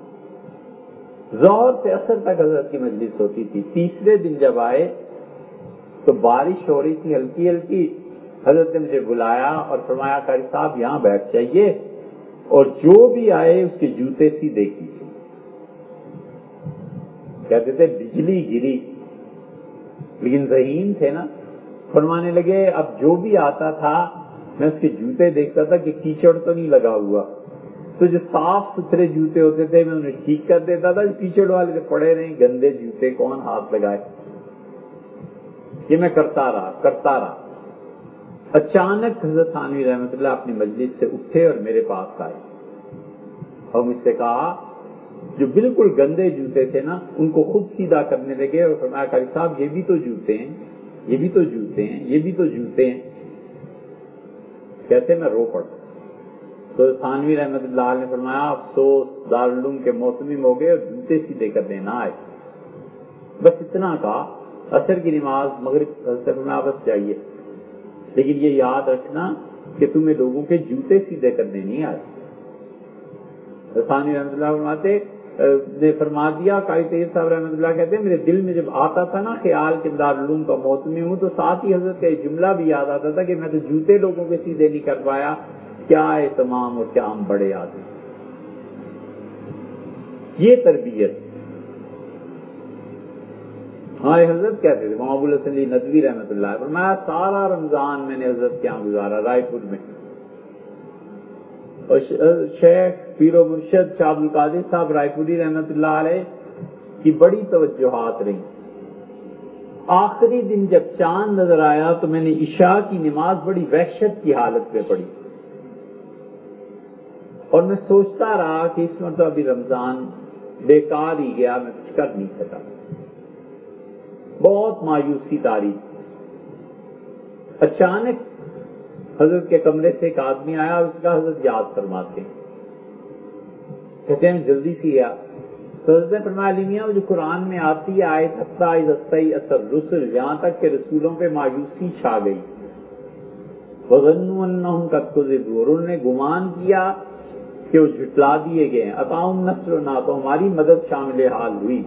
ظہر سے عصر تک حضرت کی مجلس ہوتی تھی۔ تیسرے دن جب آئے تو بارش ہو رہی تھی ہلکی ہلکی۔ حضرت نے مجھے بلایا اور فرمایا قاری صاحب یہاں بیٹھ جائیے اور جو بھی آئے اس کے جوتے سیدھے کیجیے۔ کہتے تھے بجلی گری، لیکن ذہین تھے نا۔ فرمانے لگے اب جو بھی آتا تھا میں اس کے جوتے دیکھتا تھا کہ کیچڑ تو نہیں لگا ہوا، تو جو صاف ستھرے جوتے ہوتے تھے میں انہیں ٹھیک کر دیتا تھا، کیچڑ والے جو پڑے رہے گندے جوتے کون ہاتھ لگائے۔ یہ میں کرتا رہا کرتا رہا اچانک حضرت تھانوی رحمۃ اللہ اپنی مجلس سے اٹھے اور میرے پاس آئے اور مجھ سے کہا جو بالکل گندے جوتے تھے نا ان کو خود سیدھا کرنے لگے اور فرمایا قاری صاحب یہ بھی تو جوتے ہیں، یہ بھی تو جوتے ہیں، یہ بھی تو جوتے ہیں۔ کہتے میں رو پڑا۔ تو تھانوی رحمۃ اللہ علیہ نے فرمایا افسوس دارالعلوم کے محتمم ہو گئے اور جوتے سیدھے کرنے نہ آئے۔ بس اتنا کہا۔ عصر کی نماز مغرب حضرت فرمایا بس چاہیے، لیکن یہ یاد رکھنا کہ تمہیں لوگوں کے جوتے سیدھے کرنے نہیں آئے۔ ثانی رحمۃ اللہ فرماتے نے فرما دیا، قاری طیب صاحب رحمۃ اللہ کہتے ہیں میرے دل میں جب آتا تھا نا خیال کہ دارالعلوم کا محتمم ہوں تو ساتھ ہی حضرت کا یہ جملہ بھی یاد آتا تھا کہ میں تو جوتے لوگوں کے سیدھے نہیں کر پایا، کیا اہتمام اور کیا ہم بڑے آدمی۔ یہ تربیت ہمارے حضرت کہتے تھے مولانا ابوالحسن علی ندوی رحمۃ اللہ فرمایا سارا رمضان میں نے حضرت کے یہاں گزارا رائے پور میں، اور شیخ پیر و مرشد شاہ عبد القادر صاحب رائے پوری رحمۃ اللہ علیہ کی بڑی توجہات رہیں۔ آخری دن جب چاند نظر آیا تو میں نے عشاء کی نماز بڑی وحشت کی حالت میں پڑھی اور میں سوچتا رہا کہ اس مرتبہ بھی رمضان بیکار ہی گیا، میں کچھ کر نہیں سکا، بہت مایوسی تاری۔ اچانک حضرت کے کمرے سے ایک آدمی آیا اور اس کا حضرت یاد فرماتے ہیں، کہتے ہیں جلدی سے گیا تو حضرت نے فرمایا علی میاں جو قرآن میں آتی ہے آیت حتی اذا استیأس الرسل، یہاں تک کہ رسولوں پہ مایوسی چھا گئی، وظنوا انہم قد کذبوا، اور انہوں نے گمان کیا کہ وہ جھٹلا دیے گئے ہیں، اتاہم نصرنا، تو ہماری مدد شامل حال ہوئی۔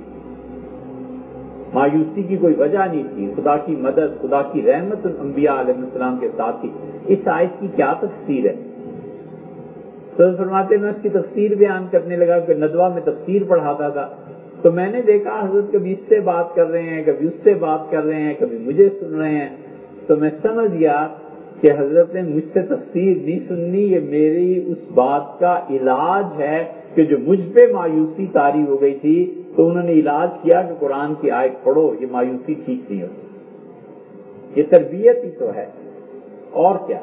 مایوسی کی کوئی وجہ نہیں تھی، خدا کی مدد خدا کی رحمت انبیاء علیہ السلام کے ساتھ تھی۔ اس آیت کی کیا تفسیر ہے؟ تو فرماتے میں اس کی تفسیر بیان کرنے لگا کہ ندوہ میں تفسیر پڑھاتا تھا تو میں نے دیکھا حضرت کبھی اس سے بات کر رہے ہیں، کبھی اس سے بات کر رہے ہیں، کبھی مجھے سن رہے ہیں، تو میں سمجھ گیا کہ حضرت نے مجھ سے تفسیر نہیں سننی، یہ میری اس بات کا علاج ہے کہ جو مجھ پہ مایوسی طاری ہو گئی تھی تو انہوں نے علاج کیا کہ قرآن کی آیت پڑھو، یہ مایوسی ٹھیک نہیں ہوتی۔ یہ تربیت ہی تو ہے اور کیا؟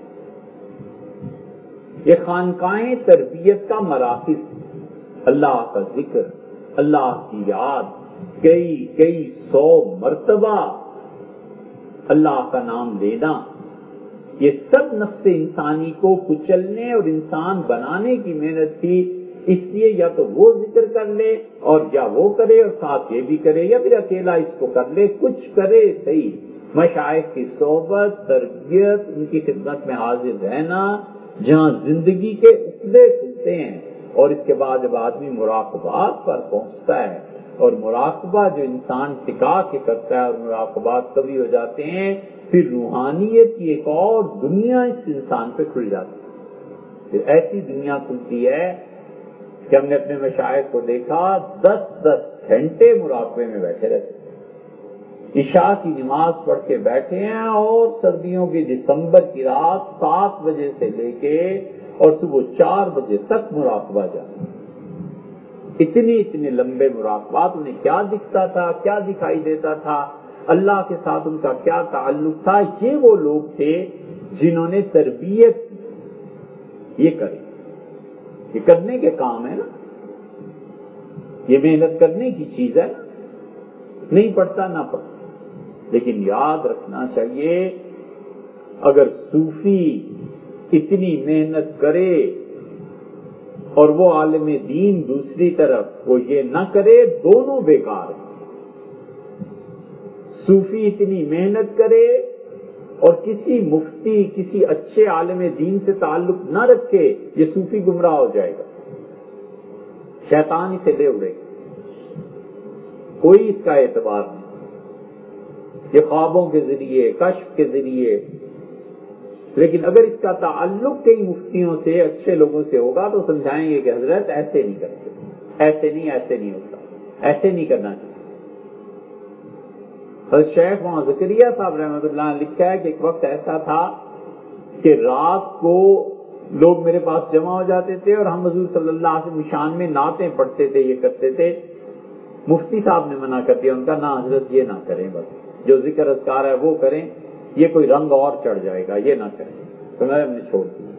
یہ خانقاہیں تربیت کا مراکز، اللہ کا ذکر، اللہ کی یاد، کئی کئی سو مرتبہ اللہ کا نام لینا، یہ سب نفس انسانی کو کچلنے اور انسان بنانے کی محنت تھی. اس لیے یا تو وہ ذکر کر لے اور یا وہ کرے اور ساتھ یہ بھی کرے، یا پھر اکیلا اس کو کر لے، کچھ کرے صحیح. مشائخ کی صحبت، تربیت، ان کی خدمت میں حاضر رہنا، جہاں زندگی کے عقدے کھلتے ہیں. اور اس کے بعد جب آدمی مراقبات پر پہنچتا ہے، اور مراقبہ جو انسان ٹکا کے کرتا ہے اور مراقبات کبھی ہو جاتے ہیں، پھر روحانیت کی ایک اور دنیا اس انسان پہ کھل جاتی ہے. پھر ایسی دنیا کھلتی ہے کہ ہم نے اپنے مشائخ کو دیکھا دس دس گھنٹے مراقبے میں بیٹھے رہتے. عشاء کی نماز پڑھ کے بیٹھے ہیں اور سردیوں کی دسمبر کی رات سات بجے سے لے کے اور صبح چار بجے تک مراقبہ جانا. اتنی اتنے لمبے مراقبات. انہیں کیا دکھتا تھا، کیا دکھائی دیتا تھا، اللہ کے ساتھ ان کا کیا تعلق تھا. یہ وہ لوگ تھے جنہوں نے تربیت یہ کری. یہ کرنے کے کام ہے نا، یہ محنت کرنے کی چیز ہے نا. نہیں پڑھتا نہ پڑھتا. لیکن یاد رکھنا چاہیے اگر صوفی اتنی محنت کرے اور وہ عالم دین دوسری طرف وہ یہ نہ کرے، دونوں بیکار ہیں. صوفی اتنی محنت کرے اور کسی مفتی، کسی اچھے عالم دین سے تعلق نہ رکھے، یہ صوفی گمراہ ہو جائے گا، شیطان اسے لے اڑے گا، کوئی اس کا اعتبار نہیں. یہ خوابوں کے ذریعے، کشف کے ذریعے. لیکن اگر اس کا تعلق کئی مفتیوں سے، اچھے لوگوں سے ہوگا تو سمجھائیں گے کہ حضرت ایسے نہیں کرتے، ایسے نہیں، ایسے نہیں ہوتا، ایسے نہیں کرنا چاہیے. حضرت شیخ وہاں زکریا صاحب رحمۃ اللہ نے لکھا ہے کہ ایک وقت ایسا تھا کہ رات کو لوگ میرے پاس جمع ہو جاتے تھے اور ہم حضور صلی اللہ علیہ وسلم شان میں نعتیں پڑھتے تھے، یہ کرتے تھے. مفتی صاحب نے منع کر دیا، ان کا نہ حضرت یہ نہ کریں، بس جو ذکر اذکار ہے وہ کریں، یہ کوئی رنگ اور چڑھ جائے گا، یہ نہ کریں. تو میں نے چھوڑ دیا.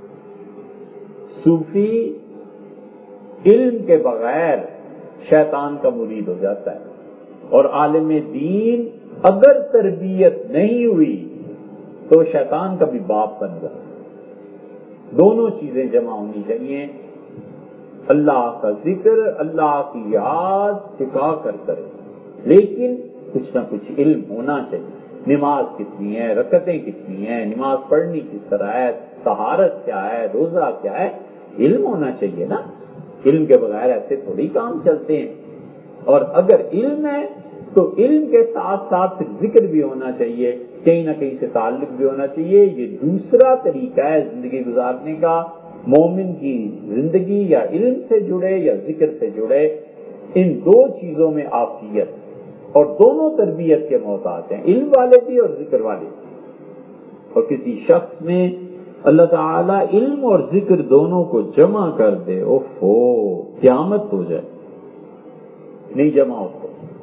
صوفی علم کے بغیر شیطان کا مرید ہو جاتا ہے، اور عالم دین اگر تربیت نہیں ہوئی تو شیطان کا بھی باپ بن جاتا ہے. دونوں چیزیں جمع ہونی چاہیے. اللہ کا ذکر، اللہ کی یاد ٹکا کر کرے، لیکن کچھ نہ کچھ علم ہونا چاہیے. نماز کتنی ہے، رکعتیں کتنی ہیں، نماز پڑھنی کس طرح ہے، طہارت کیا ہے، روزہ کیا ہے، علم ہونا چاہیے نا. علم کے بغیر ایسے تھوڑی کام چلتے ہیں. اور اگر علم ہے تو علم کے ساتھ ساتھ ذکر بھی ہونا چاہیے، کہیں نہ کہیں سے تعلق بھی ہونا چاہیے. یہ دوسرا طریقہ ہے زندگی گزارنے کا. مومن کی زندگی یا علم سے جڑے یا ذکر سے جڑے، ان دو چیزوں میں عافیت، اور دونوں تربیت کے محتاج ہیں، علم والے بھی اور ذکر والے بھی. اور کسی شخص میں اللہ تعالیٰ علم اور ذکر دونوں کو جمع کر دے، اوہو قیامت ہو جائے. نہیں جمع ہوتا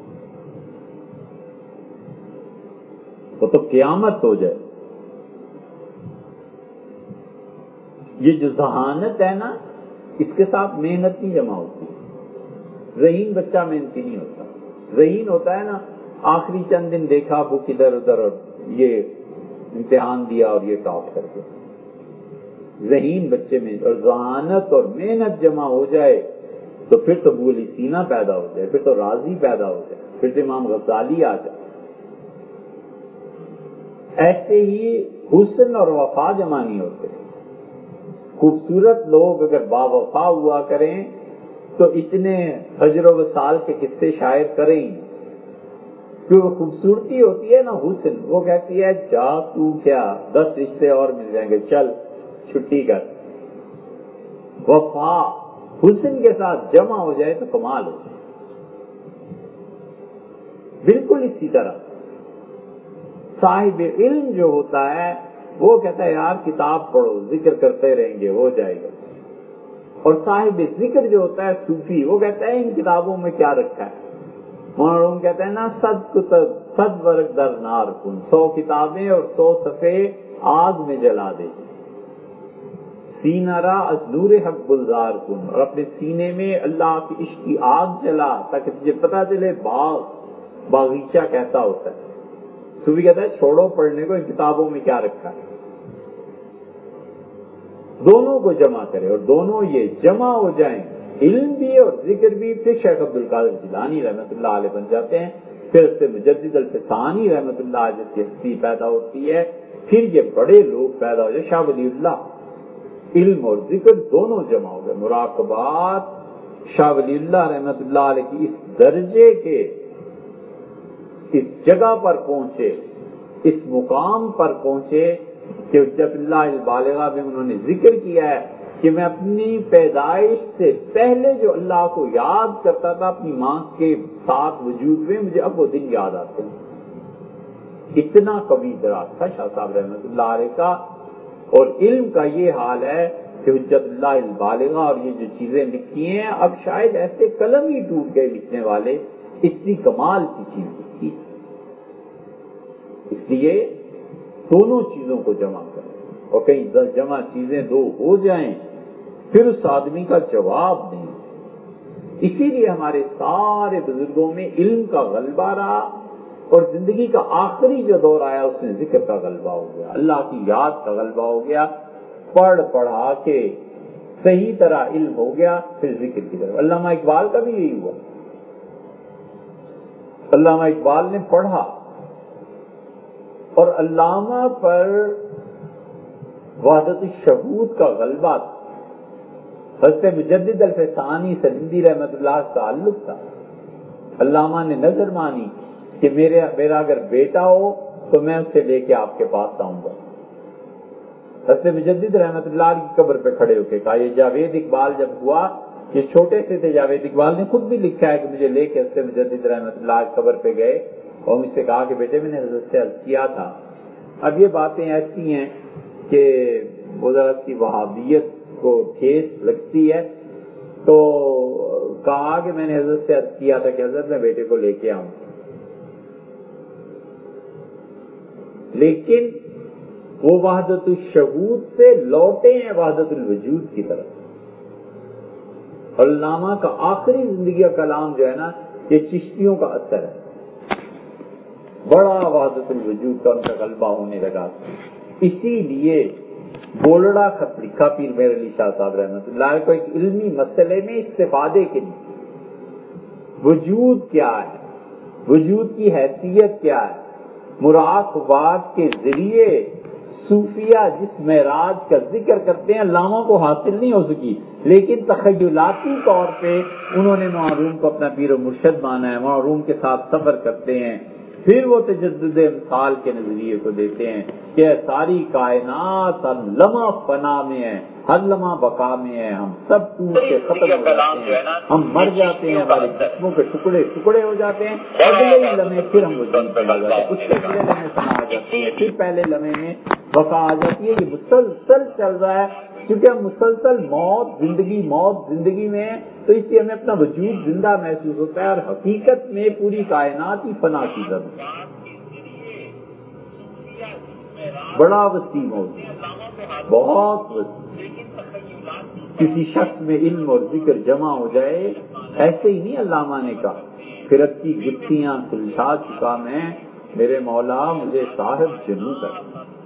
وہ تو قیامت ہو جائے. یہ جو ذہانت ہے نا، اس کے ساتھ محنت نہیں جمع ہوتی. ذہین بچہ محنتی نہیں ہوتا. ذہین ہوتا ہے نا، آخری چند دن دیکھا بک ادھر ادھر اور یہ امتحان دیا اور یہ ٹاپ کر کے. ذہین بچے میں اور ذہانت اور محنت جمع ہو جائے تو پھر تو بولی سینہ پیدا ہو جائے، پھر تو راضی پیدا ہو جائے، پھر تو امام غزالی آ جائے. ایسے ہی حسن اور وفا جمع نہیں ہوتے. خوبصورت لوگ اگر باوفا ہوا کریں تو اتنے حجر و وصال کے قصے شاعر کریں. کیونکہ خوبصورتی ہوتی ہے نا حسن، وہ کہتی ہے جا تو کیا دس رشتے اور مل جائیں گے، چل چھٹی کر. وفا حسن کے ساتھ جمع ہو جائے تو کمال ہو جائے. بالکل اسی طرح صاحب علم جو ہوتا ہے وہ کہتا ہے یار کتاب پڑھو، ذکر کرتے رہیں گے ہو جائے گا. اور صاحب ذکر جو ہوتا ہے صوفی، وہ کہتا ہے ان کتابوں میں کیا رکھا ہے. مولانا کہتے ہیں نا صد کتب صد ورق در نار کن، سو کتابیں اور سو صفحے آگ میں جلا دے. سینہ را از نور حق گلزار کن، اور اپنے سینے میں اللہ کی عشق کی آگ جلا تاکہ تجھے پتا چلے باغ باغیچہ کیسا ہوتا ہے. صوفی کہتا ہے چھوڑو پڑھنے کو، ان کتابوں میں کیا رکھا ہے، دونوں کو جمع کرے اور دونوں یہ جمع ہو جائیں، علم بھی اور ذکر بھی، پھر شیخ عبد القادر جیلانی رحمۃ اللہ علیہ بن جاتے ہیں، پھر اس سے مجدد الفسانی رحمۃ اللہ علیہ جیسی ہستی پیدا ہوتی ہے، پھر یہ بڑے لوگ پیدا ہو جائے، شاہ ولی اللہ، علم اور ذکر دونوں جمع ہو گئے، مراقبات شاہ ولی اللہ رحمۃ اللہ علیہ کی اس درجے کے اس جگہ پر پہنچے، اس مقام پر پہنچے کہ حجت اللہ البالغہ میں انہوں نے ذکر کیا ہے کہ میں اپنی پیدائش سے پہلے جو اللہ کو یاد کرتا تھا اپنی ماں کے ساتھ وجود میں، مجھے اب وہ دن یاد آتے ہیں۔ اتنا قوی دراز تھا شاہ صاحب رحمۃ اللہ علیہ کا، اور علم کا یہ حال ہے کہ حجت اللہ البالغہ اور یہ جو چیزیں لکھی ہیں، اب شاید ایسے قلم ہی ٹوٹ گئے لکھنے والے، اتنی کمال کی چیز لکھی۔ اس لیے دونوں چیزوں کو جمع کریں، اور کہیں جمع چیزیں دو ہو جائیں پھر اس آدمی کا جواب نہیں۔ اسی لیے ہمارے سارے بزرگوں میں علم کا غلبہ رہا، اور زندگی کا آخری جو دور آیا اس میں ذکر کا غلبہ ہو گیا، اللہ کی یاد کا غلبہ ہو گیا، پڑھ پڑھا کے صحیح طرح علم ہو گیا، پھر ذکر کی طرف۔ علامہ اقبال کا بھی یہی ہوا، علامہ اقبال نے پڑھا اور علامہ پر وحدت الشہود کا غلبہ تھا، حضرت مجدد الفسانی سندی رحمۃ اللہ کا تعلق تھا۔ علامہ نے نظر مانی کہ میرے میرا اگر بیٹا ہو تو میں اسے لے کے آپ کے پاس آؤں گا۔ حضرت مجدد رحمۃ اللہ کی قبر پہ کھڑے ہو کے کہا، یہ جاوید اقبال جب ہوا، یہ چھوٹے سے تھے، جاوید اقبال نے خود بھی لکھا ہے کہ مجھے لے کے حضرت مجدد رحمۃ اللہ کی قبر پہ گئے اور مجھ سے کہا کہ بیٹے میں نے حضرت سے عرض کیا تھا۔ اب یہ باتیں ایسی ہیں کہ وہ ذرا سی وہابیت کو ٹھیس لگتی ہے، تو کہا کہ میں نے حضرت سے عرض کیا تھا کہ حضرت میں بیٹے کو لے کے آؤں، لیکن وہ وحدت الشہود سے لوٹے ہیں وحدت الوجود کی طرف۔ علامہ کا آخری زندگی کا کلام جو ہے نا، یہ چشتیوں کا اثر ہے، بڑا وحدت الوجود کا ان کا غلبہ ہونے لگا۔ اسی لیے بولڑا خط لکھا پیر مہر علی شاہ صاحب رحمۃ اللہ علیہ کو ایک علمی مسئلے میں استفادے کے لیے، وجود کیا ہے، وجود کی حیثیت کیا ہے، مراقبات کے ذریعے صوفیہ جس معراج کا ذکر کرتے ہیں علامہ کو حاصل نہیں ہو سکی، لیکن تخیلاتی طور پہ انہوں نے معروم کو اپنا پیر و مرشد مانا ہے، معروم کے ساتھ سفر کرتے ہیں، پھر وہ تجدد امثال کے نظریے کو دیتے ہیں کہ ساری کائنات ہر لمحہ فنا میں ہے، ہر لمحہ بقا میں ہے، ہم سب ٹوٹ کے ختم ہو جاتے ہیں، ہم مر جاتے ہیں، ہمارے جسموں کے ٹکڑے ٹکڑے ہو جاتے ہیں، اگلے ہی لمحے پھر ہم وجود میں آ جاتے ہیں، اس سے اگلے لمحے فنا آ جاتی ہے، پھر پہلے لمحے میں بقا آ جاتی ہے۔ یہ مسلسل چل رہا ہے، کیونکہ ہم مسلسل موت زندگی موت زندگی میں ہیں، تو اس لیے ہمیں اپنا وجود زندہ محسوس ہوتا ہے، اور حقیقت میں پوری کائنات ہی فنا کی ضرورت ہے۔ بڑا وسیع موضوع، بہت وسیع۔ کسی شخص میں علم اور ذکر جمع ہو جائے، ایسے ہی نہیں علامہ نے کہا، فرق کی گتھیاں سلجھا چکا میں، میرے مولا مجھے صاحب جنوں کر۔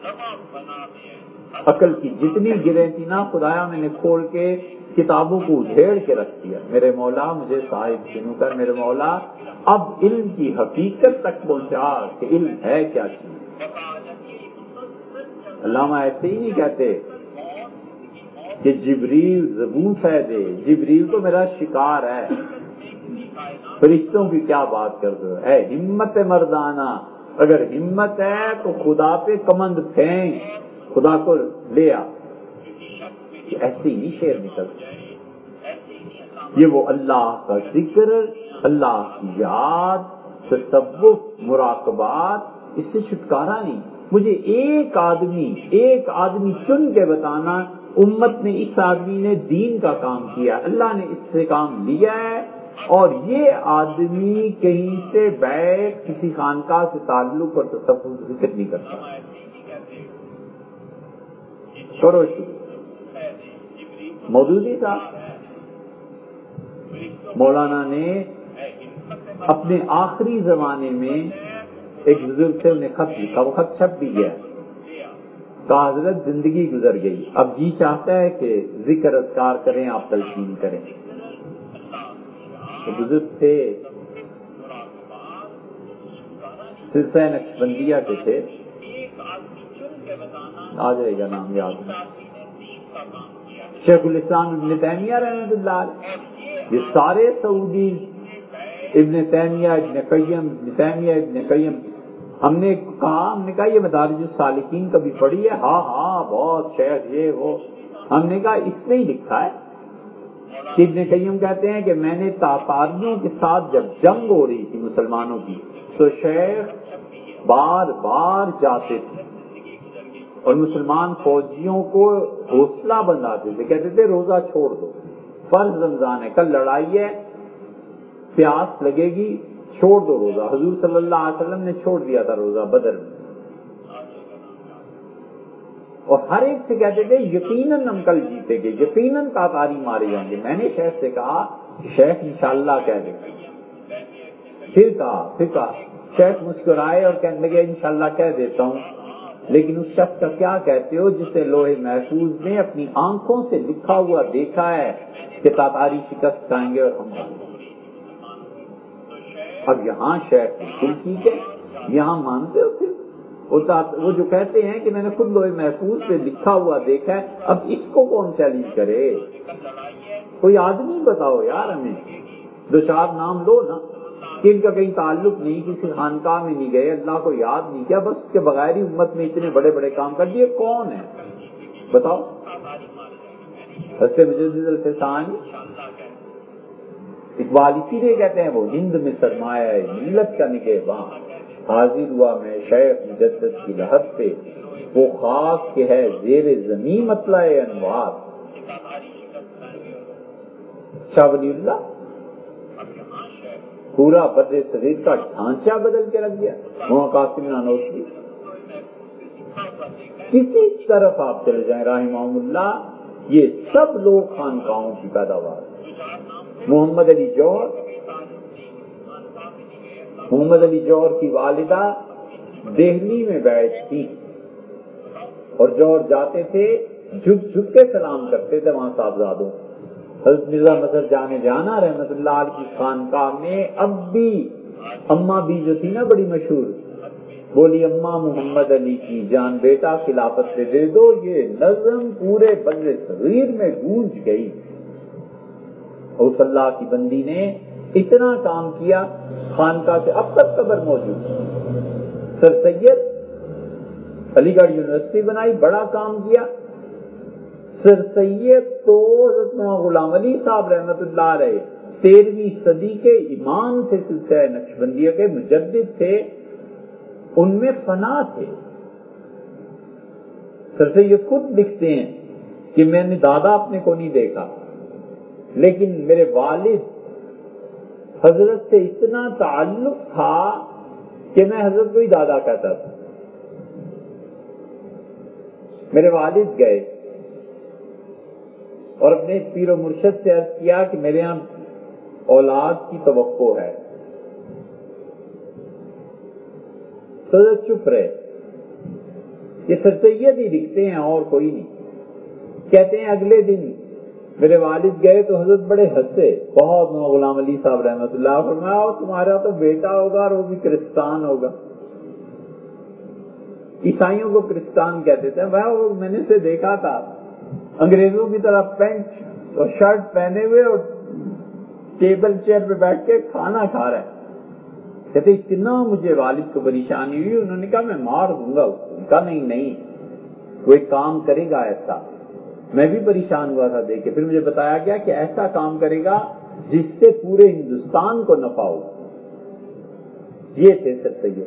عقل کی جتنی گریں تھی نا خدایا میں نے کھول کے کتابوں کو ادھیڑ کے رکھ دیا، میرے مولا مجھے صاحب جنوں کر، میرے مولا اب علم کی حقیقت تک پہنچا کہ علم ہے کیا چیز۔ علامہ ایسے ہی نہیں کہتے کہ جبریل زبوں سے دے، جبریل تو میرا شکار ہے، فرشتوں کی کیا بات کر دو، اے ہمت مردانہ، اگر ہمت ہے تو خدا پہ کمند پھینک، خدا کو لے آ۔ ایسے ہی شعر نکلتے، یہ وہ اللہ کا ذکر، اللہ کی یاد، تصوف، مراقبات، اس سے چھٹکارا نہیں۔ مجھے ایک آدمی ایک آدمی چن کے بتانا امت نے اس آدمی نے دین کا کام کیا، اللہ نے اس سے کام لیا ہے، اور یہ آدمی کہیں سے بیٹھ کسی خانقاہ سے تعلق اور تصوف ذکر نہیں کرتا۔ کرو شروع۔ مودودی صاحب مولانا نے اپنے آخری زمانے میں ایک بزرگ تھے، انہیں خط لکھا، وہ خط چھپ بھی گیا، کہا حضرت زندگی گزر گئی، اب جی چاہتا ہے کہ ذکر اذکار کریں، آپ تلقین کریں۔ تو بزرگ تھے، سلسلہ نقشبندیہ کے تھے، آ جائے گا نام یاد میں، شیخ الاسلام ابن تیمیہ رحمۃ اللہ علیہ۔ یہ سارے سعودی ابن تیمیہ ابن قیم ابن تیمیہ ابن قیم، ہم نے کہا ہم نے کہا یہ مدارج السالکین کبھی پڑھی ہے؟ ہاں ہاں بہت شیخ یہ وہ۔ ہم نے کہا اس میں ہی لکھا ہے کہ ابن قیم کہتے ہیں کہ میں نے تاتاریوں کے ساتھ جب جنگ ہو رہی تھی مسلمانوں کی تو شیخ بار بار جاتے تھے اور مسلمان فوجیوں کو حوصلہ بندھاتے تھے، کہتے تھے روزہ چھوڑ دو، فرض رمضان ہے، کل لڑائی ہے، پیاس لگے گی، چھوڑ دو روزہ۔ حضور صلی اللہ علیہ وسلم نے چھوڑ دیا تھا روزہ بدر میں، اور ہر ایک سے کہتے تھے یقیناً ہم کل جیتے گے، یقیناً تاتاری مارے جائیں گے۔ میں نے شیخ سے کہا شیخ انشاءاللہ کہہ دیں گے، پھر کہا پھر کہا شیخ مسکرائے اور کہنے لگے انشاءاللہ کہہ دیتا ہوں، لیکن اس شخص کا کیا کہتے ہو جسے لوح محفوظ میں اپنی آنکھوں سے لکھا ہوا دیکھا ہے کہ تاتاری شکست کھائیں گے اور ہم ماریں گے۔ اب یہاں شیخ بالکل ٹھیک ہے، یہاں مانتے ہو پھر وہ جو کہتے ہیں کہ میں نے خود لوح محفوظ سے لکھا ہوا دیکھا ہے، اب اس کو کون چیلنج کرے؟ کوئی آدمی بتاؤ یار ہمیں، دو چار نام لو نا کہ ان کا کہیں تعلق نہیں، کسی خانقاہ میں نہیں گئے، اللہ کو یاد نہیں کیا، بس اس کے بغیر ہی امت میں اتنے بڑے بڑے کام کر دیے، کون ہے بتاؤ؟ حضرت مجدد الفسانی اقبال اسی لیے کہتے ہیں وہ ہند میں سرمایہ ہے ملت کا نگہباں، حاضر ہوا میں شیخ مجدد کی لحد پہ، وہ خاک کے ہے زیر زمین مطلع انوار۔ شاہ ولی اللہ پورا بر صغیر کا ڈھانچہ بدل کے رکھ دیا، وہاں قاسم نانوتوی، کسی طرف آپ چلے جائیں رحمہم اللہ، یہ سب لوگ خانقاہوں کی پیداوار۔ محمد علی جوہر، محمد علی جوہر کی والدہ دہلی میں بیٹھتی اور جوہر جاتے تھے جھک جھک کے سلام کرتے تھے وہاں صاحبزادوں۔ حضرت مرزا مظہر جانے جانا رحمت اللہ علیہ کی خانقاہ میں اب بھی اماں بھی جو تھی نا بڑی مشہور، بولی اماں محمد علی کی جان بیٹا خلافت سے دے دو، یہ نظم پورے بر صغیر میں گونج گئی۔ اور صلی اللہ کی بندی نے اتنا کام کیا، خانقاہ سے اب تک قبر موجود، سر سید علی گڑھ یونیورسٹی بنائی، بڑا کام کیا۔ سر سید تو حضرت غلام علی صاحب رحمت اللہ علیہ تیرہویں صدی کے امام تھے، سلسلہ نقشبندیہ کے مجدد تھے، ان میں فنا تھے۔ سر سید خود لکھتے ہیں کہ میں نے دادا اپنے کو نہیں دیکھا، لیکن میرے والد حضرت سے اتنا تعلق تھا کہ میں حضرت کو ہی دادا کہتا تھا۔ میرے والد گئے اور اپنے پیر و مرشد سے عرض کیا کہ میرے یہاں اولاد کی توقع ہے، تو حضرت چپ رہے۔ یہ سر سید ہی لکھتے ہیں اور کوئی نہیں۔ کہتے ہیں اگلے دن میرے والد گئے تو حضرت بڑے ہنسے، بہت غلام علی صاحب رحمت اللہ فرمایا تمہارا تو بیٹا ہوگا اور وہ بھی کرسچان ہوگا۔ عیسائیوں کو کرسچان کہتے تھے، وہ میں نے اسے دیکھا تھا انگریزوں کی طرح پینٹ اور شرٹ پہنے ہوئے اور ٹیبل چیئر پہ بیٹھ کے کھانا کھا رہا ہے۔ کہتے اتنا مجھے والد کو پریشانی ہوئی، انہوں نے کہا میں مار دوں گا اس کو۔ کہا نہیں نہیں، کوئی کام کرے گا ایسا۔ میں بھی پریشان ہوا تھا دیکھ کے، پھر مجھے بتایا گیا کہ ایسا کام کرے گا جس سے پورے ہندوستان کو نفع ہو۔ یہ تھے سر سید،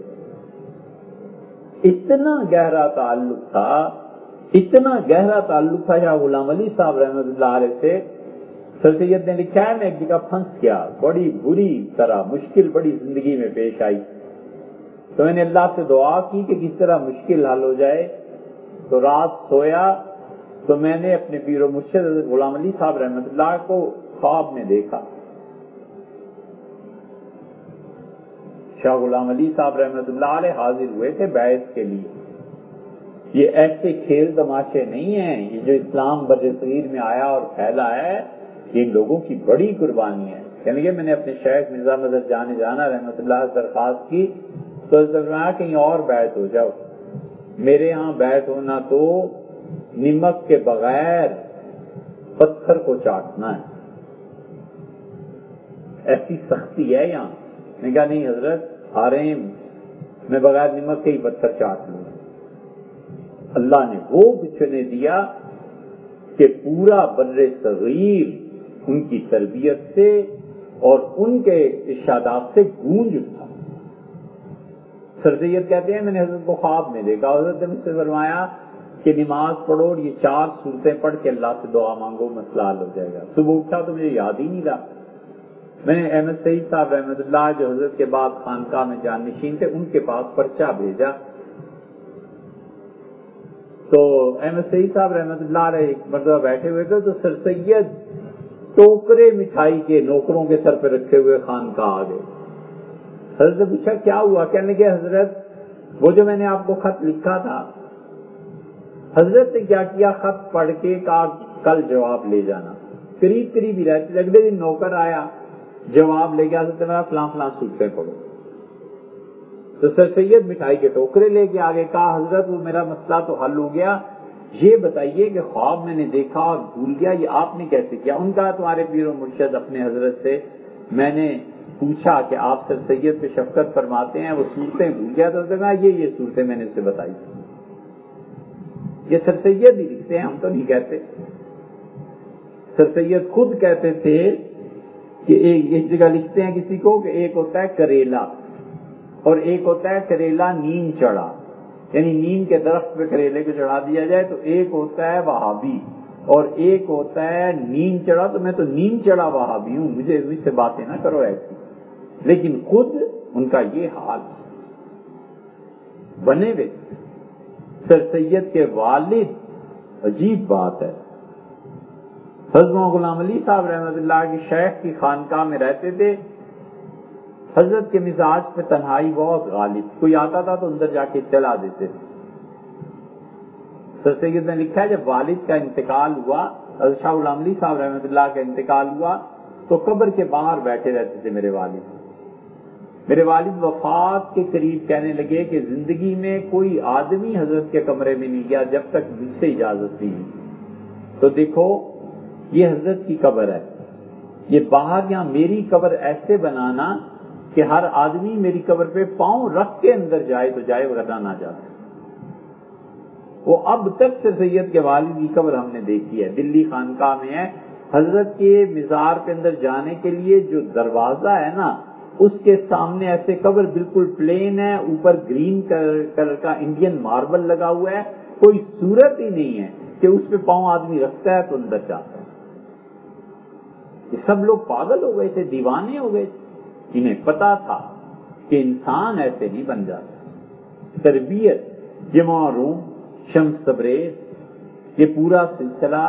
اتنا گہرا تعلق تھا، اتنا گہرا تعلق تھا شاہ غلام علی صاحب رحمت اللہ علیہ سے۔ سر سید نے لکھا ہے میں ایک جگہ پھنس گیا، بڑی بری طرح مشکل بڑی زندگی میں پیش آئی، تو میں نے اللہ سے دعا کی کہ کس طرح مشکل حل ہو جائے۔ تو رات سویا تو میں نے اپنے پیر و مرشد حضرت غلام علی صاحب رحمت اللہ کو خواب میں دیکھا۔ شاہ غلام علی صاحب رحمۃ اللہ علیہ حاضر ہوئے تھے بیعت کے لیے. یہ ایسے کھیل تماشے نہیں ہیں. یہ جو اسلام بر صغیر میں آیا اور پھیلا ہے یہ لوگوں کی بڑی قربانی ہے. کہنے لگے میں نے اپنے شیخ مرزا مظہر جان جانا رحمۃ اللہ درخواست کی تو فرمایا کہیں اور بیعت ہو جاؤ. میرے ہاں بیعت ہونا تو نمک کے بغیر پتھر کو چاٹنا ہے. ایسی سختی ہے یہاں. میں کہا نہیں حضرت آ رہے ہیں میں بغیر نمک کے ہی پتھر چاٹ لوں. اللہ نے وہ بچھنے دیا کہ پورا بر صغیر ان کی تربیت سے اور ان کے ارشادات سے گونج اٹھا. سر سید کہتے ہیں میں نے حضرت کو خواب میں دیکھا. حضرت نے مجھ سے فرمایا کہ نماز پڑھو اور یہ چار صورتیں پڑھ کے اللہ سے دعا مانگو مسئلہ حل ہو جائے گا. صبح اٹھا تو مجھے یاد ہی نہیں رہا. میں نے احمد سعید صاحب رحمۃ اللہ جو حضرت کے بعد خانقاہ میں جانشین تھے ان کے پاس پرچہ بھیجا تو احمد سعید صاحب رحمۃ اللہ علیہ ایک مرتبہ بیٹھے ہوئے تھے تو سر سید ٹوکرے مٹھائی کے نوکروں کے سر پہ رکھے ہوئے خانقاہ آ گئے. حضرت نے پوچھا کیا ہوا؟ کہنے لگے حضرت وہ جو میں نے آپ کو خط لکھا تھا حضرت نے کیا کیا خط پڑھ کے کہا کل جواب لے جانا. قریب قریب ہی رہتے. اگلے دن نوکر آیا جواب لے گیا حضرت میرا فلاں فلاں صورتیں پڑھو. تو سر سید مٹھائی کے ٹوکرے لے کے آگے کہا حضرت وہ میرا مسئلہ تو حل ہو گیا. یہ بتائیے کہ خواب میں نے دیکھا اور بھول گیا یہ آپ نے کیسے کیا؟ ان کا تمہارے پیر و مرشد اپنے حضرت سے میں نے پوچھا کہ آپ سر سید پہ شفقت فرماتے ہیں وہ صورتیں بھول گیا تو یہ یہ صورتیں میں نے اسے بتائی. یہ سر سید ہی لکھتے ہیں ہم تو نہیں کہتے. سر سید خود کہتے تھے کہ ایک جگہ لکھتے ہیں کسی کو کہ ایک ہوتا ہے کریلا اور ایک ہوتا ہے کریلا نیم چڑھا یعنی نیم کے درخت پہ کریلے کو چڑھا دیا جائے تو ایک ہوتا ہے وہابی اور ایک ہوتا ہے نیم چڑھا. تو میں تو نیم چڑھا وہابی ہوں مجھے اس سے باتیں نہ کرو ایسی. لیکن خود ان کا یہ حال بنے ہوئے. سر سید کے والد عجیب بات ہے حضرت غلام علی صاحب رحمۃ اللہ کے شیخ کی خانقاہ میں رہتے تھے. حضرت کے مزاج پہ تنہائی بہت غالب. کوئی آتا تھا تو اندر جا کے چلا دیتے تھے. سر سید نے لکھا ہے جب والد کا انتقال ہوا حضرت شاہ غلام علی صاحب رحمۃ اللہ کا انتقال ہوا تو قبر کے باہر بیٹھے رہتے تھے میرے والد. میرے والد وفات کے قریب کہنے لگے کہ زندگی میں کوئی آدمی حضرت کے کمرے میں نہیں گیا جب تک مجھ سے اجازت نہیں ہوئی. تو دیکھو یہ حضرت کی قبر ہے. یہ باہر یہاں میری قبر ایسے بنانا کہ ہر آدمی میری قبر پہ پاؤں رکھ کے اندر جائے تو جائے ورنہ نہ جا سکے. وہ اب تک سر سید کے والد کی قبر ہم نے دیکھی ہے دلی خانقاہ میں ہے. حضرت کے مزار کے اندر جانے کے لیے جو دروازہ ہے نا اس کے سامنے ایسے قبر بالکل پلین ہے. اوپر گرین کلر کا انڈین ماربل لگا ہوا ہے. کوئی صورت ہی نہیں ہے کہ اس پہ پاؤں آدمی رکھتا ہے تو اندر جاتا ہے. یہ سب لوگ پاگل ہو گئے تھے دیوانے ہو گئے تھے. انہیں پتا تھا کہ انسان ایسے نہیں بن جاتا. تربیت جمع روم شمس تبریز یہ پورا سلسلہ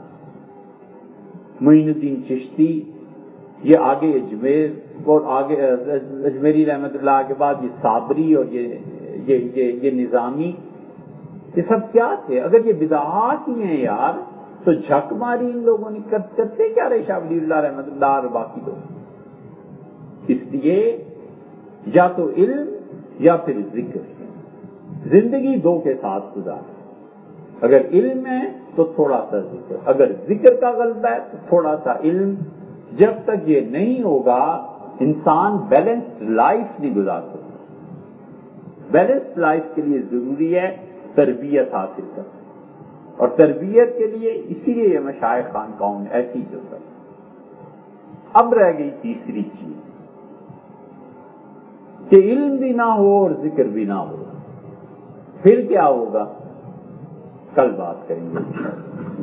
معین الدین چشتی یہ آگے اجمیر اور آگے اجمیری رحمت اللہ کے بعد یہ صابری اور یہ یہ, یہ, یہ نظامی یہ سب کیا تھے؟ اگر یہ بدعات ہی ہیں یار تو جھک ماری ان لوگوں نے کرتے کیا رہے شاہ ولی اللہ رحمت اللہ اور باقی لوگ. اس لیے یا تو علم یا پھر ذکر. زندگی دو کے ساتھ گزار. اگر علم ہے تو تھوڑا سا ذکر, اگر ذکر کا غلبہ ہے تو تھوڑا سا علم. جب تک یہ نہیں ہوگا انسان بیلنسڈ لائف نہیں گزار سکتا. بیلنسڈ لائف کے لیے ضروری ہے تربیت حاصل کرنا اور تربیت کے لیے اسی لیے یہ مشائخ خانقاہوں میں ایسی ضرورت ہے. اب رہ گئی تیسری چیز کہ علم بھی نہ ہو اور ذکر بھی نہ ہو. پھر کیا ہوگا کل بات کریں گے.